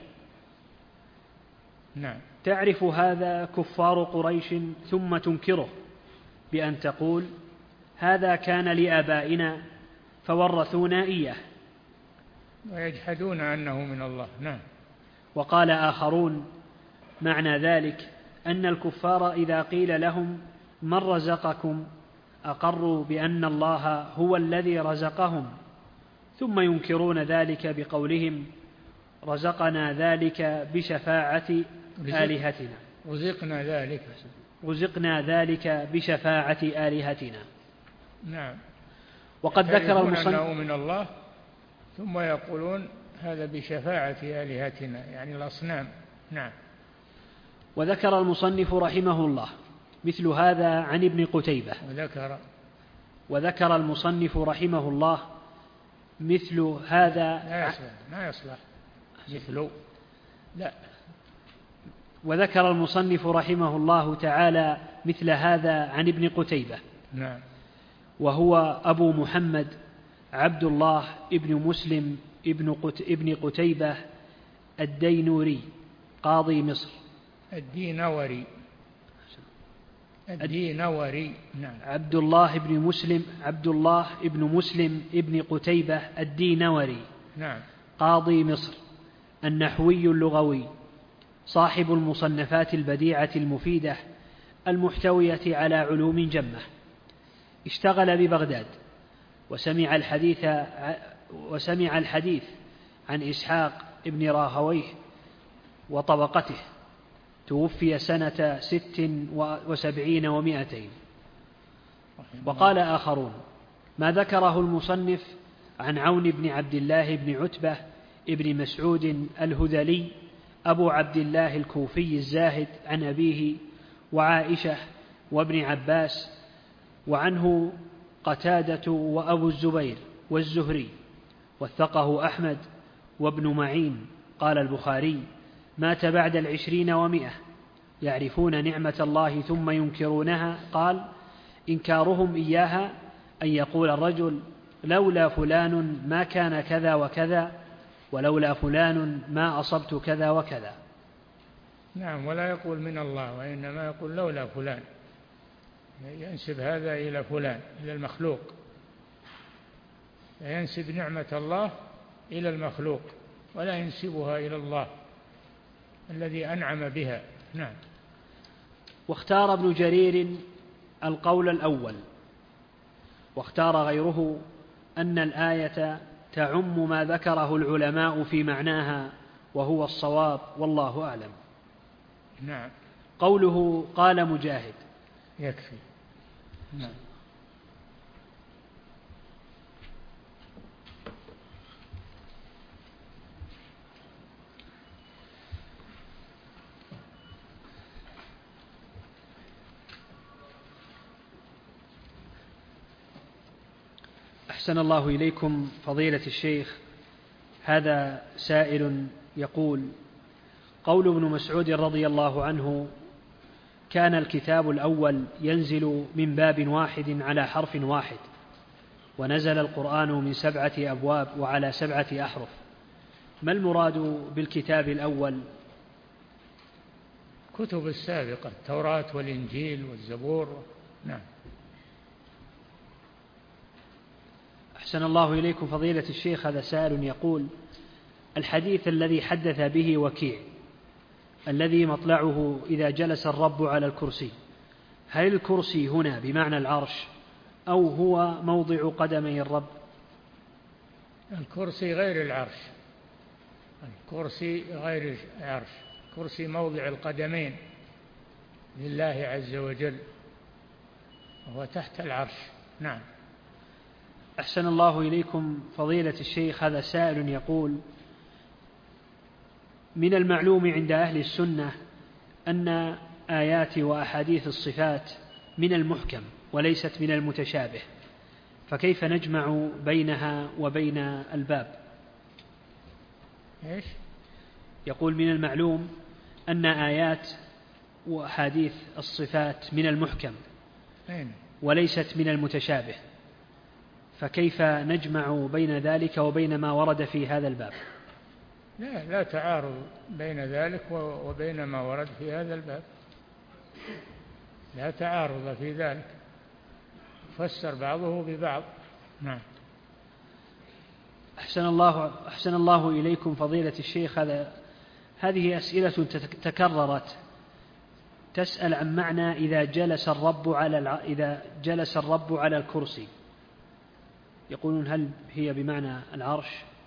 نعم. تعرف هذا كفار قريش ثم تنكره بأن تقول: هذا كان لآبائنا فورثونا إياه. ويجحدون أنه من الله. نعم. وقال آخرون: معنى ذلك أن الكفار إذا قيل لهم من رزقكم أقروا بأن الله هو الذي رزقهم، ثم ينكرون ذلك بقولهم: رزقنا ذلك بشفاعة آلهتنا. رزقنا ذلك رزقنا ذلك بشفاعة آلهتنا. نعم. وقد ذكر المصنف أنه من الله ثم يقولون هذا بشفاعة آلهتنا، يعني الأصنام. نعم. وذكر المصنف رحمه الله مثل هذا عن ابن قتيبة. وذكر وذكر المصنف رحمه الله مثل هذا لا يصلح ما يصلح مثل لا وذكر المصنف رحمه الله تعالى مثل هذا عن ابن قتيبة. نعم. وهو أبو محمد عبد الله ابن مسلم ابن, قت ابن قتيبة الدينوري قاضي مصر. الدينوري الدينوري. نعم. عبد الله ابن مسلم عبد الله ابن مسلم ابن قتيبة الدينوري. نعم. قاضي مصر، النحوي اللغوي، صاحب المصنفات البديعة المفيدة المحتوية على علوم جمة. اشتغل ببغداد وسمع الحديث وسمع الحديث عن إسحاق ابن راهويه وطبقته. توفي سنة ست وسبعين ومائتين. وقال آخرون: ما ذكره المصنف عن عون بن عبد الله بن عتبة ابن مسعود الهذلي أبو عبد الله الكوفي الزاهد عن أبيه وعائشة وابن عباس، وعنه قتادة وأبو الزبير والزهري، وثقه أحمد وابن معين. قال البخاري: مات بعد العشرين ومئة، يعرفون نعمة الله ثم ينكرونها. قال: إنكارهم إياها أن يقول الرجل: لولا فلان ما كان كذا وكذا، ولولا فلان ما أصبت كذا وكذا. نعم. ولا يقول من الله، وإنما يقول لولا فلان، ينسب هذا إلى فلان، إلى المخلوق، ينسب نعمة الله إلى المخلوق ولا ينسبها إلى الله الذي أنعم بها. نعم. واختار ابن جرير القول الأول، واختار غيره أن الآية تعم ما ذكره العلماء في معناها، وهو الصواب والله أعلم. نعم. قوله قال مجاهد يكفي. نعم. أحسن الله إليكم فضيلة الشيخ. هذا سائل يقول: قول ابن مسعود رضي الله عنه: كان الكتاب الأول ينزل من باب واحد على حرف واحد، ونزل القرآن من سبعة أبواب وعلى سبعة أحرف، ما المراد بالكتاب الأول؟ كتب السابقة، التوراة والإنجيل والزبور. نعم. أحسن الله إليكم فضيلة الشيخ. هذا سائل يقول: الحديث الذي حدث به وكيع الذي مطلعه إذا جلس الرب على الكرسي، هل الكرسي هنا بمعنى العرش أو هو موضع قدمي الرب؟ الكرسي غير العرش، الكرسي غير العرش، كرسي موضع القدمين لله عز وجل، وهو تحت العرش. نعم. أحسن الله إليكم فضيلة الشيخ. هذا سائل يقول: من المعلوم عند أهل السنة أن آيات وأحاديث الصفات من المحكم وليست من المتشابه، فكيف نجمع بينها وبين الباب؟ إيش؟ يقول: من المعلوم أن آيات وأحاديث الصفات من المحكم وليست من المتشابه، فكيف نجمع بين ذلك وبين ما ورد في هذا الباب؟ لا لا تعارض بين ذلك وبين ما ورد في هذا الباب، لا تعارض في ذلك، فسر بعضه ببعض. نعم. أحسن الله أحسن الله إليكم فضيلة الشيخ. هذا هذه أسئلة تكررت، تسأل عن معنى إذا جلس الرب على إذا جلس الرب على الكرسي، يقولون هل هي بمعنى العرش؟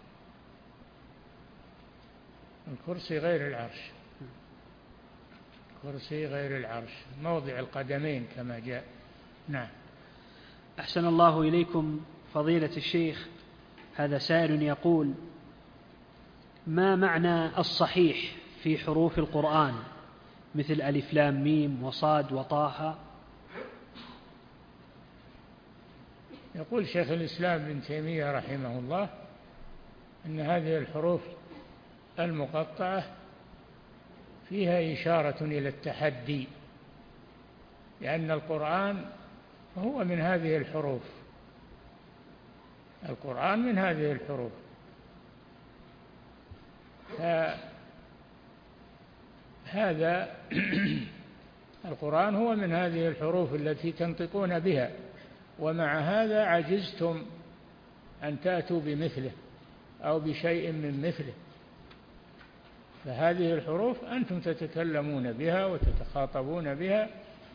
الكرسي غير العرش، الكرسي غير العرش، موضع القدمين كما جاء. نعم. أحسن الله إليكم فضيلة الشيخ. هذا سائل يقول: ما معنى الصحيح في حروف القرآن مثل ألف لام ميم وصاد وطه؟ يقول شيخ الإسلام ابن تيمية رحمه الله أن هذه الحروف المقطعة فيها إشارة إلى التحدي، لأن القرآن هو من هذه الحروف، القرآن من هذه الحروف، فهذا القرآن هو من هذه الحروف التي تنطقون بها، ومع هذا عجزتم أن تأتوا بمثله أو بشيء من مثله، فهذه الحروف أنتم تتكلمون بها وتتخاطبون بها،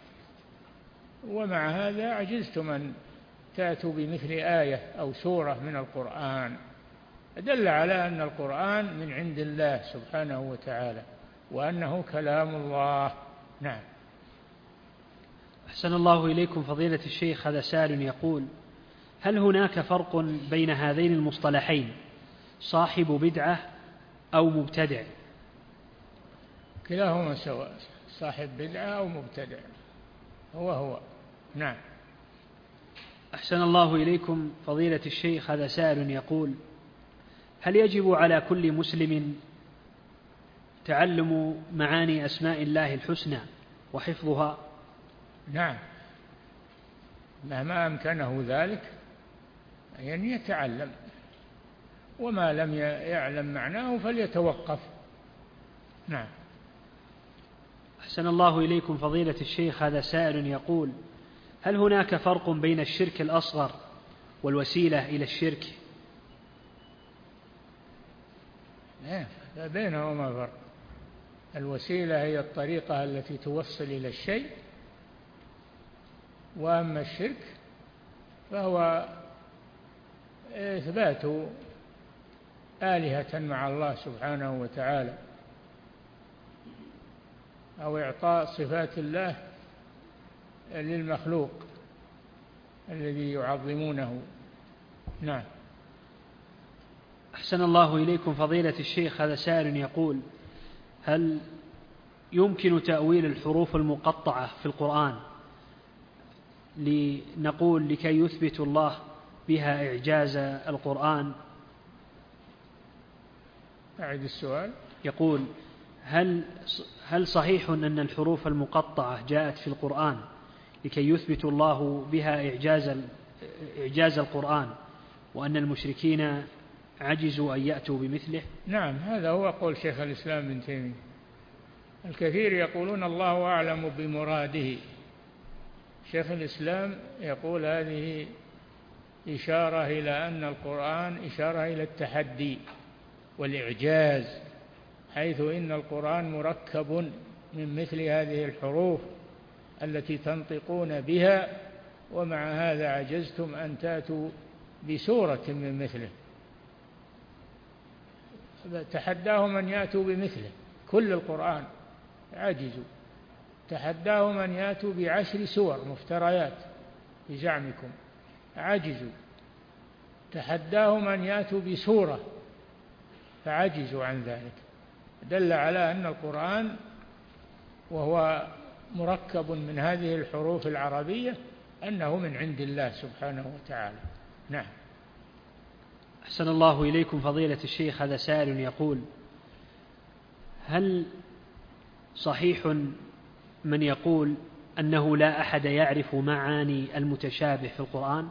ومع هذا عجزتم أن تأتوا بمثل آية أو سورة من القرآن، دل على أن القرآن من عند الله سبحانه وتعالى وأنه كلام الله. نعم. أحسن الله إليكم فضيلة الشيخ. هذا سائل يقول: هل هناك فرق بين هذين المصطلحين صاحب بدعة أو مبتدع؟ كلاهما سواء، صاحب بدعة أو مبتدع هو هو. نعم. أحسن الله إليكم فضيلة الشيخ. هذا سائل يقول: هل يجب على كل مسلم تعلم معاني أسماء الله الحسنى وحفظها؟ نعم، مهما أمكنه ذلك أن يتعلم، وما لم يعلم معناه فليتوقف. نعم. أحسن الله إليكم فضيلة الشيخ. هذا سائل يقول: هل هناك فرق بين الشرك الأصغر والوسيلة إلى الشرك؟ لا بينهما فرق. الوسيلة هي الطريقة التي توصل إلى الشيء، وأما الشرك فهو إثبات آلهة مع الله سبحانه وتعالى، أو إعطاء صفات الله للمخلوق الذي يعظمونه. نعم. أحسن الله إليكم فضيلة الشيخ. هذا سائل يقول: هل يمكن تأويل الحروف المقطعة في القرآن لنقول لكي يثبت الله بها إعجاز القرآن؟ أعد السؤال. يقول: هل هل صحيح أن الحروف المقطعة جاءت في القرآن لكي يثبت الله بها إعجاز إعجاز القرآن، وأن المشركين عجزوا أن يأتوا بمثله؟ نعم، هذا هو قول شيخ الإسلام ابن تيمية. الكثير يقولون الله أعلم بمراده، شيخ الإسلام يقول هذه إشارة إلى أن القرآن إشارة إلى التحدي والإعجاز، حيث إن القرآن مركب من مثل هذه الحروف التي تنطقون بها، ومع هذا عجزتم أن تأتوا بسورة من مثله. تحداهم أن يأتوا بمثله، كل القرآن عجزوا. تحداهم أن يأتوا بعشر سور مفتريات بزعمكم، عجزوا. تحداهم أن يأتوا بسورة فعجزوا عن ذلك. دل على أن القرآن وهو مركب من هذه الحروف العربية أنه من عند الله سبحانه وتعالى. نعم. أحسن الله إليكم فضيلة الشيخ. هذا سائل يقول: هل صحيح من يقول أنه لا أحد يعرف معاني المتشابه في القرآن؟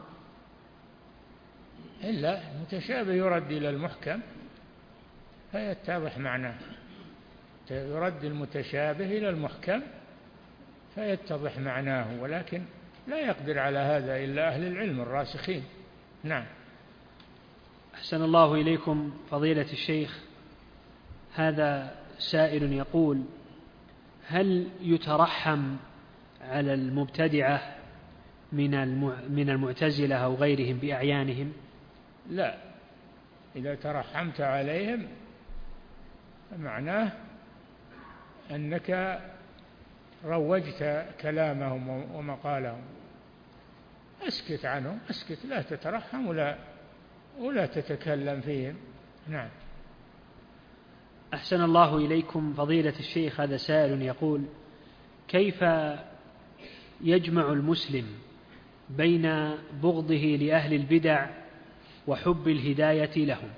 إلا المتشابه يرد إلى المحكم فيتضح معناه، يرد المتشابه إلى المحكم فيتضح معناه، ولكن لا يقدر على هذا إلا أهل العلم الراسخين. نعم. أحسن الله إليكم فضيلة الشيخ. هذا سائل يقول: هل يترحم على المبتدعة من المعتزلة أو غيرهم بأعيانهم؟ لا، إذا ترحمت عليهم معناه أنك روجت كلامهم ومقالهم. اسكت عنهم، اسكت، لا تترحم ولا ولا تتكلم فيهم. نعم. أحسن الله إليكم فضيلة الشيخ. هذا سائل يقول: كيف يجمع المسلم بين بغضه لأهل البدع وحب الهداية لهم؟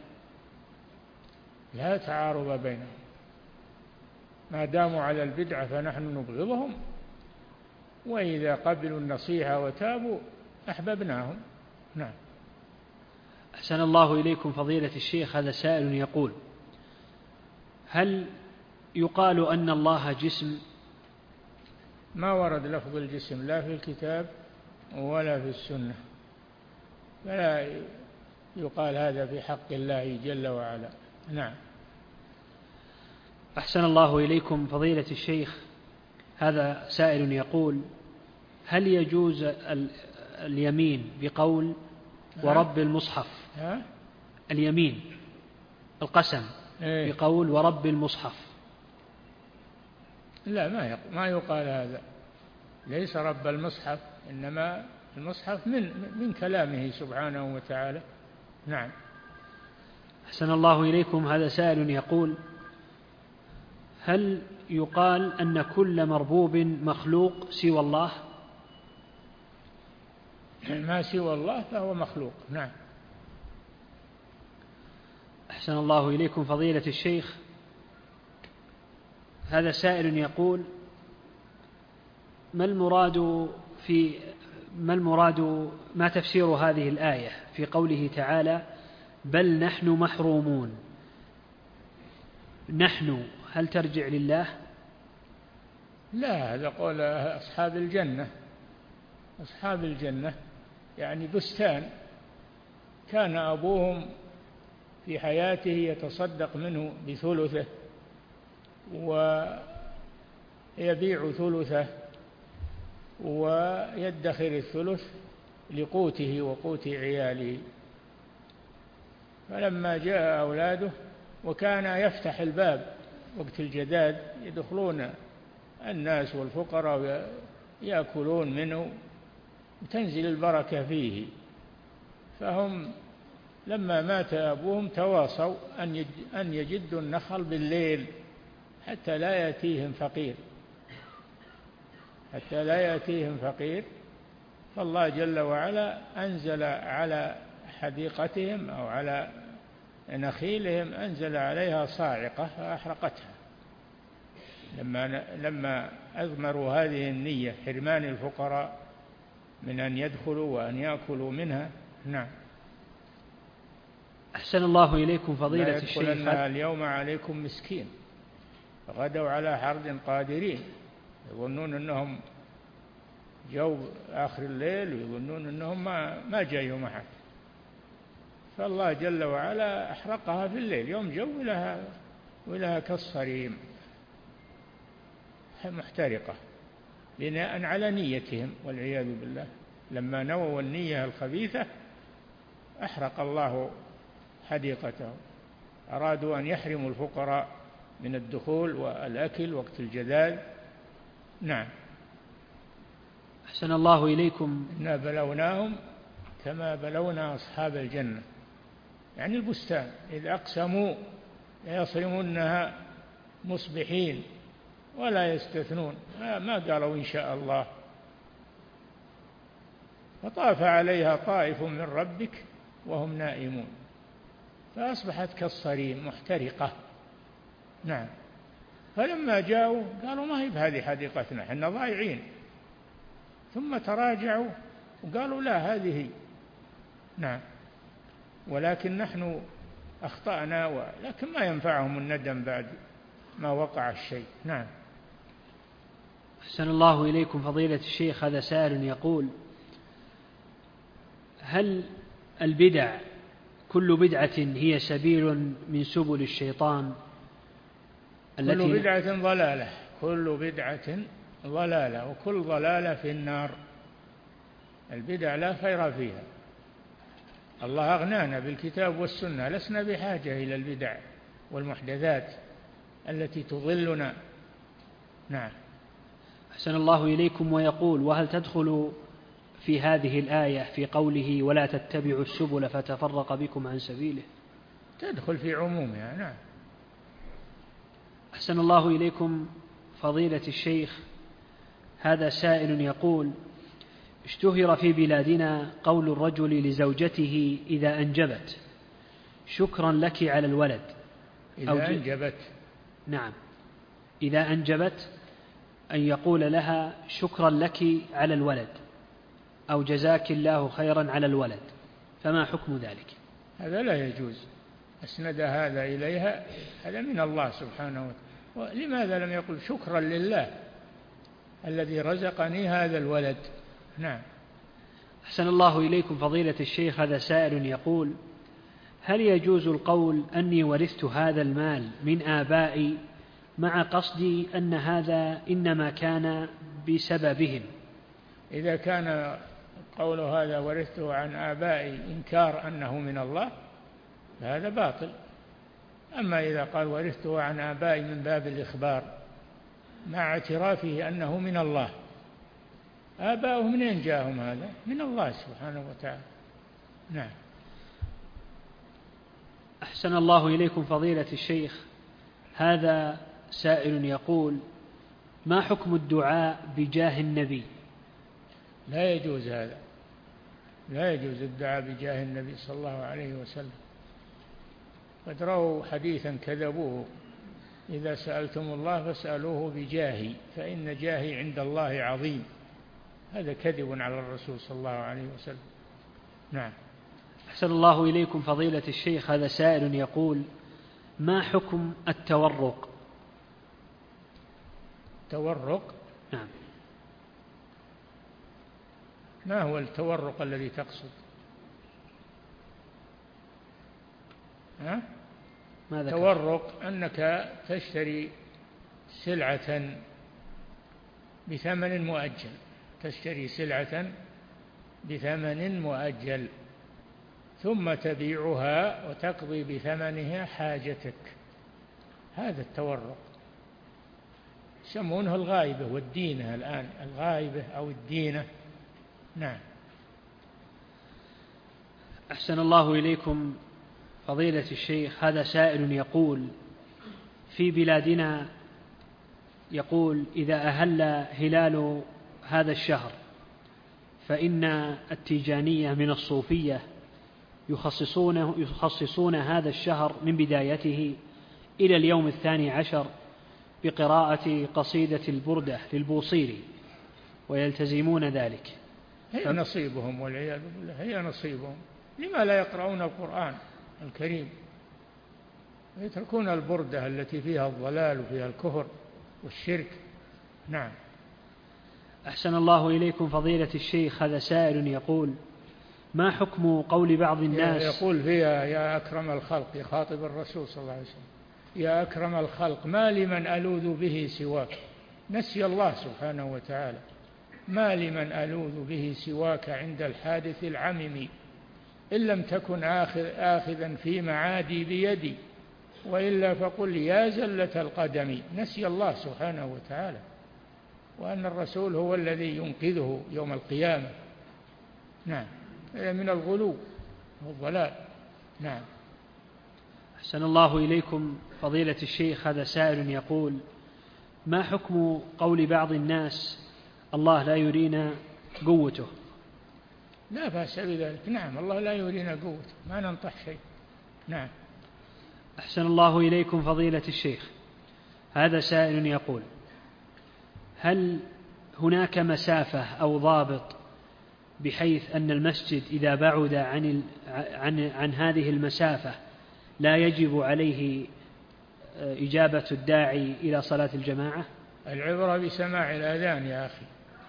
لا تعارض بينهم، ما داموا على البدعة فنحن نبغضهم، وإذا قبلوا النصيحة وتابوا أحببناهم. نعم. أحسن الله إليكم فضيلة الشيخ. هذا سائل يقول: هل يقال أن الله جسم؟ ما ورد لفظ الجسم لا في الكتاب ولا في السنة، فلا يقال هذا في حق الله جل وعلا. نعم. أحسن الله إليكم فضيلة الشيخ. هذا سائل يقول: هل يجوز اليمين بقول ورب المصحف؟ ها؟ اليمين القسم إيه؟ بقول ورب المصحف؟ لا، ما ما يقال هذا، ليس رب المصحف، إنما المصحف من من كلامه سبحانه وتعالى. نعم. أحسن الله إليكم. هذا سائل يقول: هل يقال أن كل مربوب مخلوق سوى الله؟ ما سوى الله فهو مخلوق. نعم. أحسن الله إليكم فضيلة الشيخ. هذا سائل يقول: ما المراد في ما المراد ما تفسير هذه الآية في قوله تعالى: بل نحن محرومون؟ نحن هل ترجع لله؟ لا، هذا قول أصحاب الجنة. أصحاب الجنة يعني بستان كان أبوهم في حياته يتصدق منه بثلثه ويبيع ثلثه ويدخر الثلث لقوته وقوت عياله، فلما جاء أولاده وكان يفتح الباب وقت الجداد يدخلون الناس والفقراء يأكلون منه وتنزل البركة فيه، فهم لما مات أبوهم تواصوا أن يجدوا النخل بالليل حتى لا يأتيهم فقير حتى لا يأتيهم فقير فالله جل وعلا أنزل على حديقتهم أو على نخيلهم أنزل عليها صاعقة فأحرقتها لما لما أضمروا هذه النية حرمان الفقراء من أن يدخلوا وأن يأكلوا منها. نعم. أحسن الله إليكم فضيلة الشيخ. لا يدخلنها اليوم عليكم مسكين غدوا على حرد قادرين، يظنون أنهم جو آخر الليل ويظنون أنهم ما, ما جاء يوم أحد. فالله جل وعلا أحرقها في الليل، يوم جو لها ولها كالصريم محترقة بناء على نيتهم والعياذ بالله. لما نووا النية الخبيثة أحرق الله حديقته. أرادوا أن يحرموا الفقراء من الدخول والأكل وقت الجذاذ. نعم. أحسن الله إليكم. إنا بلوناهم كما بلونا أصحاب الجنة، يعني البستان، إذ أقسموا ليصرمنها مصبحين ولا يستثنون، ما قالوا إن شاء الله. فطاف عليها طائف من ربك وهم نائمون فأصبحت كالصريم محترقة. نعم. فلما جاءوا قالوا ما هي بهذه حديقتنا، احنا ضايعين. ثم تراجعوا وقالوا لا هذه. نعم. ولكن نحن أخطأنا، ولكن ما ينفعهم الندم بعد ما وقع الشيء. نعم. أحسن الله إليكم فضيلة الشيخ. هذا سائل يقول: هل البدع كل بدعة هي سبيل من سبل الشيطان التي كل بدعة ضلالة، كل بدعة ضلالة، وكل ضلالة في النار. البدع لا خير فيها. الله أغنانا بالكتاب والسنة، لسنا بحاجة إلى البدع والمحدثات التي تضلنا. نعم. أحسن الله إليكم. ويقول: وهل تدخل في هذه الآية في قوله ولا تتبعوا السبل فتفرق بكم عن سبيله؟ تدخل في عمومها. نعم. أحسن الله إليكم فضيلة الشيخ. هذا سائل يقول: اشتهر في بلادنا قول الرجل لزوجته إذا أنجبت شكرا لك على الولد. إذا أنجبت. نعم. إذا أنجبت أن يقول لها شكرا لك على الولد أو جزاك الله خيرا على الولد، فما حكم ذلك؟ هذا لا يجوز. أسند هذا إليها، هذا من الله سبحانه وتعالى. لماذا لم يقل شكرا لله الذي رزقني هذا الولد؟ نعم. أحسن الله إليكم فضيلة الشيخ. هذا سائل يقول: هل يجوز القول أني ورثت هذا المال من آبائي مع قصدي أن هذا إنما كان بسببهم؟ إذا كان قول هذا ورثته عن آبائي إنكار أنه من الله فهذا باطل. أما إذا قال ورثته عن آبائي من باب الإخبار مع اعترافه أنه من الله، آباؤه منين جاءهم هذا؟ من الله سبحانه وتعالى. نعم. أحسن الله إليكم فضيلة الشيخ. هذا سائل يقول: ما حكم الدعاء بجاه النبي؟ لا يجوز هذا، لا يجوز الدعاء بجاه النبي صلى الله عليه وسلم. قد رأوا حديثا كذبوه: إذا سألتم الله فاسألوه بجاهي فإن جاهي عند الله عظيم. هذا كذب على الرسول صلى الله عليه وسلم. نعم. أحسن الله إليكم فضيلة الشيخ. هذا سائل يقول: ما حكم التورق؟ تورق؟ نعم. ما هو التورق الذي تقصد؟ ها؟ ماذا تورق أنك تشتري سلعة بثمن مؤجل، تشتري سلعة بثمن مؤجل ثم تبيعها وتقضي بثمنها حاجتك. هذا التورق يسمونه الغائبة والدينة الآن، الغائبة أو الدينة. نعم. أحسن الله إليكم فضيلة الشيخ. هذا سائل يقول: في بلادنا يقول إذا أهل هلال هذا الشهر فإن التيجانية من الصوفية يخصصون, يخصصون هذا الشهر من بدايته إلى اليوم الثاني عشر بقراءة قصيدة البردة للبوصيري ويلتزمون ذلك. هي نصيبهم والعياذ بالله، هي نصيبهم. لما لا يقرؤون القرآن الكريم ويتركون البردة التي فيها الضلال وفيها الكفر والشرك؟ نعم. أحسن الله إليكم فضيلة الشيخ. هذا سائل يقول: ما حكم قول بعض الناس؟ يقول فيها يا أكرم الخلق، يخاطب الرسول صلى الله عليه وسلم: يا أكرم الخلق ما لمن ألوذ به سواك. نسي الله سبحانه وتعالى: ما لمن ألوذ به سواك عند الحادث العمم، إن لم تكن آخذ آخذا في معادي بيدي، وإلا فقل يا زلة القدم. نسي الله سبحانه وتعالى، وأن الرسول هو الذي ينقذه يوم القيامة. نعم، من الغلو والضلال. نعم. أحسن الله إليكم فضيلة الشيخ، هذا سائل يقول: ما حكم قول بعض الناس الله لا يرينا قوته؟ لا بأس بذلك. نعم، الله لا يرينا قوته، ما ننطح شيء. نعم. أحسن الله إليكم فضيلة الشيخ، هذا سائل يقول: هل هناك مسافة أو ضابط بحيث أن المسجد إذا بعد عن, عن, عن هذه المسافة لا يجب عليه إجابة الداعي إلى صلاة الجماعة؟ العبرة بسماع الأذان يا أخي.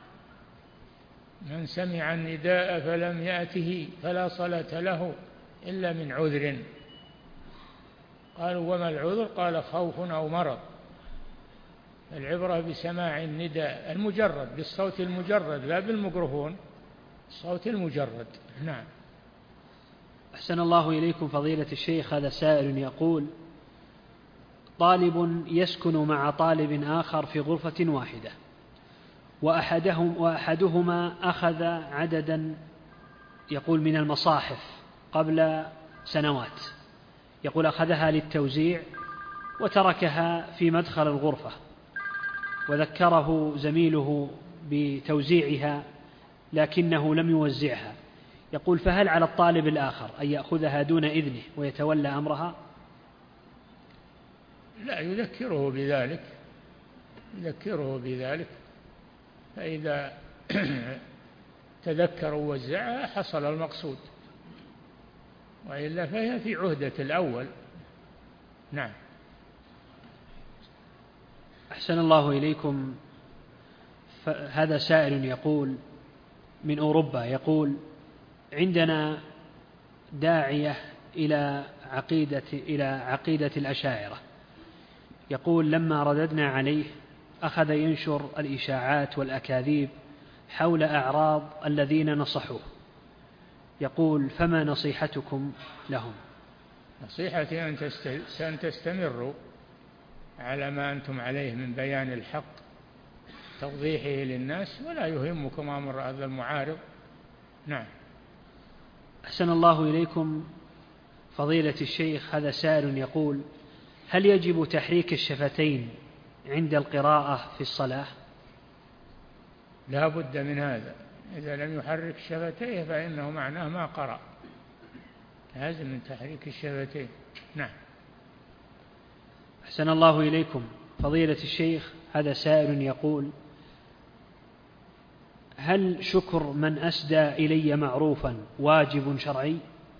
من سمع النداء فلم يأته فلا صلاة له إلا من عذر. قالوا: وما العذر؟ قال: خوف أو مرض. العبرة بسماع النداء المجرد، بالصوت المجرد، لا بالميكروفون، الصوت المجرد. نعم. أحسن الله إليكم فضيلة الشيخ، هذا سائل يقول: طالب يسكن مع طالب آخر في غرفة واحدة، وأحدهم وأحدهما أخذ عددا يقول من المصاحف قبل سنوات، يقول أخذها للتوزيع وتركها في مدخل الغرفة، وذكره زميله بتوزيعها لكنه لم يوزعها. يقول: فهل على الطالب الآخر أن يأخذها دون إذنه ويتولى أمرها؟ لا، يذكره بذلك، يذكره بذلك، فإذا تذكر ووزعها حصل المقصود، وإلا فهي في عهدة الأول. نعم. أحسن الله إليكم، هذا سائل يقول من أوروبا، يقول: عندنا داعية إلى عقيدة إلى عقيدة الأشاعرة، يقول: لما رددنا عليه أخذ ينشر الإشاعات والأكاذيب حول أعراض الذين نصحوه. يقول: فما نصيحتكم لهم؟ نصيحتي أن تستمروا على ما أنتم عليه من بيان الحق، توضيحه للناس، ولا يهمكم أمر هذا المعارض. نعم. أحسن الله إليكم فضيلة الشيخ، هذا سائل يقول: هل يجب تحريك الشفتين عند القراءة في الصلاة؟ لا بد من هذا، إذا لم يحرك شفتيه فإنه معناه ما قرأ، لازم من تحريك الشفتين. نعم. أحسن الله إليكم فضيلة الشيخ، هذا سائل يقول: هل شكر من أسدى إلي معروفا واجب شرعي؟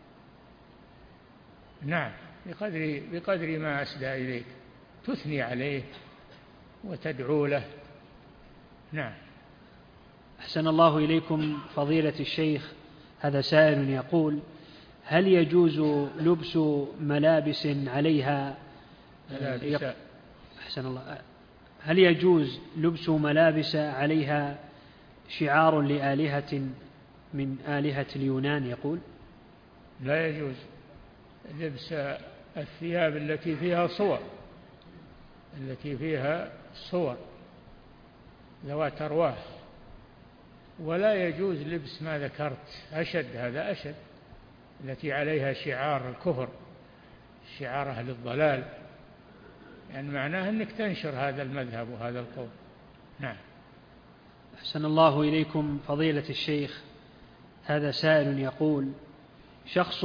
نعم، بقدر, بقدر ما أسدى إليك تثني عليه وتدعو له. نعم. أحسن الله إليكم فضيلة الشيخ، هذا سائل يقول: هل يجوز لبس ملابس عليها ملابس أحسن الله هل يجوز لبس ملابس عليها شعار لآلهة من آلهة اليونان؟ يقول: لا يجوز لبس الثياب التي فيها صور، التي فيها صور ذوات أرواح، ولا يجوز لبس ما ذكرت أشد، هذا أشد، التي عليها شعار الكفر، شعار أهل الضلال، يعني معناه أنك تنشر هذا المذهب وهذا القول. نعم. أحسن الله إليكم فضيلة الشيخ، هذا سائل يقول: شخص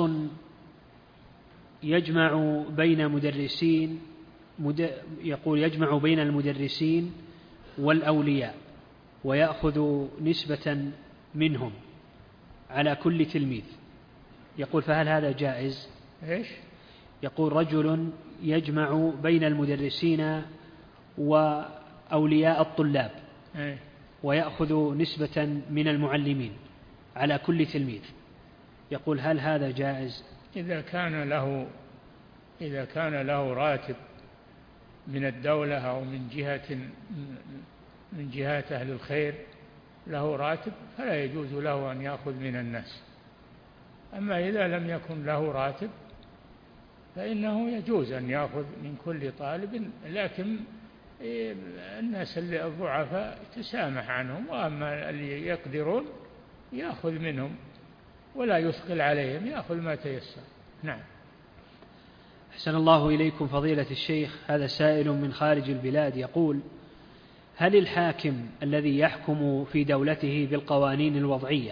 يجمع بين مدرسين مد... يقول يجمع بين المدرسين والأولياء ويأخذ نسبة منهم على كل تلميذ، يقول: فهل هذا جائز؟ إيش؟ يقول: رجل يجمع بين المدرسين وأولياء الطلاب إيه؟ ويأخذ نسبة من المعلمين على كل تلميذ، يقول هل هذا جائز؟ إذا كان له إذا كان له راتب من الدولة أو من جهة من جهات أهل الخير له راتب فلا يجوز له أن يأخذ من الناس. أما إذا لم يكن له راتب فإنه يجوز أن يأخذ من كل طالب، لكن الناس الضعفاء تسامح عنهم، وأما اللي يقدرون يأخذ منهم ولا يثقل عليهم، يأخذ ما تيسر. نعم. أحسن الله إليكم فضيلة الشيخ، هذا سائل من خارج البلاد يقول: هل الحاكم الذي يحكم في دولته بالقوانين الوضعية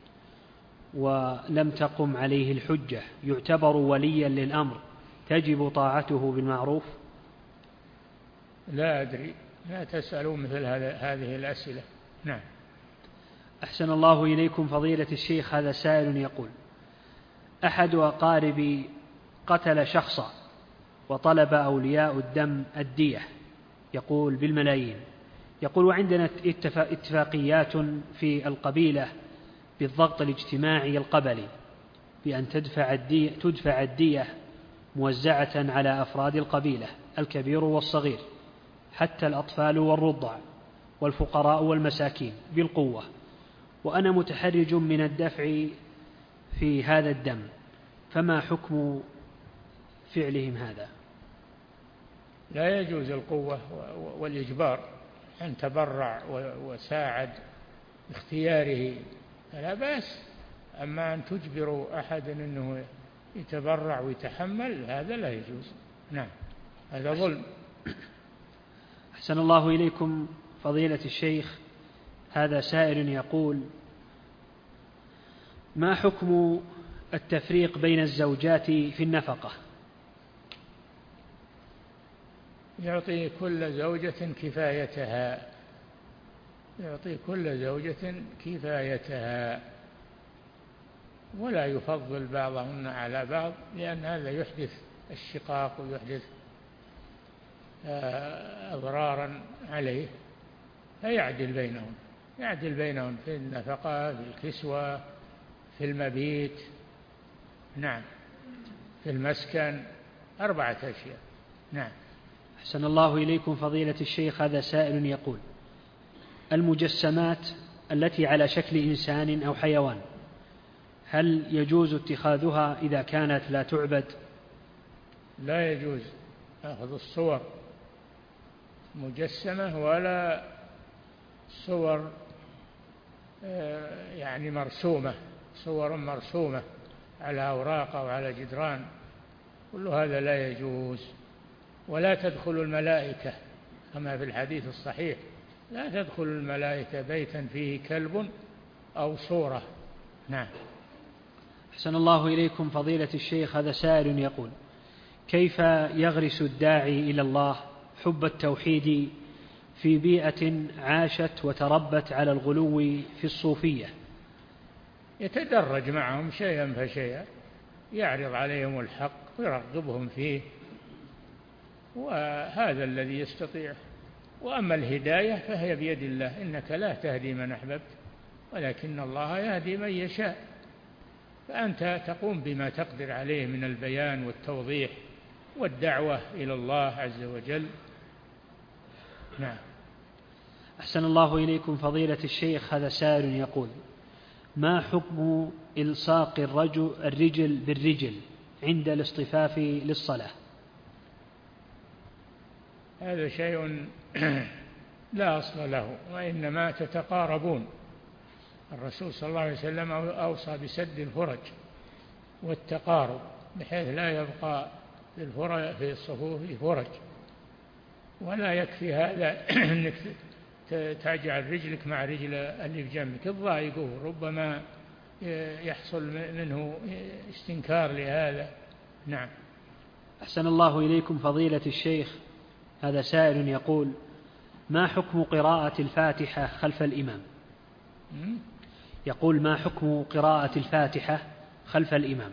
ولم تقم عليه الحجة يعتبر وليا للأمر تجب طاعته بالمعروف؟ لا أدري، لا تسألوا مثل هذه الأسئلة. نعم. أحسن الله إليكم فضيلة الشيخ، هذا سائل يقول: أحد أقاربي قتل شخصا وطلب أولياء الدم الدية، يقول بالملايين، يقول وعندنا اتفاقيات في القبيلة بالضغط الاجتماعي القبلي بأن تدفع الدية, تدفع الدية موزعة على أفراد القبيلة الكبير والصغير حتى الأطفال والرضع والفقراء والمساكين بالقوة، وأنا متحرج من الدفع في هذا الدم، فما حكم فعلهم هذا؟ لا يجوز القوة والإجبار، أن تبرع وساعد باختياره فلا بأس، أما أن تجبر أحدا أنه يتبرع ويتحمل هذا لا يجوز. نعم، هذا ظلم. أحسن الله إليكم فضيلة الشيخ، هذا سائل يقول: ما حكم التفريق بين الزوجات في النفقة؟ يعطي كل زوجة كفايتها، يعطي كل زوجة كفايتها ولا يفضل بعضهن على بعض، لأن هذا يحدث الشقاق ويحدث أضرارا عليه، فيعدل بينهم، يعدل بينهم في النفقة، في الكسوة، في المبيت، نعم، في المسكن، أربعة أشياء. نعم. أحسن الله إليكم فضيلة الشيخ، هذا سائل يقول: المجسمات التي على شكل إنسان أو حيوان هل يجوز اتخاذها إذا كانت لا تعبد؟ لا يجوز أخذ الصور مجسمة ولا صور يعني مرسومة، صور مرسومة على أوراق أو على جدران، كل هذا لا يجوز. ولا تدخل الملائكة كما في الحديث الصحيح: لا تدخل الملائكة بيتا فيه كلب أو صورة. نعم. أحسن الله إليكم فضيلة الشيخ، هذا سائل يقول: كيف يغرس الداعي إلى الله حب التوحيد في بيئة عاشت وتربت على الغلو في الصوفية؟ يتدرج معهم شيئا فشيئا، يعرض عليهم الحق ويرغبهم فيه، وهذا الذي يستطيع. وأما الهداية فهي بيد الله، إنك لا تهدي من أحببت ولكن الله يهدي من يشاء، فأنت تقوم بما تقدر عليه من البيان والتوضيح والدعوة إلى الله عز وجل. نعم. أحسن الله إليكم فضيلة الشيخ، هذا سائل يقول: ما حكم إلصاق الرجل, الرجل بالرجل عند الاصطفاف للصلاة؟ هذا شيء لا أصل له، وإنما تتقاربون. الرسول صلى الله عليه وسلم أوصى بسد الفرج والتقارب بحيث لا يبقى في الصفوف فرج، ولا يكفي هذا أنك تجعل رجلك مع رجل اللي بجنبك تضايقه، ربما يحصل منه استنكار لهذا. نعم. أحسن الله إليكم فضيلة الشيخ، هذا سائل يقول: ما حكم قراءة الفاتحة خلف الإمام؟ يقول: ما حكم قراءة الفاتحة خلف الإمام؟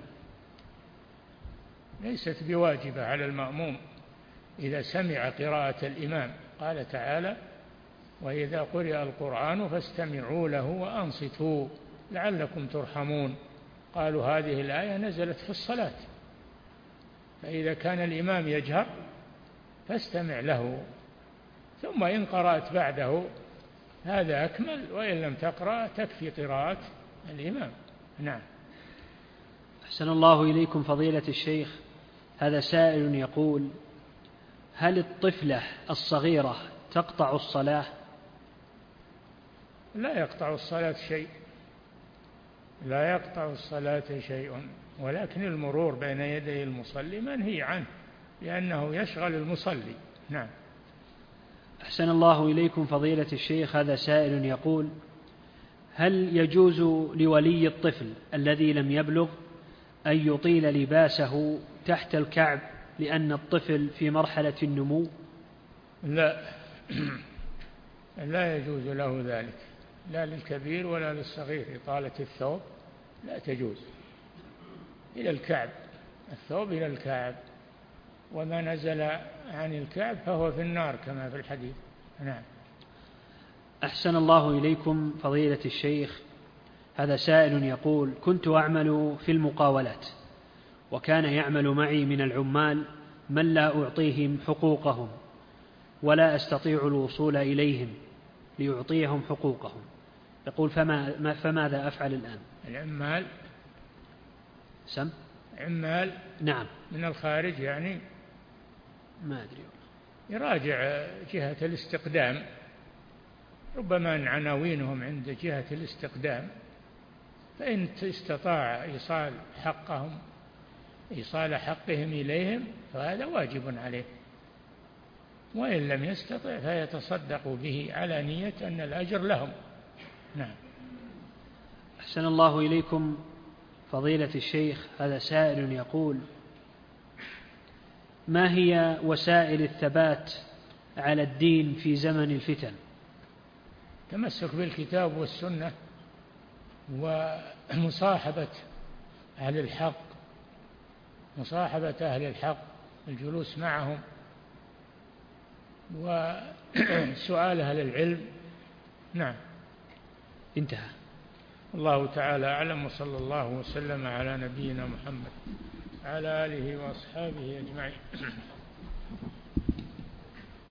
ليست بواجبة على المأموم إذا سمع قراءة الإمام، قال تعالى: وإذا قرئ القرآن فاستمعوا له وأنصتوا لعلكم ترحمون. قالوا هذه الآية نزلت في الصلاة، فإذا كان الإمام يجهر فاستمع له، ثم إن قرأت بعده هذا أكمل، وإن لم تقرأ تكفي قراءة الإمام. نعم. أحسن الله إليكم فضيلة الشيخ، هذا سائل يقول: هل الطفلة الصغيرة تقطع الصلاة؟ لا يقطع الصلاة شيء، لا يقطع الصلاة شيء، ولكن المرور بين يدي المصلي منهي عنه لأنه يشغل المصلي. نعم. أحسن الله إليكم فضيلة الشيخ، هذا سائل يقول: هل يجوز لولي الطفل الذي لم يبلغ أن يطيل لباسه تحت الكعب لأن الطفل في مرحلة النمو؟ لا لا يجوز له ذلك، لا للكبير ولا للصغير. إطالة الثوب لا تجوز إلى الكعب، الثوب إلى الكعب، وما نزل عن الكعب فهو في النار كما في الحديث. نعم. أحسن الله إليكم فضيلة الشيخ، هذا سائل يقول: كنت أعمل في المقاولات، وكان يعمل معي من العمال من لا أعطيهم حقوقهم ولا أستطيع الوصول إليهم ليعطيهم حقوقهم، يقول: فما فماذا أفعل الآن؟ العمال سم عمال نعم من الخارج يعني، ما أدري، يراجع جهة الاستقدام، ربما أن عناوينهم عند جهة الاستقدام، فإن استطاع إيصال حقهم إيصال حقهم إليهم فهذا واجب عليه، وإن لم يستطع فيتصدق به على نية أن الأجر لهم. نعم. أحسن الله إليكم فضيلة الشيخ، هذا سائل يقول: ما هي وسائل الثبات على الدين في زمن الفتن؟ تمسك بالكتاب والسنة، ومصاحبة أهل الحق، مصاحبة أهل الحق، الجلوس معهم، وسؤال أهل العلم. نعم. انتهى. الله تعالى أعلم، وصلى الله وسلم على نبينا محمد وعلى آله وأصحابه أجمعين.